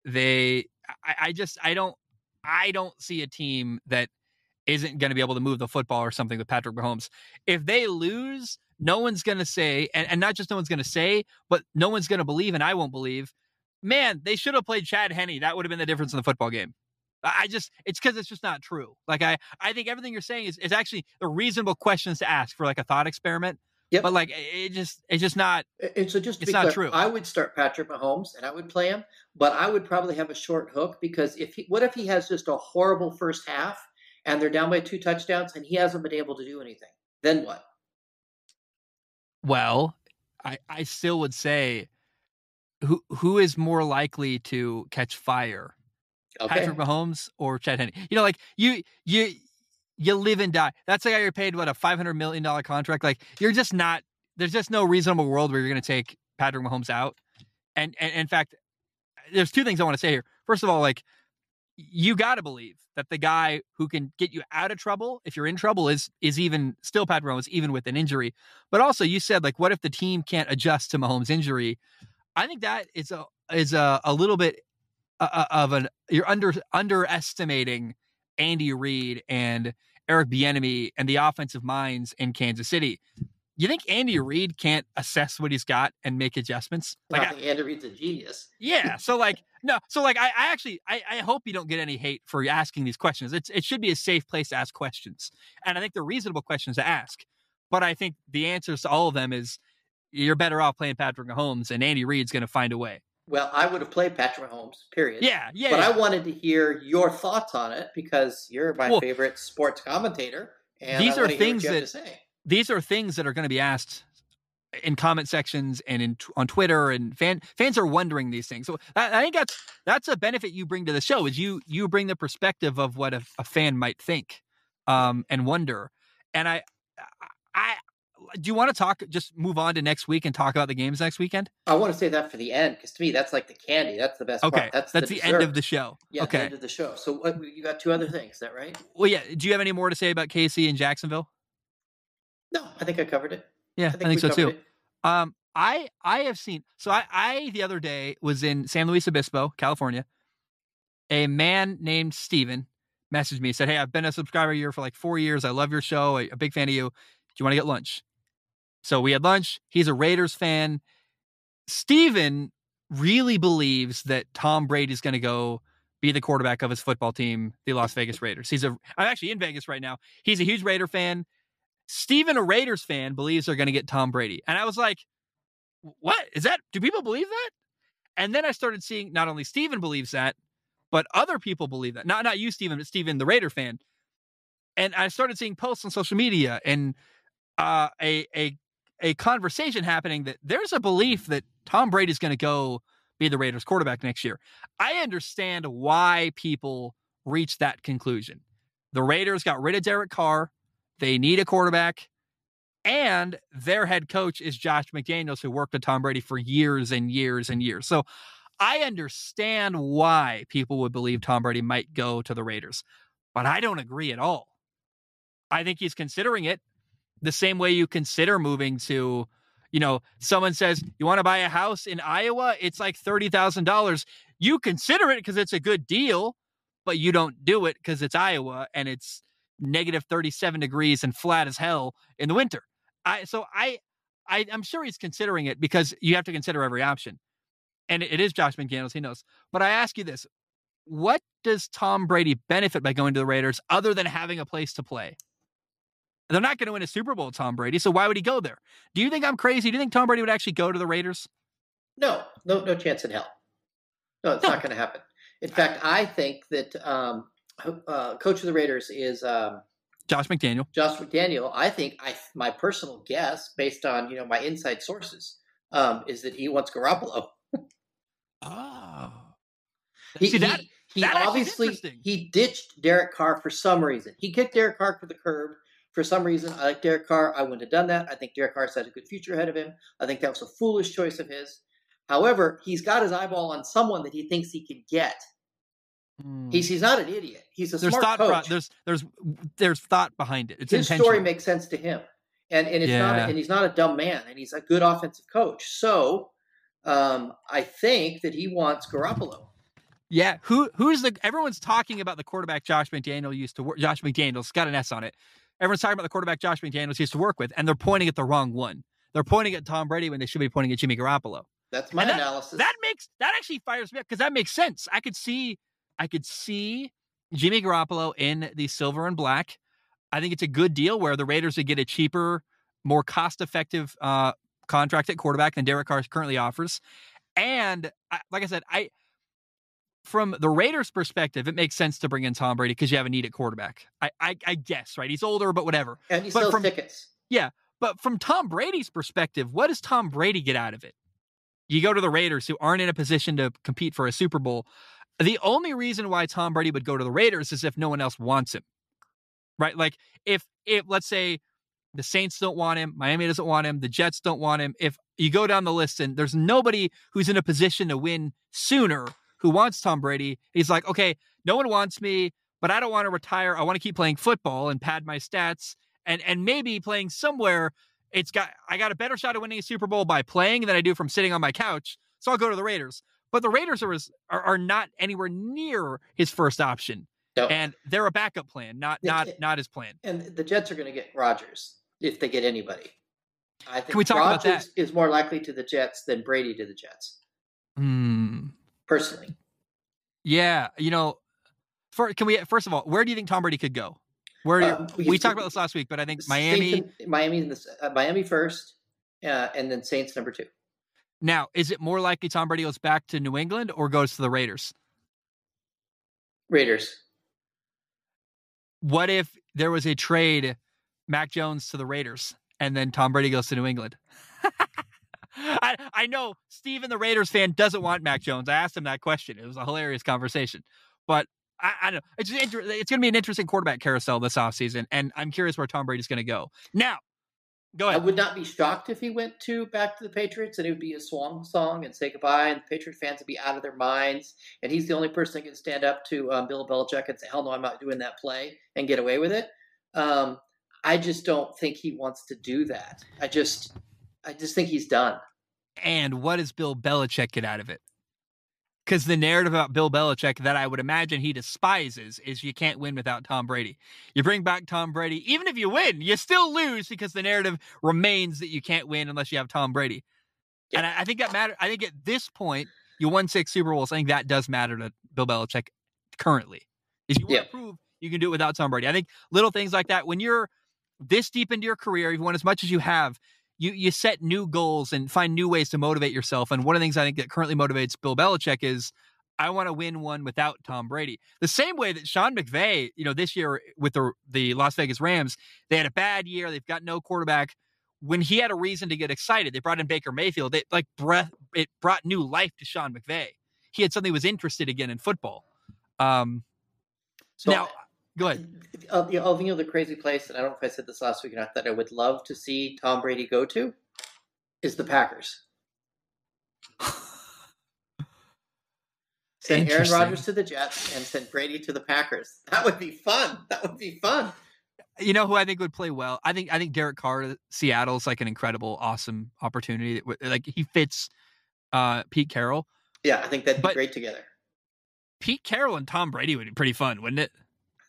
I don't see a team that isn't going to be able to move the football or something with Patrick Mahomes. If they lose, no one's going to say, and not just no one's going to say, but no one's going to believe, and I won't believe, man, they should have played Chad Henne. That would have been the difference in the football game. It's because it's just not true. Like, I think everything you're saying is actually the reasonable questions to ask for, like, a thought experiment. Yep. But like, it's just not. And so just to be not clear, true. I would start Patrick Mahomes and I would play him, but I would probably have a short hook because what if he has just a horrible first half and they're down by 2 touchdowns and he hasn't been able to do anything? Then what? Well, I still would say, who is more likely to catch fire, Patrick Mahomes or Chad Henne? Like you live and die. That's the guy you're paid, a $500 million contract. Like, you're just not, there's just no reasonable world where you're going to take Patrick Mahomes out. And in fact, there's 2 things I want to say here. First of all, like, you got to believe that the guy who can get you out of trouble, if you're in trouble, is even still Patrick Mahomes, even with an injury. But also, you said, like, what if the team can't adjust to Mahomes' injury? I think that is a little bit of you're underestimating Andy Reid and Eric Bieniemy and the offensive minds in Kansas City. you think Andy Reid can't assess what he's got and make adjustments? Like, I think Andy Reid's a genius. Yeah. So like, no. So like, I hope you don't get any hate for asking these questions. It should be a safe place to ask questions. And I think they're reasonable questions to ask. But I think the answers to all of them is you're better off playing Patrick Mahomes, and Andy Reid's going to find a way. Well, I would have played Patrick Mahomes, period. Yeah. But I wanted to hear your thoughts on it because you're my favorite sports commentator. And these are things these are things that are going to be asked in comment sections and on Twitter, and fans are wondering these things. So I think that's a benefit you bring to the show, is you bring the perspective of what a fan might think, and wonder. And I do you want to just move on to next week and talk about the games next weekend? I want to say that for the end, because to me, that's like the candy. That's the best part. That's the end of the show. Yeah, the end of the show. So you got two other things, is that right? Well, yeah. Do you have any more to say about KC and Jacksonville? No, I think I covered it. Yeah, I think so too. I have seen, so I the other day was in San Luis Obispo, California. A man named Steven messaged me, said, "Hey, I've been a subscriber here for like 4 years. I love your show. A big fan of you. Do you want to get lunch?" So we had lunch. He's a Raiders fan. Steven really believes that Tom Brady is going to go be the quarterback of his football team, the Las Vegas Raiders. I'm actually in Vegas right now. He's a huge Raider fan. Steven, a Raiders fan, believes they're going to get Tom Brady. And I was like, what is that? Do people believe that? And then I started seeing not only Steven believes that, but other people believe that. Not you, Steven, but Steven, the Raider fan. And I started seeing posts on social media and a conversation happening that there's a belief that Tom Brady is going to go be the Raiders quarterback next year. I understand why people reach that conclusion. The Raiders got rid of Derek Carr. They need a quarterback, and their head coach is Josh McDaniels, who worked with Tom Brady for years and years and years. So I understand why people would believe Tom Brady might go to the Raiders, but I don't agree at all. I think he's considering it the same way you consider moving to, someone says, you want to buy a house in Iowa? It's like $30,000. You consider it because it's a good deal, but you don't do it because it's Iowa and it's negative 37 degrees and flat as hell in the winter. I'm sure he's considering it because you have to consider every option. And it is Josh McDaniels, he knows. But I ask you this, what does Tom Brady benefit by going to the Raiders other than having a place to play? They're not going to win a Super Bowl, Tom Brady, so why would he go there? Do you think I'm crazy? Do you think Tom Brady would actually go to the Raiders? No chance in hell. No, it's not going to happen. In fact, I think that coach of the Raiders is Josh McDaniel. Josh McDaniel. I think my personal guess, based on my inside sources, is that he wants Garoppolo. Oh, he obviously he ditched Derek Carr for some reason. He kicked Derek Carr to the curb for some reason. I like Derek Carr. I wouldn't have done that. I think Derek Carr's had a good future ahead of him. I think that was a foolish choice of his. However, he's got his eyeball on someone that he thinks he can get. He's not an idiot. He's a smart coach. There's thought behind it. It's his story makes sense to him, and it's not. And he's not a dumb man, and he's a good offensive coach. So I think that he wants Garoppolo. Yeah, who's everyone's talking about the quarterback Josh McDaniels used to work. Josh McDaniels got an S on it. Everyone's talking about the quarterback Josh McDaniels used to work with, and they're pointing at the wrong one. They're pointing at Tom Brady when they should be pointing at Jimmy Garoppolo. That's my analysis. That actually fires me up because that makes sense. I could see Jimmy Garoppolo in the silver and black. I think it's a good deal where the Raiders would get a cheaper, more cost-effective contract at quarterback than Derek Carr currently offers. And like I said, from the Raiders' perspective, it makes sense to bring in Tom Brady because you have a need at quarterback. I guess, right? He's older, but whatever. And he sells tickets. Yeah, but from Tom Brady's perspective, what does Tom Brady get out of it? You go to the Raiders, who aren't in a position to compete for a Super Bowl. The only reason why Tom Brady would go to the Raiders is if no one else wants him, right? Like if let's say the Saints don't want him, Miami doesn't want him, the Jets don't want him. If you go down the list and there's nobody who's in a position to win sooner who wants Tom Brady, he's like, okay, no one wants me, but I don't want to retire. I want to keep playing football and pad my stats and maybe playing somewhere. I got a better shot at winning a Super Bowl by playing than I do from sitting on my couch. So I'll go to the Raiders. But the Raiders are not anywhere near his first option. No. And they're a backup plan, not his plan. And the Jets are going to get Rodgers if they get anybody. I think Can we talk about that? Rodgers is more likely to the Jets than Brady to the Jets. Personally. Yeah. First of all, where do you think Tom Brady could go? We talked about this last week, but I think Miami. Miami first, and then Saints number 2. Now, is it more likely Tom Brady goes back to New England or goes to the Raiders? Raiders. What if there was a trade, Mac Jones to the Raiders, and then Tom Brady goes to New England? I know Steven, the Raiders fan, doesn't want Mac Jones. I asked him that question. It was a hilarious conversation. But I don't know. It's going to be an interesting quarterback carousel this offseason, and I'm curious where Tom Brady's going to go. Now, go ahead. I would not be shocked if he went back to the Patriots, and it would be a swan song and say goodbye, and the Patriot fans would be out of their minds, and he's the only person that can stand up to Bill Belichick and say, hell no, I'm not doing that play, and get away with it. I just don't think he wants to do that. I just think he's done. And what does Bill Belichick get out of it? Because the narrative about Bill Belichick that I would imagine he despises is you can't win without Tom Brady. You bring back Tom Brady, even if you win, you still lose because the narrative remains that you can't win unless you have Tom Brady. Yeah. And I think that matters. I think at this point, you won 6 Super Bowls. I think that does matter to Bill Belichick currently. If you want to prove you can do it without Tom Brady. I think little things like that, when you're this deep into your career, you've won as much as you have, you set new goals and find new ways to motivate yourself. And one of the things I think that currently motivates Bill Belichick is I want to win one without Tom Brady. The same way that Sean McVay, this year with the Las Vegas Rams, they had a bad year. They've got no quarterback. When he had a reason to get excited, they brought in Baker Mayfield. It brought new life to Sean McVay. He had something he was interested again in football. Now, go ahead. The crazy place, and I don't know if I said this last week or not, that I would love to see Tom Brady go to is the Packers. Send Aaron Rodgers to the Jets and send Brady to the Packers. That would be fun. You know who I think would play well? I think Derek Carr, Seattle is like an incredible, awesome opportunity. Like he fits Pete Carroll. Yeah, I think that'd be great together. Pete Carroll and Tom Brady would be pretty fun, wouldn't it?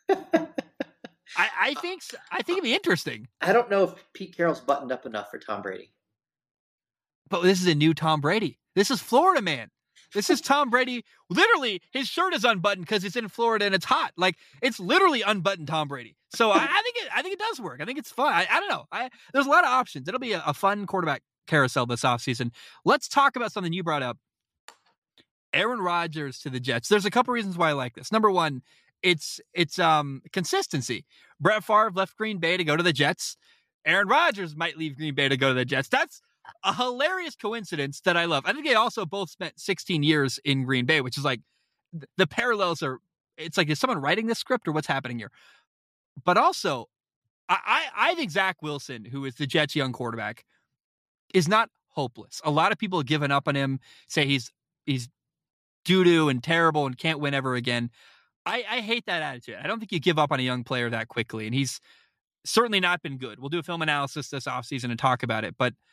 I think so. I think it'd be interesting. I don't know if Pete Carroll's buttoned up enough for Tom Brady. But this is a new Tom Brady. This is Florida man. This is Tom Brady. Literally, his shirt is unbuttoned because it's in Florida and it's hot. Like it's literally unbuttoned Tom Brady. So I think it does work. I think it's fun. I don't know. There's a lot of options. It'll be a fun quarterback carousel this offseason. Let's talk about something you brought up. Aaron Rodgers to the Jets. There's a couple reasons why I like this. Number one, it's consistency. Brett Favre left Green Bay to go to the Jets. Aaron Rodgers might leave Green Bay to go to the Jets. That's a hilarious coincidence that I love. I think they also both spent 16 years in Green Bay, which is like the parallels are, it's like, is someone writing this script or what's happening here? But also, I think Zach Wilson, who is the Jets' young quarterback, is not hopeless. A lot of people have given up on him, say he's doo-doo and terrible and can't win ever again. I hate that attitude. I don't think you give up on a young player that quickly, and he's certainly not been good. We'll do a film analysis this offseason and talk about it, but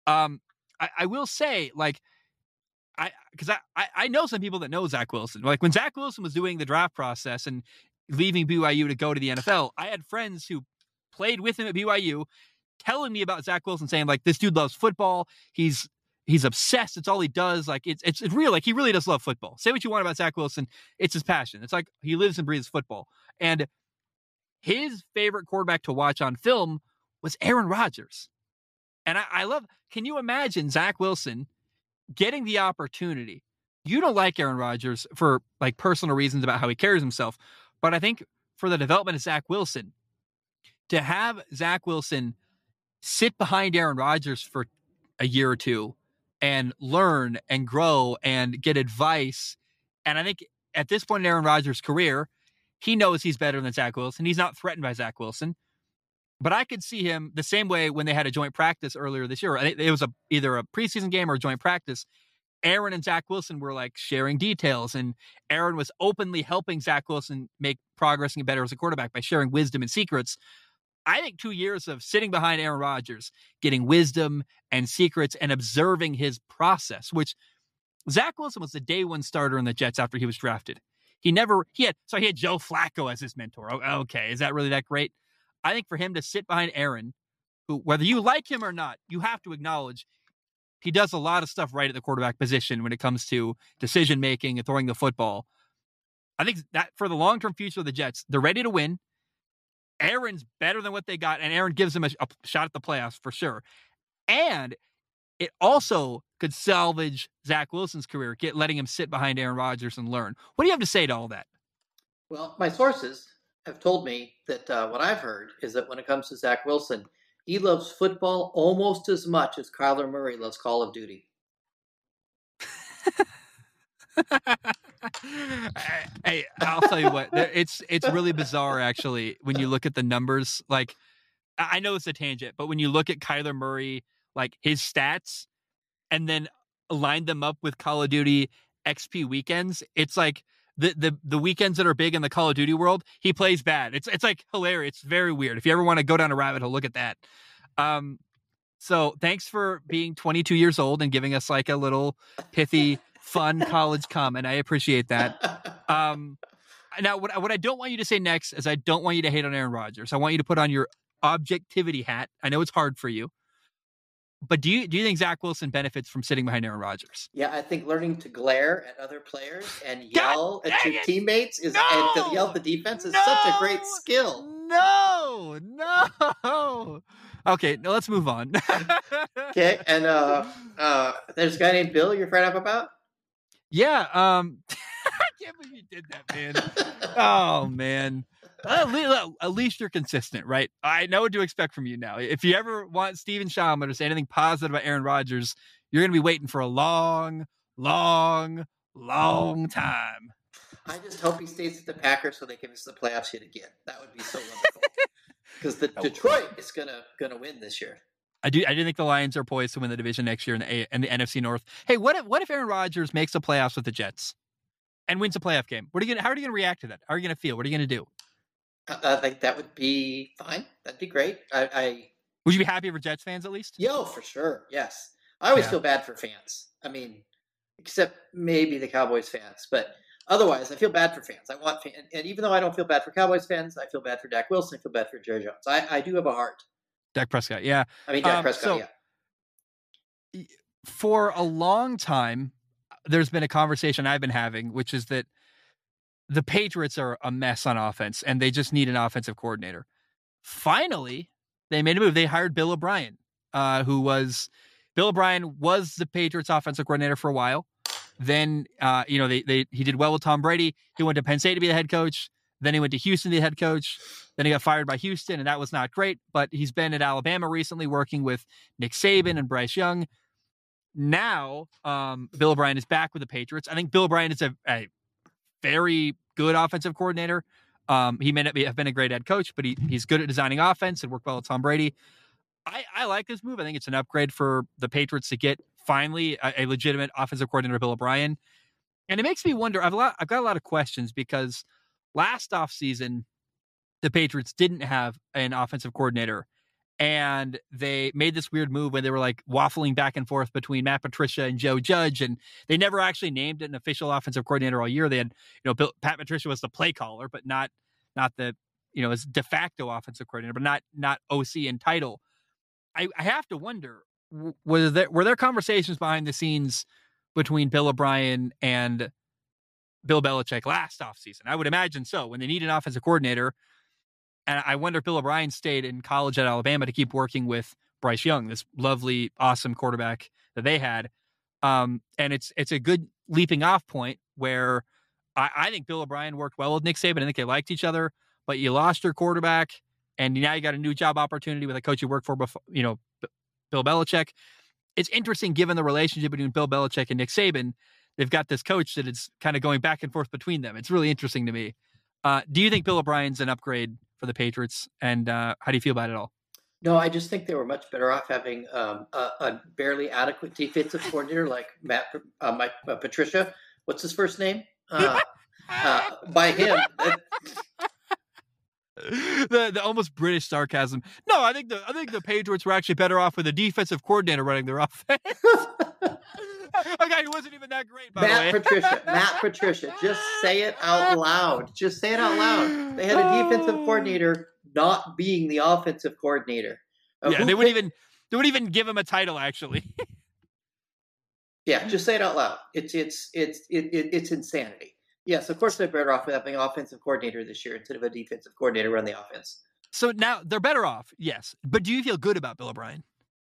I will say, like, because I know some people that know Zach Wilson. Like when Zach Wilson was doing the draft process and leaving BYU to go to the NFL, I had friends who played with him at BYU telling me about Zach Wilson, saying like, this dude loves football. He's obsessed. It's all he does. Like it's real. Like he really does love football. Say what you want about Zach Wilson. It's his passion. It's like he lives and breathes football. And his favorite quarterback to watch on film was Aaron Rodgers. And I love, can you imagine Zach Wilson getting the opportunity? You don't like Aaron Rodgers for like personal reasons about how he carries himself. But I think for the development of Zach Wilson, to have Zach Wilson sit behind Aaron Rodgers for a year or two and learn and grow and get advice. And I think at this point in Aaron Rodgers' career, he knows he's better than Zach Wilson. He's not threatened by Zach Wilson. But I could see him the same way when they had a joint practice earlier this year. It was either a preseason game or a joint practice. Aaron and Zach Wilson were like sharing details, and Aaron was openly helping Zach Wilson make progress and get better as a quarterback by sharing wisdom and secrets. I think 2 years of sitting behind Aaron Rodgers, getting wisdom and secrets and observing his process, which Zach Wilson was the day one starter in the Jets after he was drafted. He had Joe Flacco as his mentor. Okay. Is that really that great? I think for him to sit behind Aaron who, whether you like him or not, you have to acknowledge he does a lot of stuff right at the quarterback position when it comes to decision making and throwing the football. I think that for the long-term future of the Jets, they're ready to win. Aaron's better than what they got, and Aaron gives them a shot at the playoffs for sure. And it also could salvage Zach Wilson's career, letting him sit behind Aaron Rodgers and learn. What do you have to say to all that? Well, my sources have told me that what I've heard is that when it comes to Zach Wilson, he loves football almost as much as Kyler Murray loves Call of Duty. Hey, I'll tell you what, it's really bizarre actually when you look at the numbers. Like, I know it's a tangent, but when you look at Kyler Murray, like his stats, and then line them up with Call of Duty XP weekends, it's like the weekends that are big in the Call of Duty world, he plays bad. It's like hilarious. It's very weird. If you ever want to go down a rabbit hole, look at that. So thanks for being 22 years old and giving us like a little pithy, fun college comment. I appreciate that. Now, what I don't want you to say next is I don't want you to hate on Aaron Rodgers. I want you to put on your objectivity hat. I know it's hard for you, but do you think Zach Wilson benefits from sitting behind Aaron Rodgers? Yeah, I think learning to glare at other players and yell at your teammates and to yell at the defense is such a great skill. No. Okay, now let's move on. Okay, and there's a guy named Bill you're fired up about? Yeah, I can't believe you did that, man. Oh, man. At least you're consistent, right? I know what to expect from you now. If you ever want Steven Schallman to say anything positive about Aaron Rodgers, you're going to be waiting for a long, long, long time. I just hope he stays at the Packers so they can miss the playoffs yet again. That would be so wonderful. Because the Detroit is gonna win this year. I do think the Lions are poised to win the division next year in the NFC North. Hey, what if Aaron Rodgers makes the playoffs with the Jets and wins a playoff game? How are you gonna react to that? How are you gonna feel? What are you gonna do? I think that would be fine. That'd be great. Would you be happy for Jets fans at least? Yo, for sure. Yes. I always feel bad for fans. I mean, except maybe the Cowboys fans, but otherwise, I feel bad for fans. I want fans, and even though I don't feel bad for Cowboys fans, I feel bad for Dak Wilson. I feel bad for Jerry Jones. I do have a heart. Dak Prescott, yeah. I mean, Dak Prescott, yeah. For a long time, there's been a conversation I've been having, which is that the Patriots are a mess on offense, and they just need an offensive coordinator. Finally, they made a move. They hired Bill O'Brien, Bill O'Brien was the Patriots offensive coordinator for a while. Then, he did well with Tom Brady. He went to Penn State to be the head coach. Then he went to Houston to be the head coach. Then he got fired by Houston, and that was not great. But he's been at Alabama recently working with Nick Saban and Bryce Young. Now, Bill O'Brien is back with the Patriots. I think Bill O'Brien is a very good offensive coordinator. He may not have been a great head coach, but he's good at designing offense and worked well with Tom Brady. I like this move. I think it's an upgrade for the Patriots to get finally a legitimate offensive coordinator, Bill O'Brien. And it makes me wonder, I've got a lot of questions because last offseason, the Patriots didn't have an offensive coordinator. And they made this weird move when they were like waffling back and forth between Matt Patricia and Joe Judge. And they never actually named an official offensive coordinator all year. They had, Pat Patricia was the play caller, but not the, as de facto offensive coordinator, but not OC in title. I have to wonder, were there conversations behind the scenes between Bill O'Brien and Bill Belichick last offseason? I would imagine so. When they need an offensive coordinator, and I wonder if Bill O'Brien stayed in college at Alabama to keep working with Bryce Young, this lovely, awesome quarterback that they had. And it's a good leaping off point where I think Bill O'Brien worked well with Nick Saban. I think they liked each other, but you lost your quarterback, and now you got a new job opportunity with a coach you worked for before, Bill Belichick. It's interesting given the relationship between Bill Belichick and Nick Saban. They've got this coach that is kind of going back and forth between them. It's really interesting to me. Do you think Bill O'Brien's an upgrade for the Patriots? And how do you feel about it all? No, I just think they were much better off having a barely adequate defensive coordinator like Mike Patricia. What's his first name? By him. The almost British sarcasm. No, I think the Patriots were actually better off with a defensive coordinator running their offense. A guy who wasn't even that great, by the way. Matt Patricia. Just say it out loud. They had a defensive coordinator not being the offensive coordinator. Yeah, they wouldn't even give him a title, actually. Yeah, just say it out loud. It's insanity. Yes, of course they're better off with having an offensive coordinator this year instead of a defensive coordinator run the offense. So now they're better off, yes. But do you feel good about Bill O'Brien?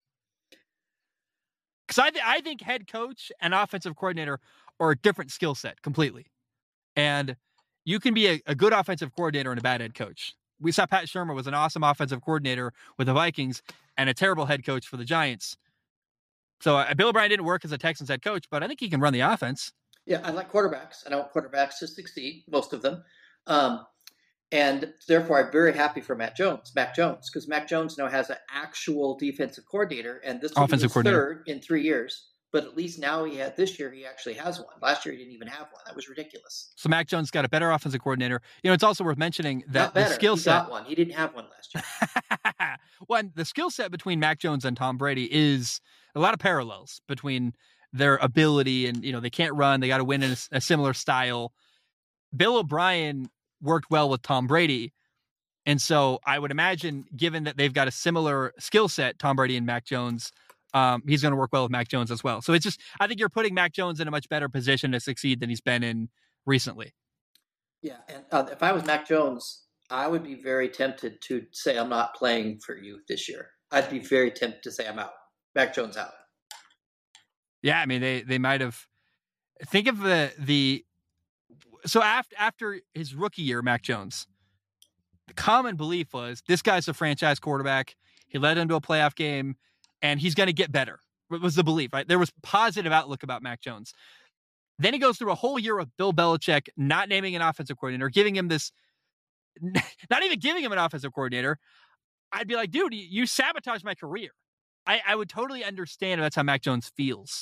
Because I think head coach and offensive coordinator are a different skill set completely. And you can be a good offensive coordinator and a bad head coach. We saw Pat Shurmur was an awesome offensive coordinator with the Vikings and a terrible head coach for the Giants. So Bill O'Brien didn't work as a Texans head coach, but I think he can run the offense. Yeah, I like quarterbacks, and I want quarterbacks to succeed, most of them. And therefore, I'm very happy for Mac Jones, because Mac Jones now has an actual defensive coordinator, and this will be his third in 3 years. But at least now this year he actually has one. Last year he didn't even have one. That was ridiculous. So Mac Jones got a better offensive coordinator. It's also worth mentioning that the skill set. He got one. He didn't have one last year. Well, the skill set between Mac Jones and Tom Brady is a lot of parallels between their ability, and they can't run. They got to win in a similar style. Bill O'Brien worked well with Tom Brady, and so I would imagine, given that they've got a similar skill set, Tom Brady and Mac Jones, he's going to work well with Mac Jones as well. So it's just, I think you're putting Mac Jones in a much better position to succeed than he's been in recently. Yeah, and if I was Mac Jones, I would be very tempted to say I'm not playing for you this year. I'd be very tempted to say I'm out. Mac Jones out. Yeah, I mean they might have. Think of so after his rookie year, Mac Jones, the common belief was this guy's a franchise quarterback. He led him to a playoff game, and he's going to get better. It was the belief, right? There was positive outlook about Mac Jones. Then he goes through a whole year of Bill Belichick not naming an offensive coordinator, giving him this, not even giving him an offensive coordinator. I'd be like, dude, you sabotaged my career. I would totally understand if that's how Mac Jones feels.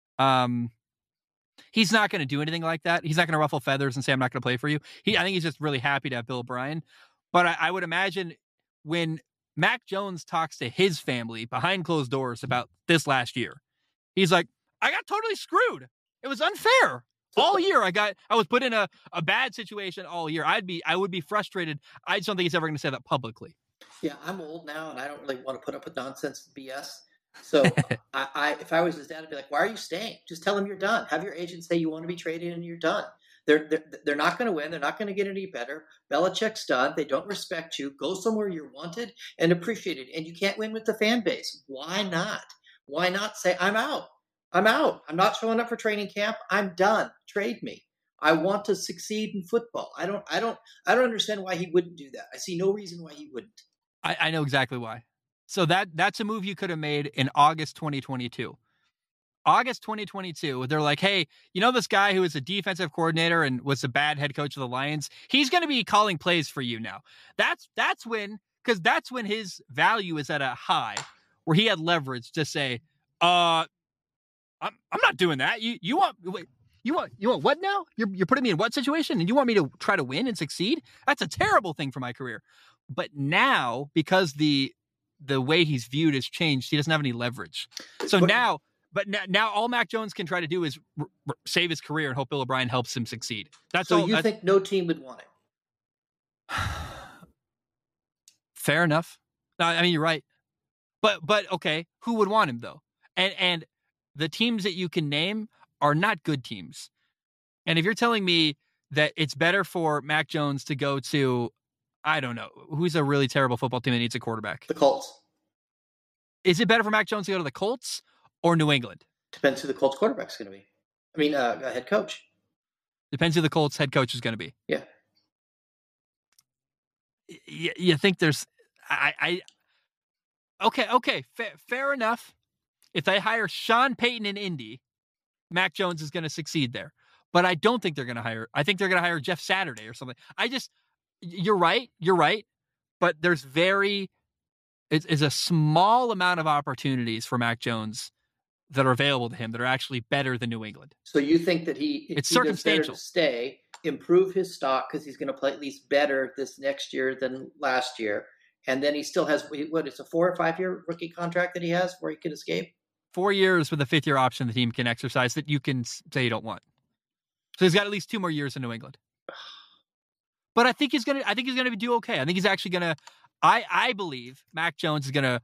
He's not going to do anything like that. He's not going to ruffle feathers and say, I'm not going to play for you. I think he's just really happy to have Bill O'Brien. But I would imagine when Mac Jones talks to his family behind closed doors about this last year, he's like, I got totally screwed. It was unfair. All year I was put in a bad situation all year. I would be frustrated. I just don't think he's ever going to say that publicly. Yeah, I'm old now, and I don't really want to put up with nonsense and BS. So if I was his dad, I'd be like, why are you staying? Just tell him you're done. Have your agent say you want to be traded and you're done. They're not going to win. They're not going to get any better. Belichick's done. They don't respect you. Go somewhere you're wanted and appreciated. And you can't win with the fan base. Why not? Why not say, I'm out? I'm out. I'm not showing up for training camp. I'm done. Trade me. I want to succeed in football. I don't understand why he wouldn't do that. I see no reason why he wouldn't. I know exactly why. So that's a move you could have made in August 2022. August 2022, they're like, hey, this guy who was a defensive coordinator and was a bad head coach of the Lions, he's going to be calling plays for you now. That's when his value is at a high, where he had leverage to say, I'm not doing that. You want what now? You're putting me in what situation? And you want me to try to win and succeed? That's a terrible thing for my career. But now, because the way he's viewed has changed, he doesn't have any leverage. So now all Mac Jones can try to do is save his career and hope Bill O'Brien helps him succeed. That's all. You think no team would want him? Fair enough. No, I mean, you're right. But okay, who would want him though? And the teams that you can name are not good teams. And if you're telling me that it's better for Mac Jones to go to, I don't know, who's a really terrible football team that needs a quarterback? The Colts. Is it better for Mac Jones to go to the Colts or New England? Depends who the Colts quarterback's going to be. I mean, head coach. Depends who the Colts head coach is going to be. Yeah. You think there's, okay, fair enough. If they hire Sean Payton in Indy, Mac Jones is going to succeed there. But I don't think they're going to hire. I think they're going to hire Jeff Saturday or something. You're right. But there's it's a small amount of opportunities for Mac Jones that are available to him that are actually better than New England. So you think that it's circumstantial. Stay, improve his stock because he's going to play at least better this next year than last year. And then he still has, it's a 4 or 5 year rookie contract that he has where he can escape? 4 years with a 5th year option the team can exercise that you can say you don't want. So he's got at least 2 more years in New England. But I think he's gonna do okay. I think he's actually gonna. I believe Mac Jones is gonna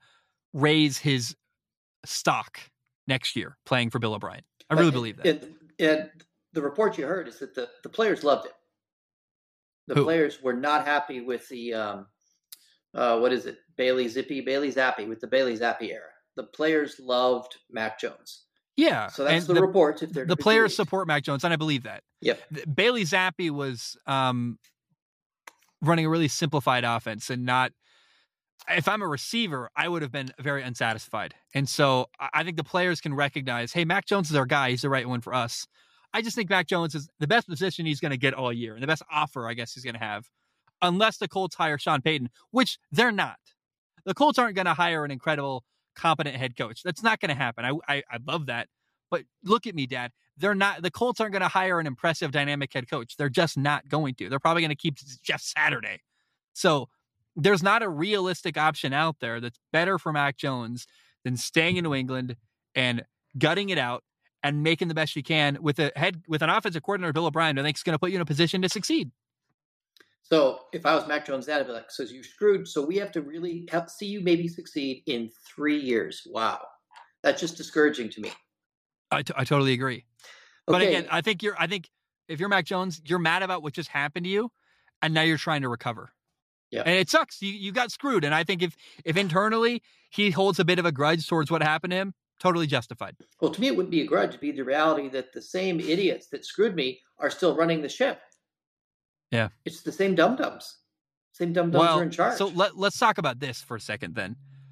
raise his stock next year playing for Bill O'Brien. I really believe that. And the report you heard is that the players loved it. The players were not happy with the what is it? Bailey Zappi with the Bailey Zappi era. The players loved Mac Jones. Yeah. So that's the report. If the players support Mac Jones, and I believe that. Yep. Bailey Zappi was running a really simplified offense and not. If I'm a receiver, I would have been very unsatisfied. And so I think the players can recognize, hey, Mac Jones is our guy. He's the right one for us. I just think Mac Jones is the best position he's going to get all year and the best offer, I guess, he's going to have, unless the Colts hire Sean Payton, which they're not. The Colts aren't going to hire an incredible, competent head coach. That's not going to happen. I love that. But look at me, Dad. They're not. The Colts aren't going to hire an impressive, dynamic head coach. They're just not going to. They're probably going to keep Jeff Saturday. So there's not a realistic option out there that's better for Mac Jones than staying in New England and gutting it out and making the best you can with an offensive coordinator, Bill O'Brien, who I think is going to put you in a position to succeed. So if I was Mac Jones, Dad, I'd be like, so you're screwed. So we have to really see you maybe succeed in 3 years. Wow. That's just discouraging to me. I totally agree. Okay. But again, I think if you're Mac Jones, you're mad about what just happened to you, and now you're trying to recover. Yeah. And it sucks. You got screwed. And I think if internally he holds a bit of a grudge towards what happened to him, totally justified. Well, to me, it wouldn't be a grudge. It'd be the reality that the same idiots that screwed me are still running the ship. Yeah. It's the same dum-dums. Same dum-dums are in charge. So let's talk about this for a second then.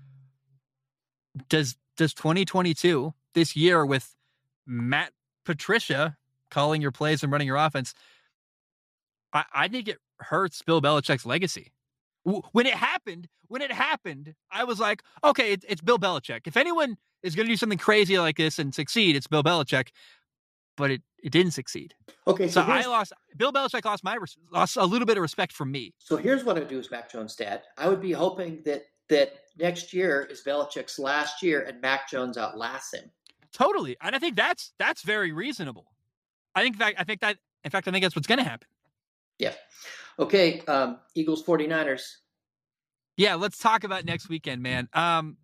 Does 2022, this year with Matt Patricia calling your plays and running your offense, I think it hurts Bill Belichick's legacy. When it happened, I was like, okay, it's Bill Belichick. If anyone is going to do something crazy like this and succeed, it's Bill Belichick. But it didn't succeed. Okay, so Bill Belichick lost a little bit of respect from me. So here's what I would do as Mac Jones' dad. I would be hoping that next year is Belichick's last year and Mac Jones outlasts him. Totally, and I think that's very reasonable. In fact, I think that's what's going to happen. Yeah. Okay, Eagles 49ers. Yeah, let's talk about next weekend, man. I'm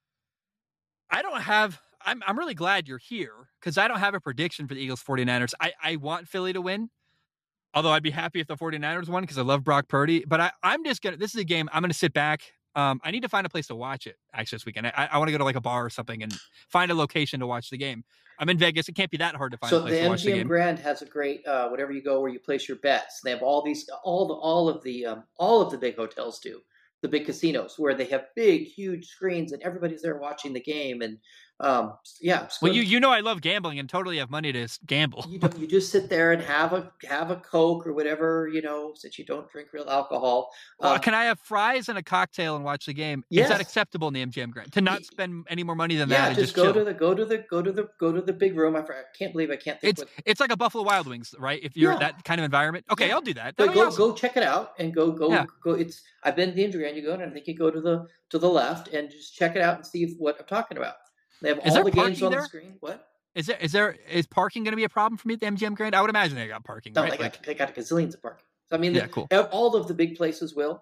really glad you're here because I don't have a prediction for the Eagles 49ers. I want Philly to win, although I'd be happy if the 49ers won because I love Brock Purdy. But this is a game I'm going to sit back. I need to find a place to watch it actually this weekend. I want to go to like a bar or something and find a location to watch the game. I'm in Vegas. It can't be that hard to find a place to watch the game. So the MGM Grand has a great whatever you go where you place your bets. They have all of the big hotels do. The big casinos where they have big, huge screens and everybody's there watching the game. And yeah. Well, I love gambling and totally have money to gamble. You just sit there and have a Coke or whatever, since you don't drink real alcohol. Can I have fries and a cocktail and watch the game? Yes. Is that acceptable in the MGM Grand to not spend any more money than that? And just go to the big room. I can't believe I can't think. It's like a Buffalo Wild Wings, right? If you're that kind of environment, okay, yeah. I'll do that. Go check it out and go. I've been to the Injury Grand. You go and I think you go to the left and just check it out and see what I'm talking about. They have all the games on the screen. What? Is parking going to be a problem for me at the MGM Grand? I would imagine they got parking. No, right? they got gazillions of parking. So I mean, cool. All of the big places will.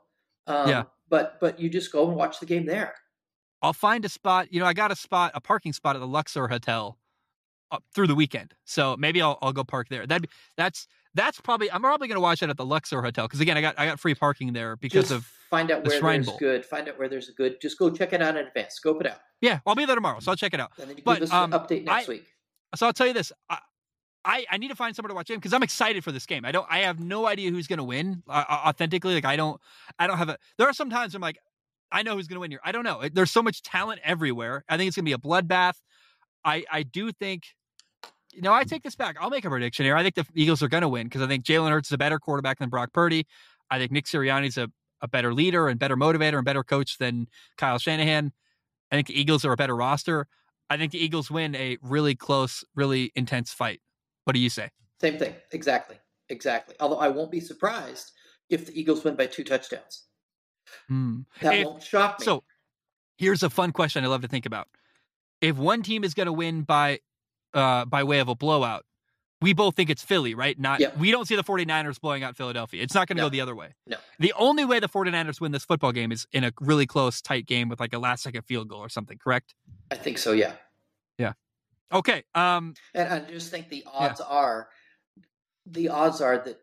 But you just go and watch the game there. I'll find a spot. I got a parking spot at the Luxor Hotel through the weekend. So maybe I'll go park there. I'm probably going to watch it at the Luxor Hotel because again, I got free parking there because of find out where there's good. Find out where there's a good. Just go check it out in advance. Scope it out. Yeah, I'll be there tomorrow, so I'll check it out. And then you give us an update next week. So I'll tell you this: I need to find somewhere to watch the game because I'm excited for this game. I have no idea who's going to win authentically. Like I don't have a. There are some times I'm like, I know who's going to win here. I don't know. There's so much talent everywhere. I think it's going to be a bloodbath. I do think. I take this back. I'll make a prediction here. I think the Eagles are going to win because I think Jalen Hurts is a better quarterback than Brock Purdy. I think Nick Sirianni's a better leader and better motivator and better coach than Kyle Shanahan. I think the Eagles are a better roster. I think the Eagles win a really close, really intense fight. What do you say? Same thing. Exactly. Although I won't be surprised if the Eagles win by 2 touchdowns. That won't shock me. So here's a fun question I love to think about. If one team is going to win by way of a blowout, we both think it's Philly, right? Yep. We don't see the 49ers blowing out Philadelphia. It's not going to go the other way. No. The only way the 49ers win this football game is in a really close, tight game with like a last-second field goal or something, correct? I think so, yeah. Yeah. Okay. And I just think the odds are that,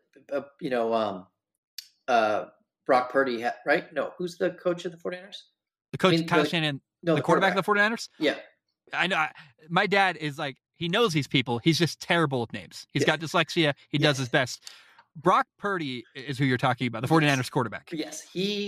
Brock Purdy, right? No, who's the coach of the 49ers? The coach, Kyle Shanahan, the quarterback of the 49ers? Yeah. I know. My dad is like, he knows these people. He's just terrible with names. He's got dyslexia. He does his best. Brock Purdy is who you're talking about, the 49ers quarterback. Yes.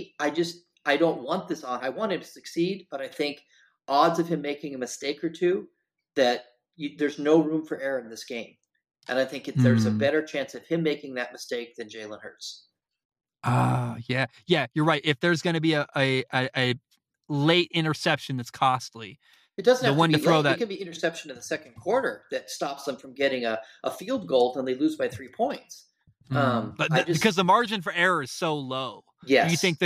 I don't want this on. I want him to succeed, but I think odds of him making a mistake or two, there's no room for error in this game. And I think there's a better chance of him making that mistake than Jalen Hurts. Yeah, you're right. If there's going to be a late interception that's costly, it doesn't have to throw that. It can be interception in the second quarter that stops them from getting a field goal and they lose by 3 points. Because the margin for error is so low. Yes. Do you think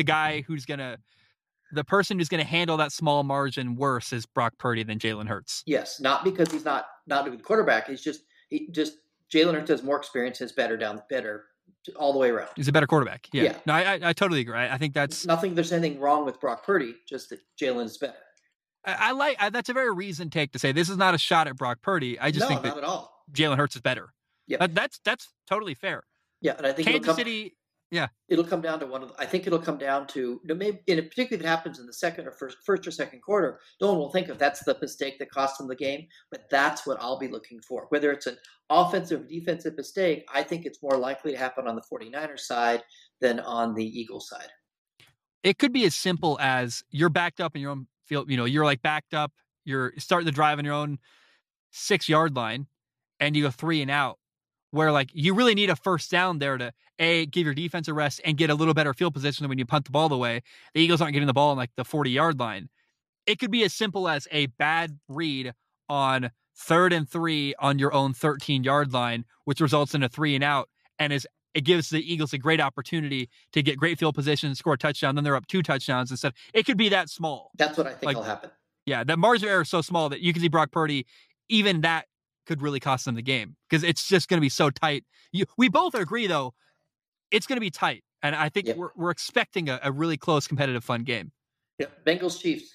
the person who's going to handle that small margin worse is Brock Purdy than Jalen Hurts? Yes, not because he's not a good quarterback. He's just Jalen Hurts has more experience, is better all the way around. He's a better quarterback. Yeah. No, I totally agree. I think that's there's anything wrong with Brock Purdy, just that Jalen is better. That's a very reasoned take to say this is not a shot at Brock Purdy. I just think that not at all. Jalen Hurts is better. Yeah, that's totally fair. Yeah, and I think Kansas City. Yeah, it'll come down to I think it'll come down to maybe, particularly if it happens in the second or first or second quarter. No one will think of that's the mistake that cost them the game, but that's what I'll be looking for. Whether it's an offensive or defensive mistake, I think it's more likely to happen on the 49ers side than on the Eagles side. It could be as simple as you're backed up in your own field. You're like backed up. You're starting the drive on your own 6-yard line, and you go 3 and out. Where like you really need a first down there to give your defense a rest and get a little better field position when you punt the ball away. The Eagles aren't getting the ball on like the 40-yard line. It could be as simple as a bad read on 3rd and 3 on your own 13-yard line, which results in a 3 and out, and it gives the Eagles a great opportunity to get great field position, score a touchdown. Then they're up 2 touchdowns instead. It could be that small. That's what I think will happen. Yeah, that margin of error is so small that you can see Brock Purdy, even that could really cost them the game because it's just going to be so tight. We both agree, though, it's going to be tight. And I think we're expecting a really close, competitive, fun game. Yeah, Bengals Chiefs.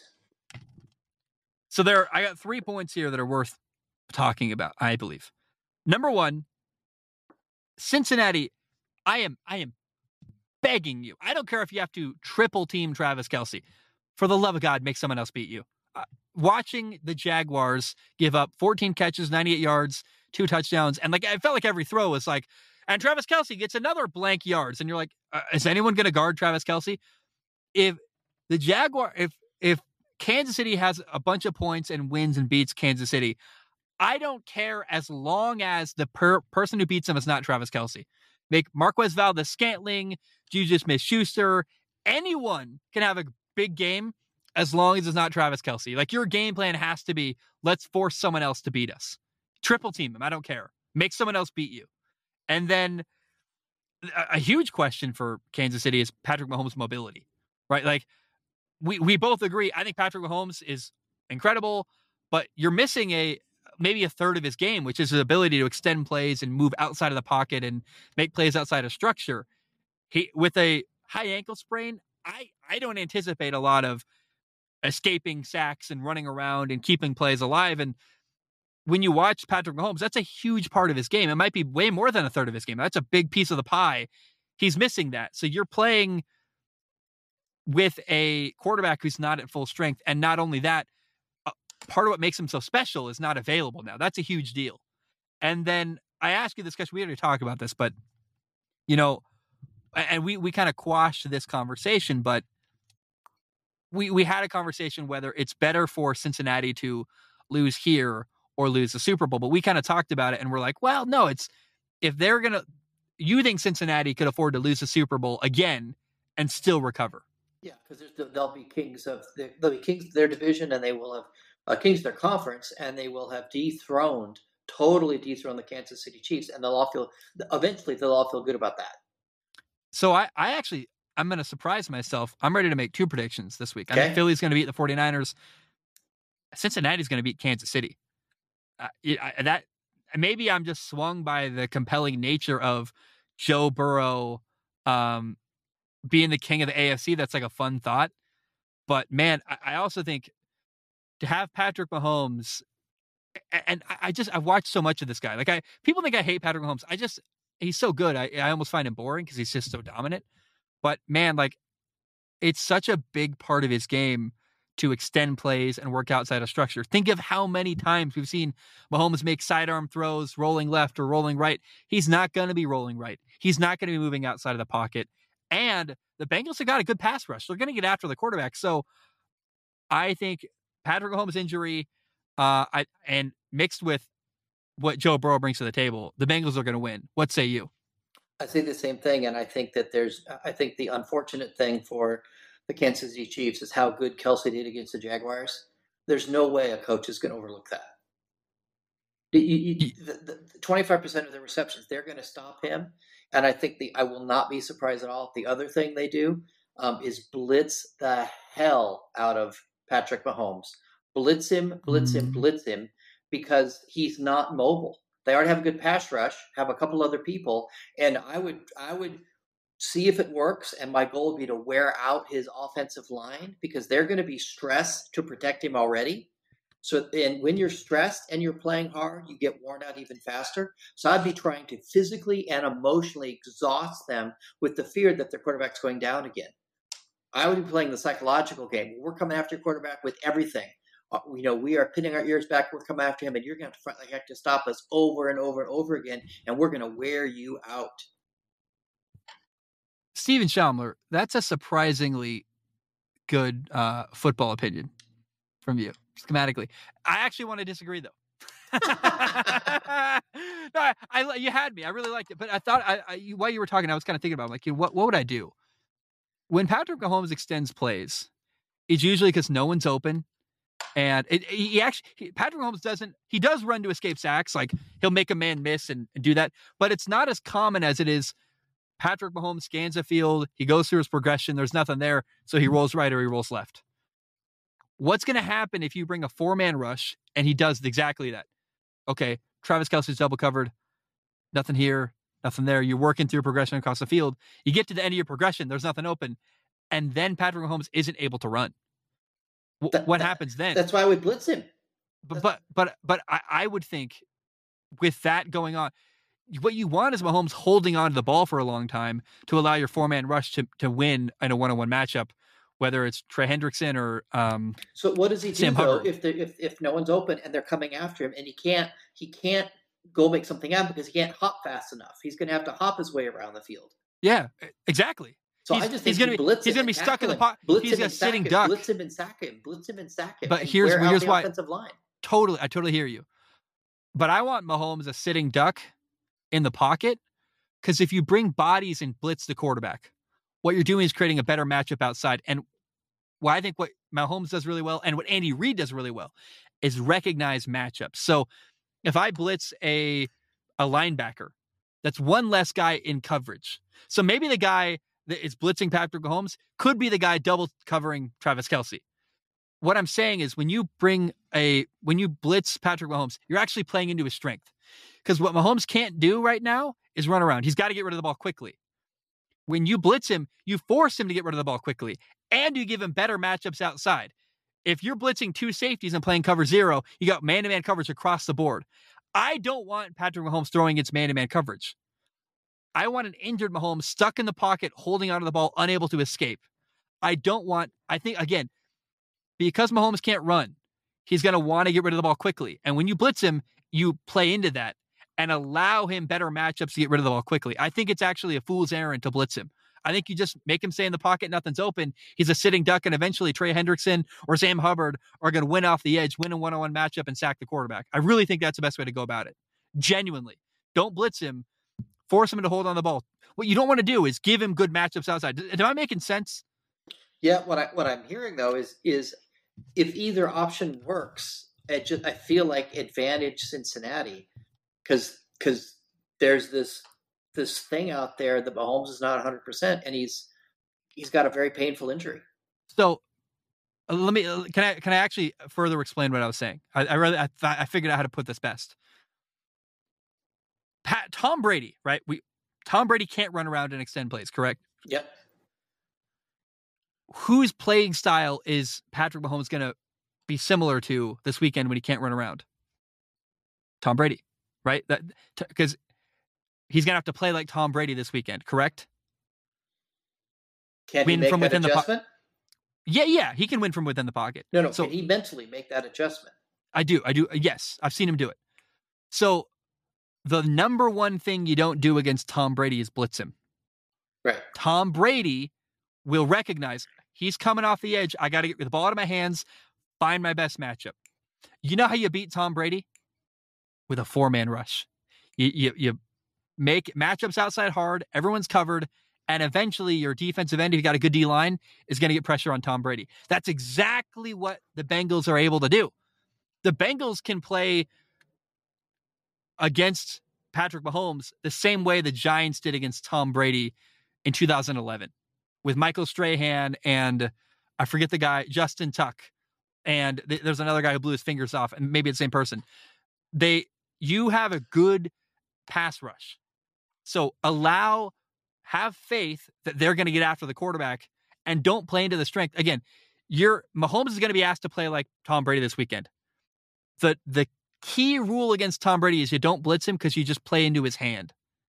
So I got 3 points here that are worth talking about, I believe. Number 1, Cincinnati. I am begging you. I don't care if you have to triple team Travis Kelce. For the love of God, make someone else beat you. Watching the Jaguars give up 14 catches, 98 yards, 2 touchdowns, and I felt like every throw was like, and Travis Kelce gets another blank yards, and you're like, is anyone going to guard Travis Kelce? If Kansas City has a bunch of points and wins and beats Kansas City, I don't care as long as the person who beats them is not Travis Kelce. Make Marquez Valdes-Scantling, Juju Smith-Schuster, anyone can have a big game as long as it's not Travis Kelce. Like, your game plan has to be, let's force someone else to beat us. Triple team him. I don't care. Make someone else beat you. And then a huge question for Kansas City is Patrick Mahomes' mobility, right? Like, we both agree. I think Patrick Mahomes is incredible, but you're missing maybe a third of his game, which is his ability to extend plays and move outside of the pocket and make plays outside of structure. With a high ankle sprain, I don't anticipate a lot of escaping sacks and running around and keeping plays alive. And when you watch Patrick Mahomes, that's a huge part of his game. It might be way more than a third of his game. That's a big piece of the pie. He's missing that. So you're playing with a quarterback who's not at full strength. And not only that, part of what makes him so special is not available now. That's a huge deal. And then I ask you this question, we already talked about this, but and we kind of quashed this conversation, but we had a conversation whether it's better for Cincinnati to lose here or lose the Super Bowl, but we kind of talked about it and we're like, well, no, you think Cincinnati could afford to lose the Super Bowl again and still recover? Yeah, because they'll be kings of their division, and they will have kings of their conference, and they will have totally dethroned the Kansas City Chiefs, and eventually they'll all feel good about that. So I'm going to surprise myself. I'm ready to make 2 predictions this week. Okay. I think Philly's going to beat the 49ers. Cincinnati's going to beat Kansas City. maybe I'm just swung by the compelling nature of Joe Burrow being the king of the AFC. That's like a fun thought. But man, I also think to have Patrick Mahomes, and I've watched so much of this guy. Like people think I hate Patrick Mahomes. He's so good. I almost find him boring because he's just so dominant. But man, like it's such a big part of his game to extend plays and work outside of structure. Think of how many times we've seen Mahomes make sidearm throws, rolling left or rolling right. He's not going to be rolling right. He's not going to be moving outside of the pocket. And the Bengals have got a good pass rush. They're going to get after the quarterback. So I think Patrick Mahomes' injury and mixed with what Joe Burrow brings to the table, the Bengals are going to win. What say you? I say the same thing, and I think that I think the unfortunate thing for the Kansas City Chiefs is how good Kelce did against the Jaguars. There's no way a coach is going to overlook that. The 25% of the receptions, they're going to stop him, and I think I will not be surprised at all if the other thing they do is blitz the hell out of Patrick Mahomes. Blitz him, because he's not mobile. They already have a good pass rush, have a couple other people, and I would see if it works, and my goal would be to wear out his offensive line because they're going to be stressed to protect him already. So, and when you're stressed and you're playing hard, you get worn out even faster. So I'd be trying to physically and emotionally exhaust them with the fear that their quarterback's going down again. I would be playing the psychological game. We're coming after your quarterback with everything. We are pinning our ears back. We're coming after him, and you're going to have to fight like heck to stop us over and over and over again, and we're going to wear you out. Steven Schaumler, that's a surprisingly good football opinion from you, schematically. I actually want to disagree, though. No, you had me. I really liked it, but I thought while you were talking, I was kind of thinking about like, what would I do when Patrick Mahomes extends plays? It's usually because no one's open. And Patrick Mahomes does run to escape sacks. Like he'll make a man miss and do that, but it's not as common as it is. Patrick Mahomes scans the field. He goes through his progression. There's nothing there. So he rolls right or he rolls left. What's going to happen if you bring a 4-man rush and he does exactly that? Okay. Travis Kelce's double covered. Nothing here, nothing there. You're working through progression across the field. You get to the end of your progression. There's nothing open. And then Patrick Mahomes isn't able to run. What happens then? That's why we blitz him. But I would think with that going on, what you want is Mahomes holding on to the ball for a long time to allow your 4-man rush to win in a one-on-one matchup, whether it's Trey Hendrickson or So what does he do though if no one's open and they're coming after him and he can't go make something happen because he can't hop fast enough? He's going to have to hop his way around the field. Yeah, exactly. So I just think he's going to be stuck in the pocket. He's a sitting duck. Blitz him and sack him. But here's why. Offensive line. I totally hear you. But I want Mahomes a sitting duck in the pocket because if you bring bodies and blitz the quarterback, what you're doing is creating a better matchup outside. And I think what Mahomes does really well and what Andy Reid does really well is recognize matchups. So if I blitz a linebacker, that's one less guy in coverage. So maybe the guy that is blitzing Patrick Mahomes could be the guy double covering Travis Kelce. What I'm saying is when you blitz Patrick Mahomes, you're actually playing into his strength. Because what Mahomes can't do right now is run around. He's got to get rid of the ball quickly. When you blitz him, you force him to get rid of the ball quickly. And you give him better matchups outside. If you're blitzing 2 safeties and playing cover 0, you got man-to-man coverage across the board. I don't want Patrick Mahomes throwing against man-to-man coverage. I want an injured Mahomes stuck in the pocket, holding onto the ball, unable to escape. I think, again, because Mahomes can't run, he's going to want to get rid of the ball quickly. And when you blitz him, you play into that and allow him better matchups to get rid of the ball quickly. I think it's actually a fool's errand to blitz him. I think you just make him stay in the pocket, nothing's open. He's a sitting duck, and eventually Trey Hendrickson or Sam Hubbard are going to win off the edge, win a one-on-one matchup, and sack the quarterback. I really think that's the best way to go about it. Genuinely. Don't blitz him. Force him to hold on the ball. What you don't want to do is give him good matchups outside. Am I making sense? Yeah, what I'm hearing though is if either option works, I feel like advantage Cincinnati because there's this thing out there that Mahomes is not 100% and he's got a very painful injury. So can I actually further explain what I was saying? I figured out how to put this best. Tom Brady, right? Tom Brady can't run around and extend plays, correct? Yep. Whose playing style is Patrick Mahomes going to be similar to this weekend when he can't run around? Tom Brady, right? Because he's going to have to play like Tom Brady this weekend, correct? Can he make that adjustment? Yeah, he can win from within the pocket. No, so, can he mentally make that adjustment? I do. Yes, I've seen him do it. So the number one thing you don't do against Tom Brady is blitz him. Right. Tom Brady will recognize he's coming off the edge. I got to get the ball out of my hands, find my best matchup. You know how you beat Tom Brady? With a 4-man rush. You make matchups outside hard, everyone's covered, and eventually your defensive end, if you got a good D-line, is going to get pressure on Tom Brady. That's exactly what the Bengals are able to do. The Bengals can play against Patrick Mahomes the same way the Giants did against Tom Brady in 2011 with Michael Strahan and I forget the guy, Justin Tuck. And there's another guy who blew his fingers off, and maybe it's the same person. You have a good pass rush. So have faith that they're going to get after the quarterback and don't play into the strength. Again, Mahomes is going to be asked to play like Tom Brady this weekend. The key rule against Tom Brady is you don't blitz him because you just play into his hand.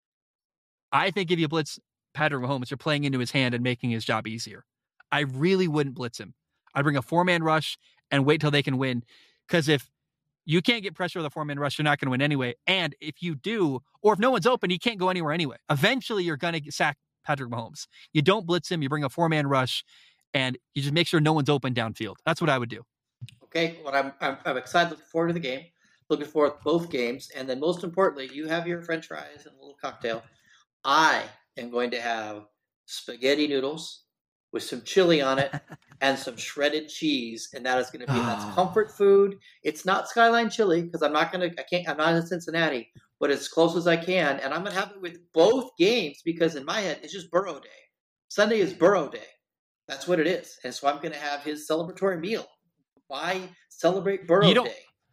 I think if you blitz Patrick Mahomes, you're playing into his hand and making his job easier. I really wouldn't blitz him. I'd bring a 4-man rush and wait till they can win. Because if you can't get pressure with a 4-man rush, you're not going to win anyway. And if you do, or if no one's open, he can't go anywhere anyway. Eventually, you're going to sack Patrick Mahomes. You don't blitz him. You bring a 4-man rush, and you just make sure no one's open downfield. That's what I would do. Okay, well, I'm excited, looking forward to the game. Looking forward to both games. And then most importantly, you have your French fries and a little cocktail. I am going to have spaghetti noodles with some chili on it and some shredded cheese. And that is going to be, that's comfort food. It's not Skyline chili because I'm not in Cincinnati, but as close as I can. And I'm going to have it with both games because in my head, it's just Burrow Day. Sunday is Burrow Day. That's what it is. And so I'm going to have his celebratory meal. Why celebrate Burrow Day?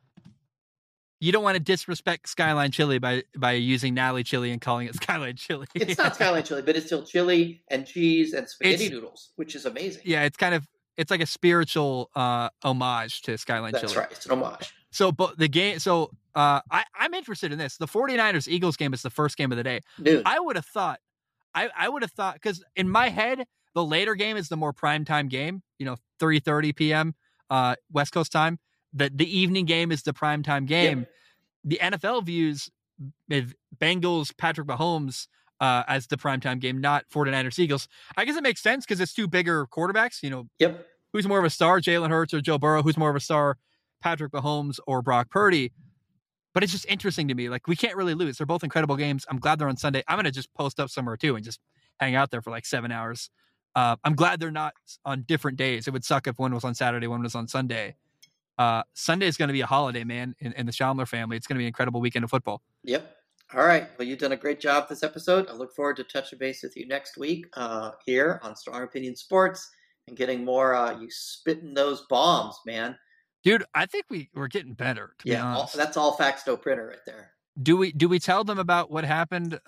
You don't want to disrespect Skyline chili by using Nally chili and calling it Skyline chili. It's not Skyline chili, but it's still chili and cheese and spaghetti noodles, which is amazing. Yeah, it's like a spiritual homage to Skyline chili. That's right. It's an homage. So, but the game. So, I'm interested in this. The 49ers Eagles game is the first game of the day. Dude. I would have thought because in my head the later game is the more primetime game. 3:30 p.m. West Coast time. The evening game is the primetime game. Yep. The NFL views Bengals Patrick Mahomes as the primetime game, not 49ers Eagles. I guess it makes sense because it's two bigger quarterbacks. Yep. Who's more of a star, Jalen Hurts or Joe Burrow? Who's more of a star, Patrick Mahomes or Brock Purdy? But it's just interesting to me. Like, we can't really lose. They're both incredible games. I'm glad they're on Sunday. I'm going to just post up somewhere too and just hang out there for like 7 hours. I'm glad they're not on different days. It would suck if one was on Saturday, one was on Sunday. Sunday is going to be a holiday, man, in the Schaumler family. It's going to be an incredible weekend of football. Yep. All right. Well, you've done a great job this episode. I look forward to touching base with you next week here on Strong Opinion Sports and getting more you spitting those bombs, man. Dude, I think we're getting better, to be honest. That's all facts, no printer right there. Do we tell them about what happened?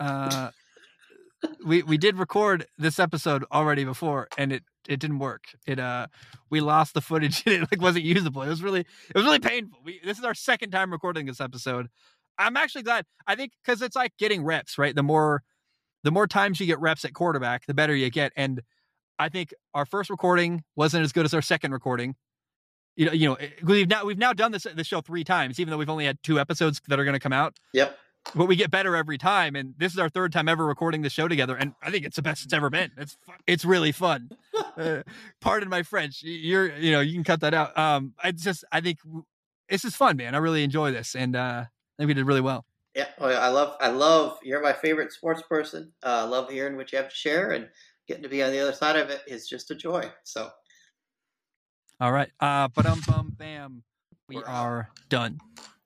We did record this episode already before, and it didn't work. We lost the footage and it wasn't usable. It was really painful. This is our second time recording this episode. I'm actually glad. I think because it's like getting reps, right? The more times you get reps at quarterback, the better you get. And I think our first recording wasn't as good as our second recording. We've now done this show 3 times, even though we've only had 2 episodes that are going to come out. Yep. But we get better every time, and this is our 3rd time ever recording the show together, and I think it's the best it's ever been. It's really fun. Pardon my French. You can cut that out. I think this is fun, man. I really enjoy this, and I think we did really well. Yeah, I love. You're my favorite sports person. I love hearing what you have to share, and getting to be on the other side of it is just a joy. So, all right, bam, we are done.